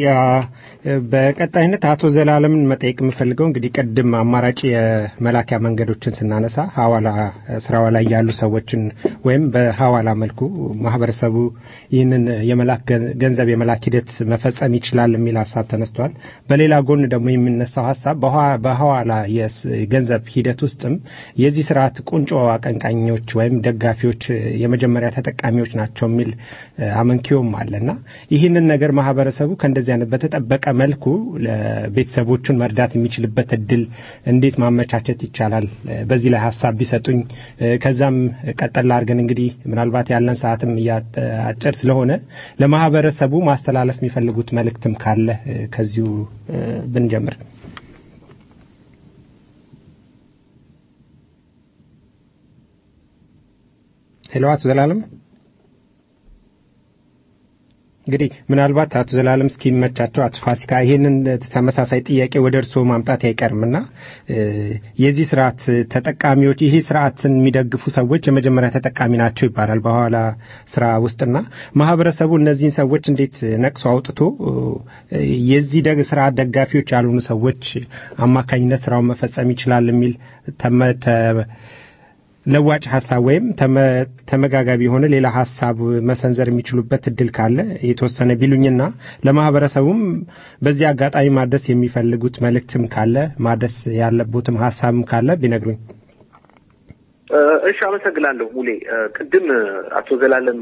በቀጣይነት አቶ ዘላለምን መጠየቅ የምፈልገው እንግዲህ ቅድም አማራጭ የመላኪያ መንገዶችን ስናነሳ ሐዋላ ስራው ላይ ያሉ ሰዎችን ወይም በሐዋላ መልኩ ማህበረሰቡ ይህንን ገንዘብ የመላክ ሂደት መፈጸም ይችላል የሚል ሐሳብ ተነስቷል። በሌላ ጎን ደግሞ የሚነሳው ሐሳብ በሐዋላ የገንዘብ ሂደት ውስጥም የዚህ ስርዓት ቁንጮ አቀንቃኞች ወይም ደጋፊዎች የመጀመሪያ ተጠቃሚዎች ናቸው የሚል አመንኪዮም አለና ይህንን ነገር ማህበረሰቡ ከእንደዚህ አይነት በተጠበቀ መልኩ ለቤተሰቦቹን መርዳት የሚችልበት እድል እንዴት ማመቻቸት ይቻላል? በዚህ ላይ ሐሳብ ቢሰጡኝ። ከዛም ቀጠል አድርገን እንግዲህ ምናልባት ያለን ሰዓትም አጭር ስለሆነ ለማህበረሰቡ ማስተላለፍ የሚፈልጉት መልእክትም ካለ ከዚሁ ብንጀምር። ሄሎ አቶ ዘላለም። እንግዲህ ምናልባት አቶ ዘላለም እስኪመቻቸው አቶ ፋሲካ ይሄንን ተመሳሳይ ጥያቄ ወደ እርስዎ ማምጣት አይቀርምና የዚህ ስርዓት ተጠቃሚዎች ይሄ ስርዓትን የሚደግፉ ሰዎች የመጀመሪያ ተጠቃሚ ናቸው ይባላል በኋላ ስራ ውስጥና ማህበረሰቡ እነዚህን ሰዎች እንዴት ነቅሶ አውጥቶ የዚህ ስርዓት ደጋፊዎች ያልሆኑ ሰዎች አማካኝነት ስራውን መፈጸም ይችላል የሚል ለዋጭ ሐሳብ ወይም ተመጋጋቢ የሆነ ሌላ ሐሳብ መሰንዘር የሚችሉበት እድል ካለ የተወሰነ ቢሉኝና ለማህበረሰቡም በዚህ አጋጣሚ ማድረስ የሚፈልጉት መልእክትም ካለ ማድረስ ያለቦትም ሐሳብም ካለ ቢነግሩኝ። እሺ፣ አመሰግናለሁ ሙሌ። ቅድም ለአቶ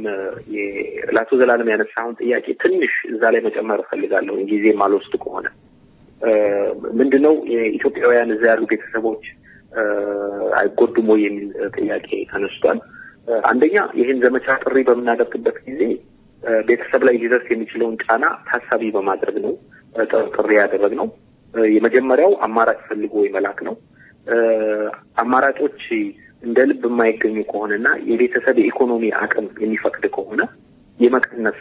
ዘላለም ያነሳውን ጥያቄ ትንሽ እዛ ላይ መጨመር እፈልጋለሁ ጊዜ ማልወስድ ከሆነ ምንድነው የኢትዮጵያውያን እዛ ያሉ ቤተሰቦች አይጎዱም ወይ የሚል ጥያቄ ተነስቷል። አንደኛ ይህን ዘመቻ ጥሪ በምናደርግበት ጊዜ ቤተሰብ ላይ ሊደርስ የሚችለውን ጫና ታሳቢ በማድረግ ነው ጥሪ ያደረግነው። የመጀመሪያው አማራጭ ፈልጎ ይመላክ ነው። አማራጮች እንደ ልብ የማይገኙ ከሆነና የቤተሰብ ኢኮኖሚ አቅም የሚፈቅድ ከሆነ የመቀነስ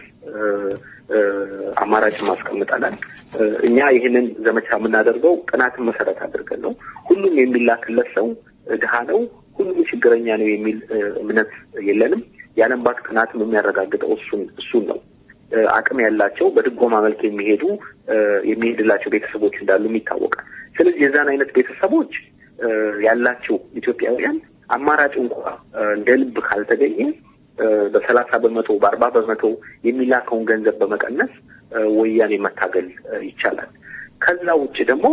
አማራጭ ማስቀምጣለን። እኛ ይህንን ዘመቻ የምናደርገው ጥናትን መሰረት አድርገን ነው። ሁሉም የሚላክለት ሰው ድሃ ነው፣ ሁሉም ችግረኛ ነው የሚል እምነት የለንም። የዓለም ባንክ ጥናትም የሚያረጋግጠው እሱን ነው። አቅም ያላቸው በድጎማ መልክ የሚሄድላቸው ቤተሰቦች እንዳሉ ይታወቃል። ስለዚህ የዛን አይነት ቤተሰቦች ያላቸው ኢትዮጵያውያን አማራጭ እንኳን እንደ ልብ ካልተገኘ በ30 በመቶ በ40 በመቶ የሚላከውን ገንዘብ በመቀነስ ወያኔ መታገል ይቻላል። ከዛ ውጭ ደግሞ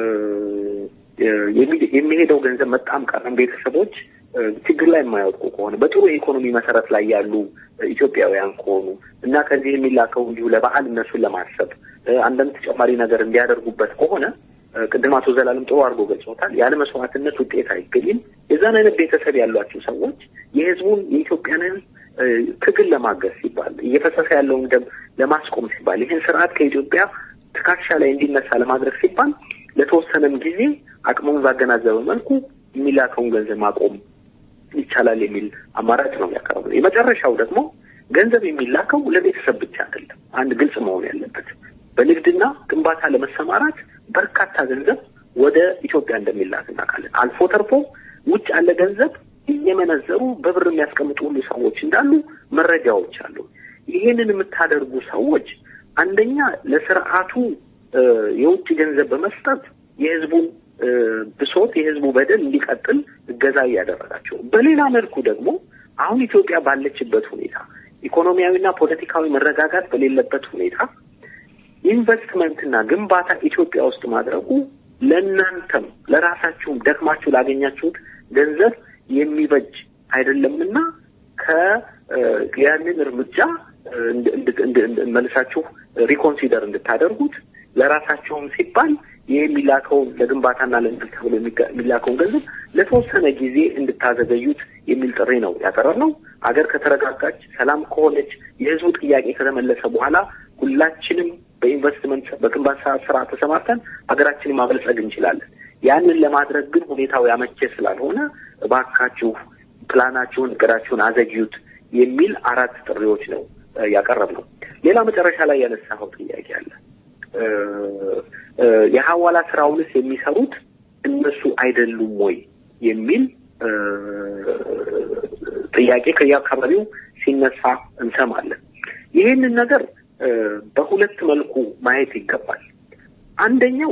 የሚሄደው ገንዘብ በጣም ቀረም ቤተሰቦች ችግር ላይ የማያወጡ ከሆነ በጥሩ የኢኮኖሚ መሰረት ላይ ያሉ ኢትዮጵያውያን ከሆኑ እና ከዚህ የሚላከው እንዲሁ ለበዓል እነሱን ለማሰብ አንዳንድ ተጨማሪ ነገር እንዲያደርጉበት ከሆነ ቅድም አቶ ዘላለም ጥሩ አድርጎ ገልጾታል። ያለ መስዋዕትነት ውጤት አይገኝም። የዛን አይነት ቤተሰብ ያሏቸው ሰዎች የህዝቡን የኢትዮጵያንን ትግል ለማገዝ ሲባል እየፈሰሰ ያለውን ደም ለማስቆም ሲባል ይህን ስርዓት ከኢትዮጵያ ትከሻ ላይ እንዲነሳ ለማድረግ ሲባል ለተወሰነም ጊዜ አቅሙን ባገናዘበ መልኩ የሚላከውን ገንዘብ ማቆም ይቻላል የሚል አማራጭ ነው ያቀረበው። የመጨረሻው ደግሞ ገንዘብ የሚላከው ለቤተሰብ ብቻ አይደለም። አንድ ግልጽ መሆን ያለበት በንግድና ግንባታ ለመሰማራት በርካታ ገንዘብ ወደ ኢትዮጵያ እንደሚላክ እናውቃለን። አልፎ ተርፎ ውጭ ያለ ገንዘብ እየመነዘሩ በብር የሚያስቀምጡ ሁሉ ሰዎች እንዳሉ መረጃዎች አሉ። ይሄንን የምታደርጉ ሰዎች አንደኛ ለስርዓቱ የውጭ ገንዘብ በመስጠት የህዝቡን ብሶት የህዝቡ በደል እንዲቀጥል እገዛ እያደረጋቸው፣ በሌላ መልኩ ደግሞ አሁን ኢትዮጵያ ባለችበት ሁኔታ ኢኮኖሚያዊና ፖለቲካዊ መረጋጋት በሌለበት ሁኔታ ኢንቨስትመንትና ግንባታ ኢትዮጵያ ውስጥ ማድረጉ ለእናንተም ለራሳችሁም ደክማችሁ ላገኛችሁት ገንዘብ የሚበጅ አይደለምና ከያንን እርምጃ መልሳችሁ ሪኮንሲደር እንድታደርጉት ለራሳችሁም ሲባል የሚላከው ለግንባታና ለንግድ ተብሎ የሚላከውን ገንዘብ ለተወሰነ ጊዜ እንድታዘገዩት የሚል ጥሪ ነው ያቀረብነው። አገር ከተረጋጋች ሰላም ከሆነች የህዝቡ ጥያቄ ከተመለሰ በኋላ ሁላችንም በኢንቨስትመንት በግንባታ ስራ ተሰማርተን አገራችንን ማበልጸግ እንችላለን። ያንን ለማድረግ ግን ሁኔታው ያመቸ ስላልሆነ እባካችሁ ፕላናችሁን እቅዳችሁን አዘግዩት የሚል 4 ጥሪዎች ነው ያቀረብነው። ሌላ መጨረሻ ላይ ያነሳው ጥያቄ አለ። የሐዋላ ስራውንስ የሚሰሩት እነሱ አይደሉም ወይ የሚል ጥያቄ ከየአካባቢው ሲነሳ እንሰማለን። ይህንን ነገር በሁለት መልኩ ማየት ይገባል። አንደኛው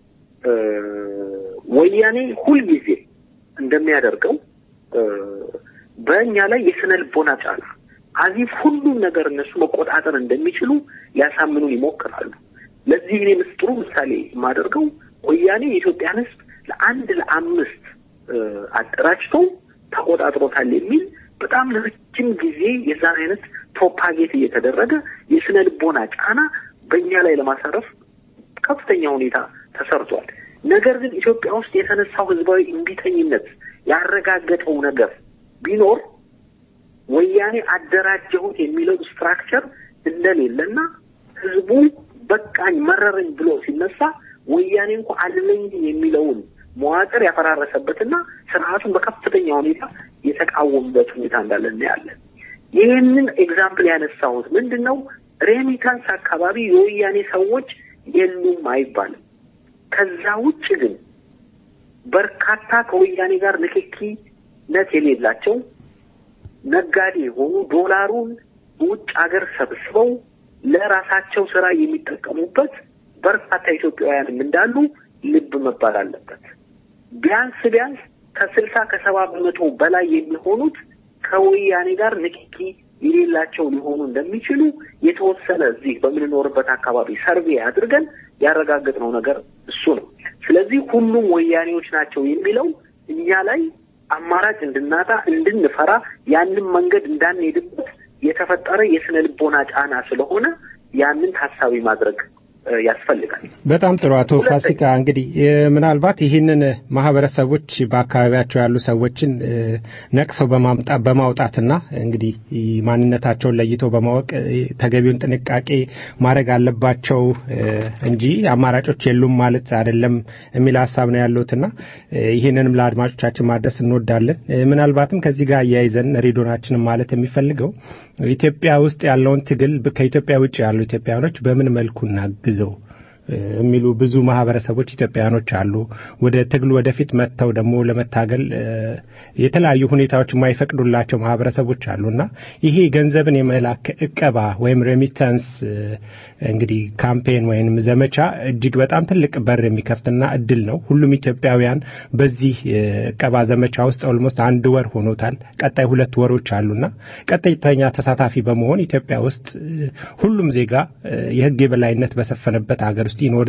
ወያኔ ሁልጊዜ እንደሚያደርገው በእኛ ላይ የስነ ልቦና ጫና አዚፍ ሁሉም ነገር እነሱ መቆጣጠር እንደሚችሉ ሊያሳምኑን ይሞክራሉ። ለዚህ እኔ ጥሩ ምሳሌ የማደርገው ወያኔ የኢትዮጵያን ሕዝብ ለ5 አደራጅቶ ተቆጣጥሮታል የሚል በጣም ለረጅም ጊዜ የዛን አይነት ፕሮፓጌት እየተደረገ የስነ ልቦና ጫና በእኛ ላይ ለማሳረፍ ከፍተኛ ሁኔታ ተሰርቷል። ነገር ግን ኢትዮጵያ ውስጥ የተነሳው ህዝባዊ እምቢተኝነት ያረጋገጠው ነገር ቢኖር ወያኔ አደራጀሁት የሚለው ስትራክቸር እንደሌለና ህዝቡ በቃኝ መረረኝ ብሎ ሲነሳ ወያኔ እንኳን አለኝ የሚለውን መዋቅር ያፈራረሰበትና ስርዓቱን በከፍተኛ ሁኔታ የተቃወመበት ሁኔታ እንዳለ እናያለን። ይህንን ኤግዛምፕል ያነሳሁት ምንድነው ሬሚታንስ አካባቢ የወያኔ ሰዎች የሉም አይባልም። ከዛ ውጭ ግን በርካታ ከወያኔ ጋር ንክኪነት የሌላቸው ነጋዴ የሆኑ ዶላሩን ውጭ ሀገር ሰብስበው ለራሳቸው ስራ የሚጠቀሙበት በርካታ ኢትዮጵያውያንም እንዳሉ ልብ መባል አለበት። ቢያንስ ከ60 ከ70 በመቶ በላይ የሚሆኑት ከወያኔ ጋር ንክኪ የሌላቸው ሊሆኑ እንደሚችሉ የተወሰነ እዚህ በምንኖርበት አካባቢ ሰርቬይ አድርገን ያረጋገጥነው ነገር እሱ ነው። ስለዚህ ሁሉም ወያኔዎች ናቸው የሚለው እኛ ላይ አማራጭ እንድናጣ እንድንፈራ ያንን መንገድ እንዳንሄድበት የተፈጠረ የስነ ልቦና ጫና ስለሆነ ያንን ታሳቢ ማድረግ ያስፈልጋል። በጣም ጥሩ አቶ ፋሲካ እንግዲህ ምናልባት ይህንን ማህበረሰቦች በአካባቢያቸው ያሉ ሰዎችን ነቅሰው በማውጣትና እንግዲህ ማንነታቸውን ለይቶ በማወቅ ተገቢውን ጥንቃቄ ማድረግ አለባቸው እንጂ አማራጮች የሉም ማለት አይደለም የሚል ሐሳብ ነው ያለውትና ይህንንም ለአድማጮቻችን ማድረስ እንወዳለን። ምናልባትም ከዚህ ጋር ያይዘን ሬዲዮናችንን ማለት የሚፈልገው ኢትዮጵያ ውስጥ ያለውን ትግል ከኢትዮጵያ ውጭ ያሉ ኢትዮጵያኖች በምን መልኩ እናግዘው የሚሉ ብዙ ማህበረሰቦች ኢትዮጵያኖች አሉ። ወደ ትግሉ ወደፊት መጥተው ደግሞ ለመታገል የተለያዩ ሁኔታዎች የማይፈቅዱላቸው ማህበረሰቦች አሉና ይሄ ገንዘብን የመላክ እቀባ ወይም ሬሚታንስ እንግዲህ ካምፔን ወይም ዘመቻ እጅግ በጣም ትልቅ በር የሚከፍትና እድል ነው። ሁሉም ኢትዮጵያውያን በዚህ እቀባ ዘመቻ ውስጥ ኦልሞስት 1 ወር ሆኖታል። ቀጣይ 2 ወሮች አሉና ቀጣይተኛ ተሳታፊ በመሆን ኢትዮጵያ ውስጥ ሁሉም ዜጋ የህግ የበላይነት በሰፈነበት ሀገር ይኖር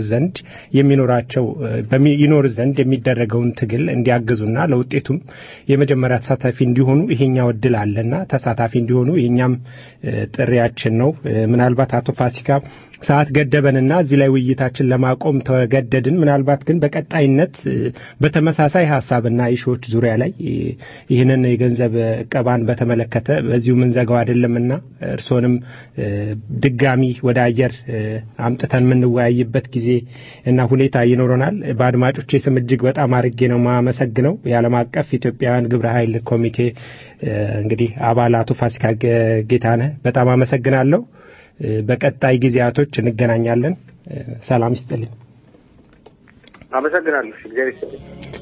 ዘንድ የሚደረገውን ትግል እንዲያግዙና ለውጤቱም የመጀመሪያ ተሳታፊ እንዲሆኑ ይሄኛው እድል አለና ተሳታፊ እንዲሆኑ የኛም ጥሪያችን ነው። ምናልባት አቶ ፋሲካ ሰዓት ገደበንና እዚህ ላይ ውይይታችን ለማቆም ተገደድን። ምናልባት ግን በቀጣይነት በተመሳሳይ ሐሳብና ኢሹዎች ዙሪያ ላይ ይህንን የገንዘብ እቀባን በተመለከተ በዚሁ ምን ዘጋው አይደለምና እርሶንም ድጋሚ ወደ አየር አምጥተን ምን ወያይበት ጊዜ እና ሁኔታ ይኖረናል። በአድማጮቼ ስም እጅግ በጣም አርጌ ነው ማመሰግነው። የዓለም አቀፍ ኢትዮጵያውያን ግብረ ኃይል ኮሚቴ እንግዲህ አባላቱ ፋሲካ ጌታነህ በጣም አመሰግናለሁ። በቀጣይ ጊዜያቶች እንገናኛለን። ሰላም ይስጥልኝ። አመሰግናለሁ። እግዚአብሔር ይስጥልኝ።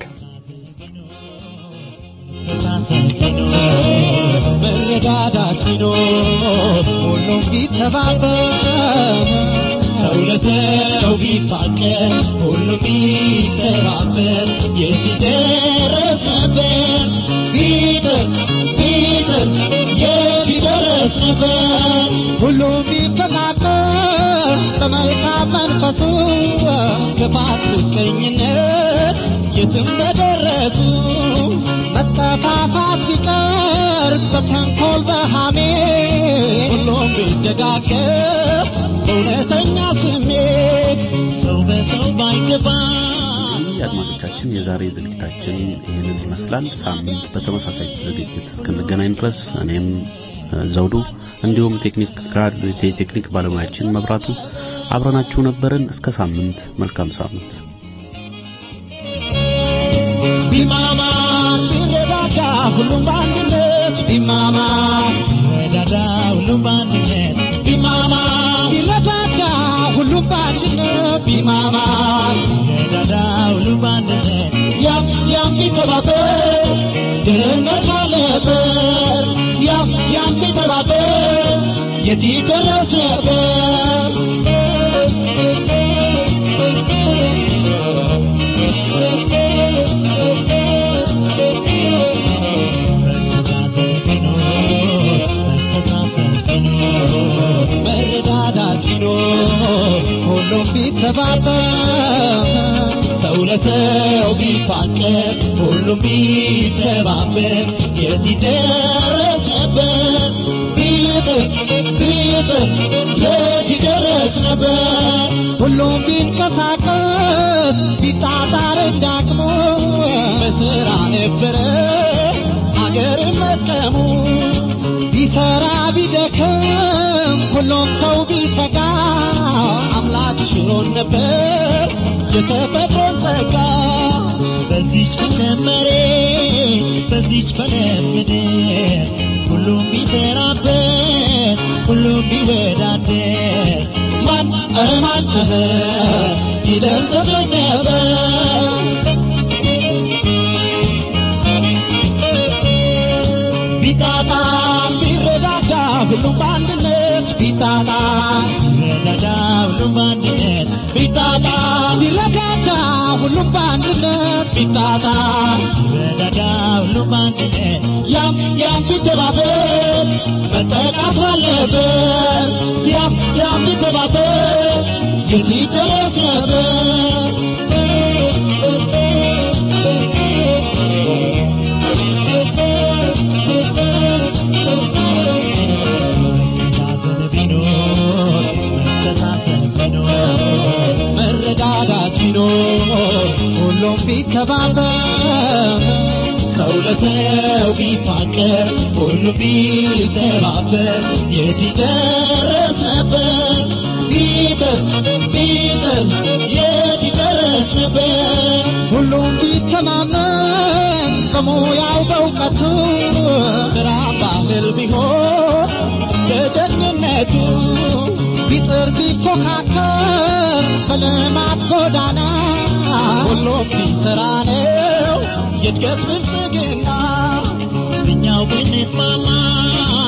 መረዳዳት ቢኖር ሁሉም ቢተባበር ሰው ለሰው ቢፋቀር ሁሉም ቢተባበር የት ደረስ ነበር ቢጥር የት ደረስ ነበር ሁሉም ቢፈቃቀር በመልካም መንፈሱ ክፋት ምቀኝነት የትም በደረሱ መጠፋፋት ቢቀር በተንኮል በሐሜት ሁሉም ቢደጋገፍ በእውነተኛ ስሜት ሰው በሰው ባይገባ። አድማጮቻችን የዛሬ ዝግጅታችን ይህንን ይመስላል። ሳምንት በተመሳሳይ ዝግጅት እስክንገናኝ ድረስ እኔም ዘውዱ እንዲሁም ቴክኒክ ባለሙያችን መብራቱ አብረናችሁ ነበርን። እስከ ሳምንት መልካም ሳምንት። ቢማማ ቢረዳዳ ሁሉም በአንድነት ቢማማ ቢረዳዳ ሁሉም በአንድነት ቢማማ ቢረዳዳ ሁሉም በአንድነት ቢማማ ቢረዳዳ ሁሉም በአንድነት ያም ቢተባበር ድህነት አለበር ያም ቢተባበር የት ይደረስ ነበር መረዳዳት ቢኖር ሁሉም ቢተባበር ሰው ለሰው ቢፋቀር ሁሉም ቢተባበር የት ይደረስ ነበር ቢጥር የት ይደረስ ነበር ሁሉም ቢንቀሳቀስ ቢጣጣር እንዳቅሙ በስራ ነበረ አገር መጥቀሙ ቢሰራ ቢደክም ሁሉም ሰው ቢተጋ አምላክ ሽሮን ነበር የተፈጥሮን ጸጋ በዚች መሬት በዚች ምድር ሁሉም ቢሰራበት ሁሉም ቢወዳደር ማን ይደርስበት ነበር ቢጣጣ ቢረዳዳ ሁሉም በአንድነት ቢጣጣ ቢረዳዳ ሁሉም በአንድነት ቢጣጣ ቢረዳዳ ሁሉም በአንድነት ቢጣጣ ቢረዳዳ ሁሉም በአንድነት ያም ቢተባበር መጠቃት አለበት ያም ቢተባበር የት ይደረስ ነበር መተሳሰብ ቢኖር ቢተባበር ሰው ለሰው ቢፋቀር ሁሉ ቢተባበር የት ይደረስ ነበር ቢጥር የት ይደረስ ነበር ሁሉም ቢተማመን በሙያው በእውቀቱ ስራ ባህል ቢሆን በጀግንነቱ ቢጥር ቢፎካከር በልማት ጎዳና ሁሉም ቢሰራ ነው የእድገት ብልጽግና እኛው ብንስማማ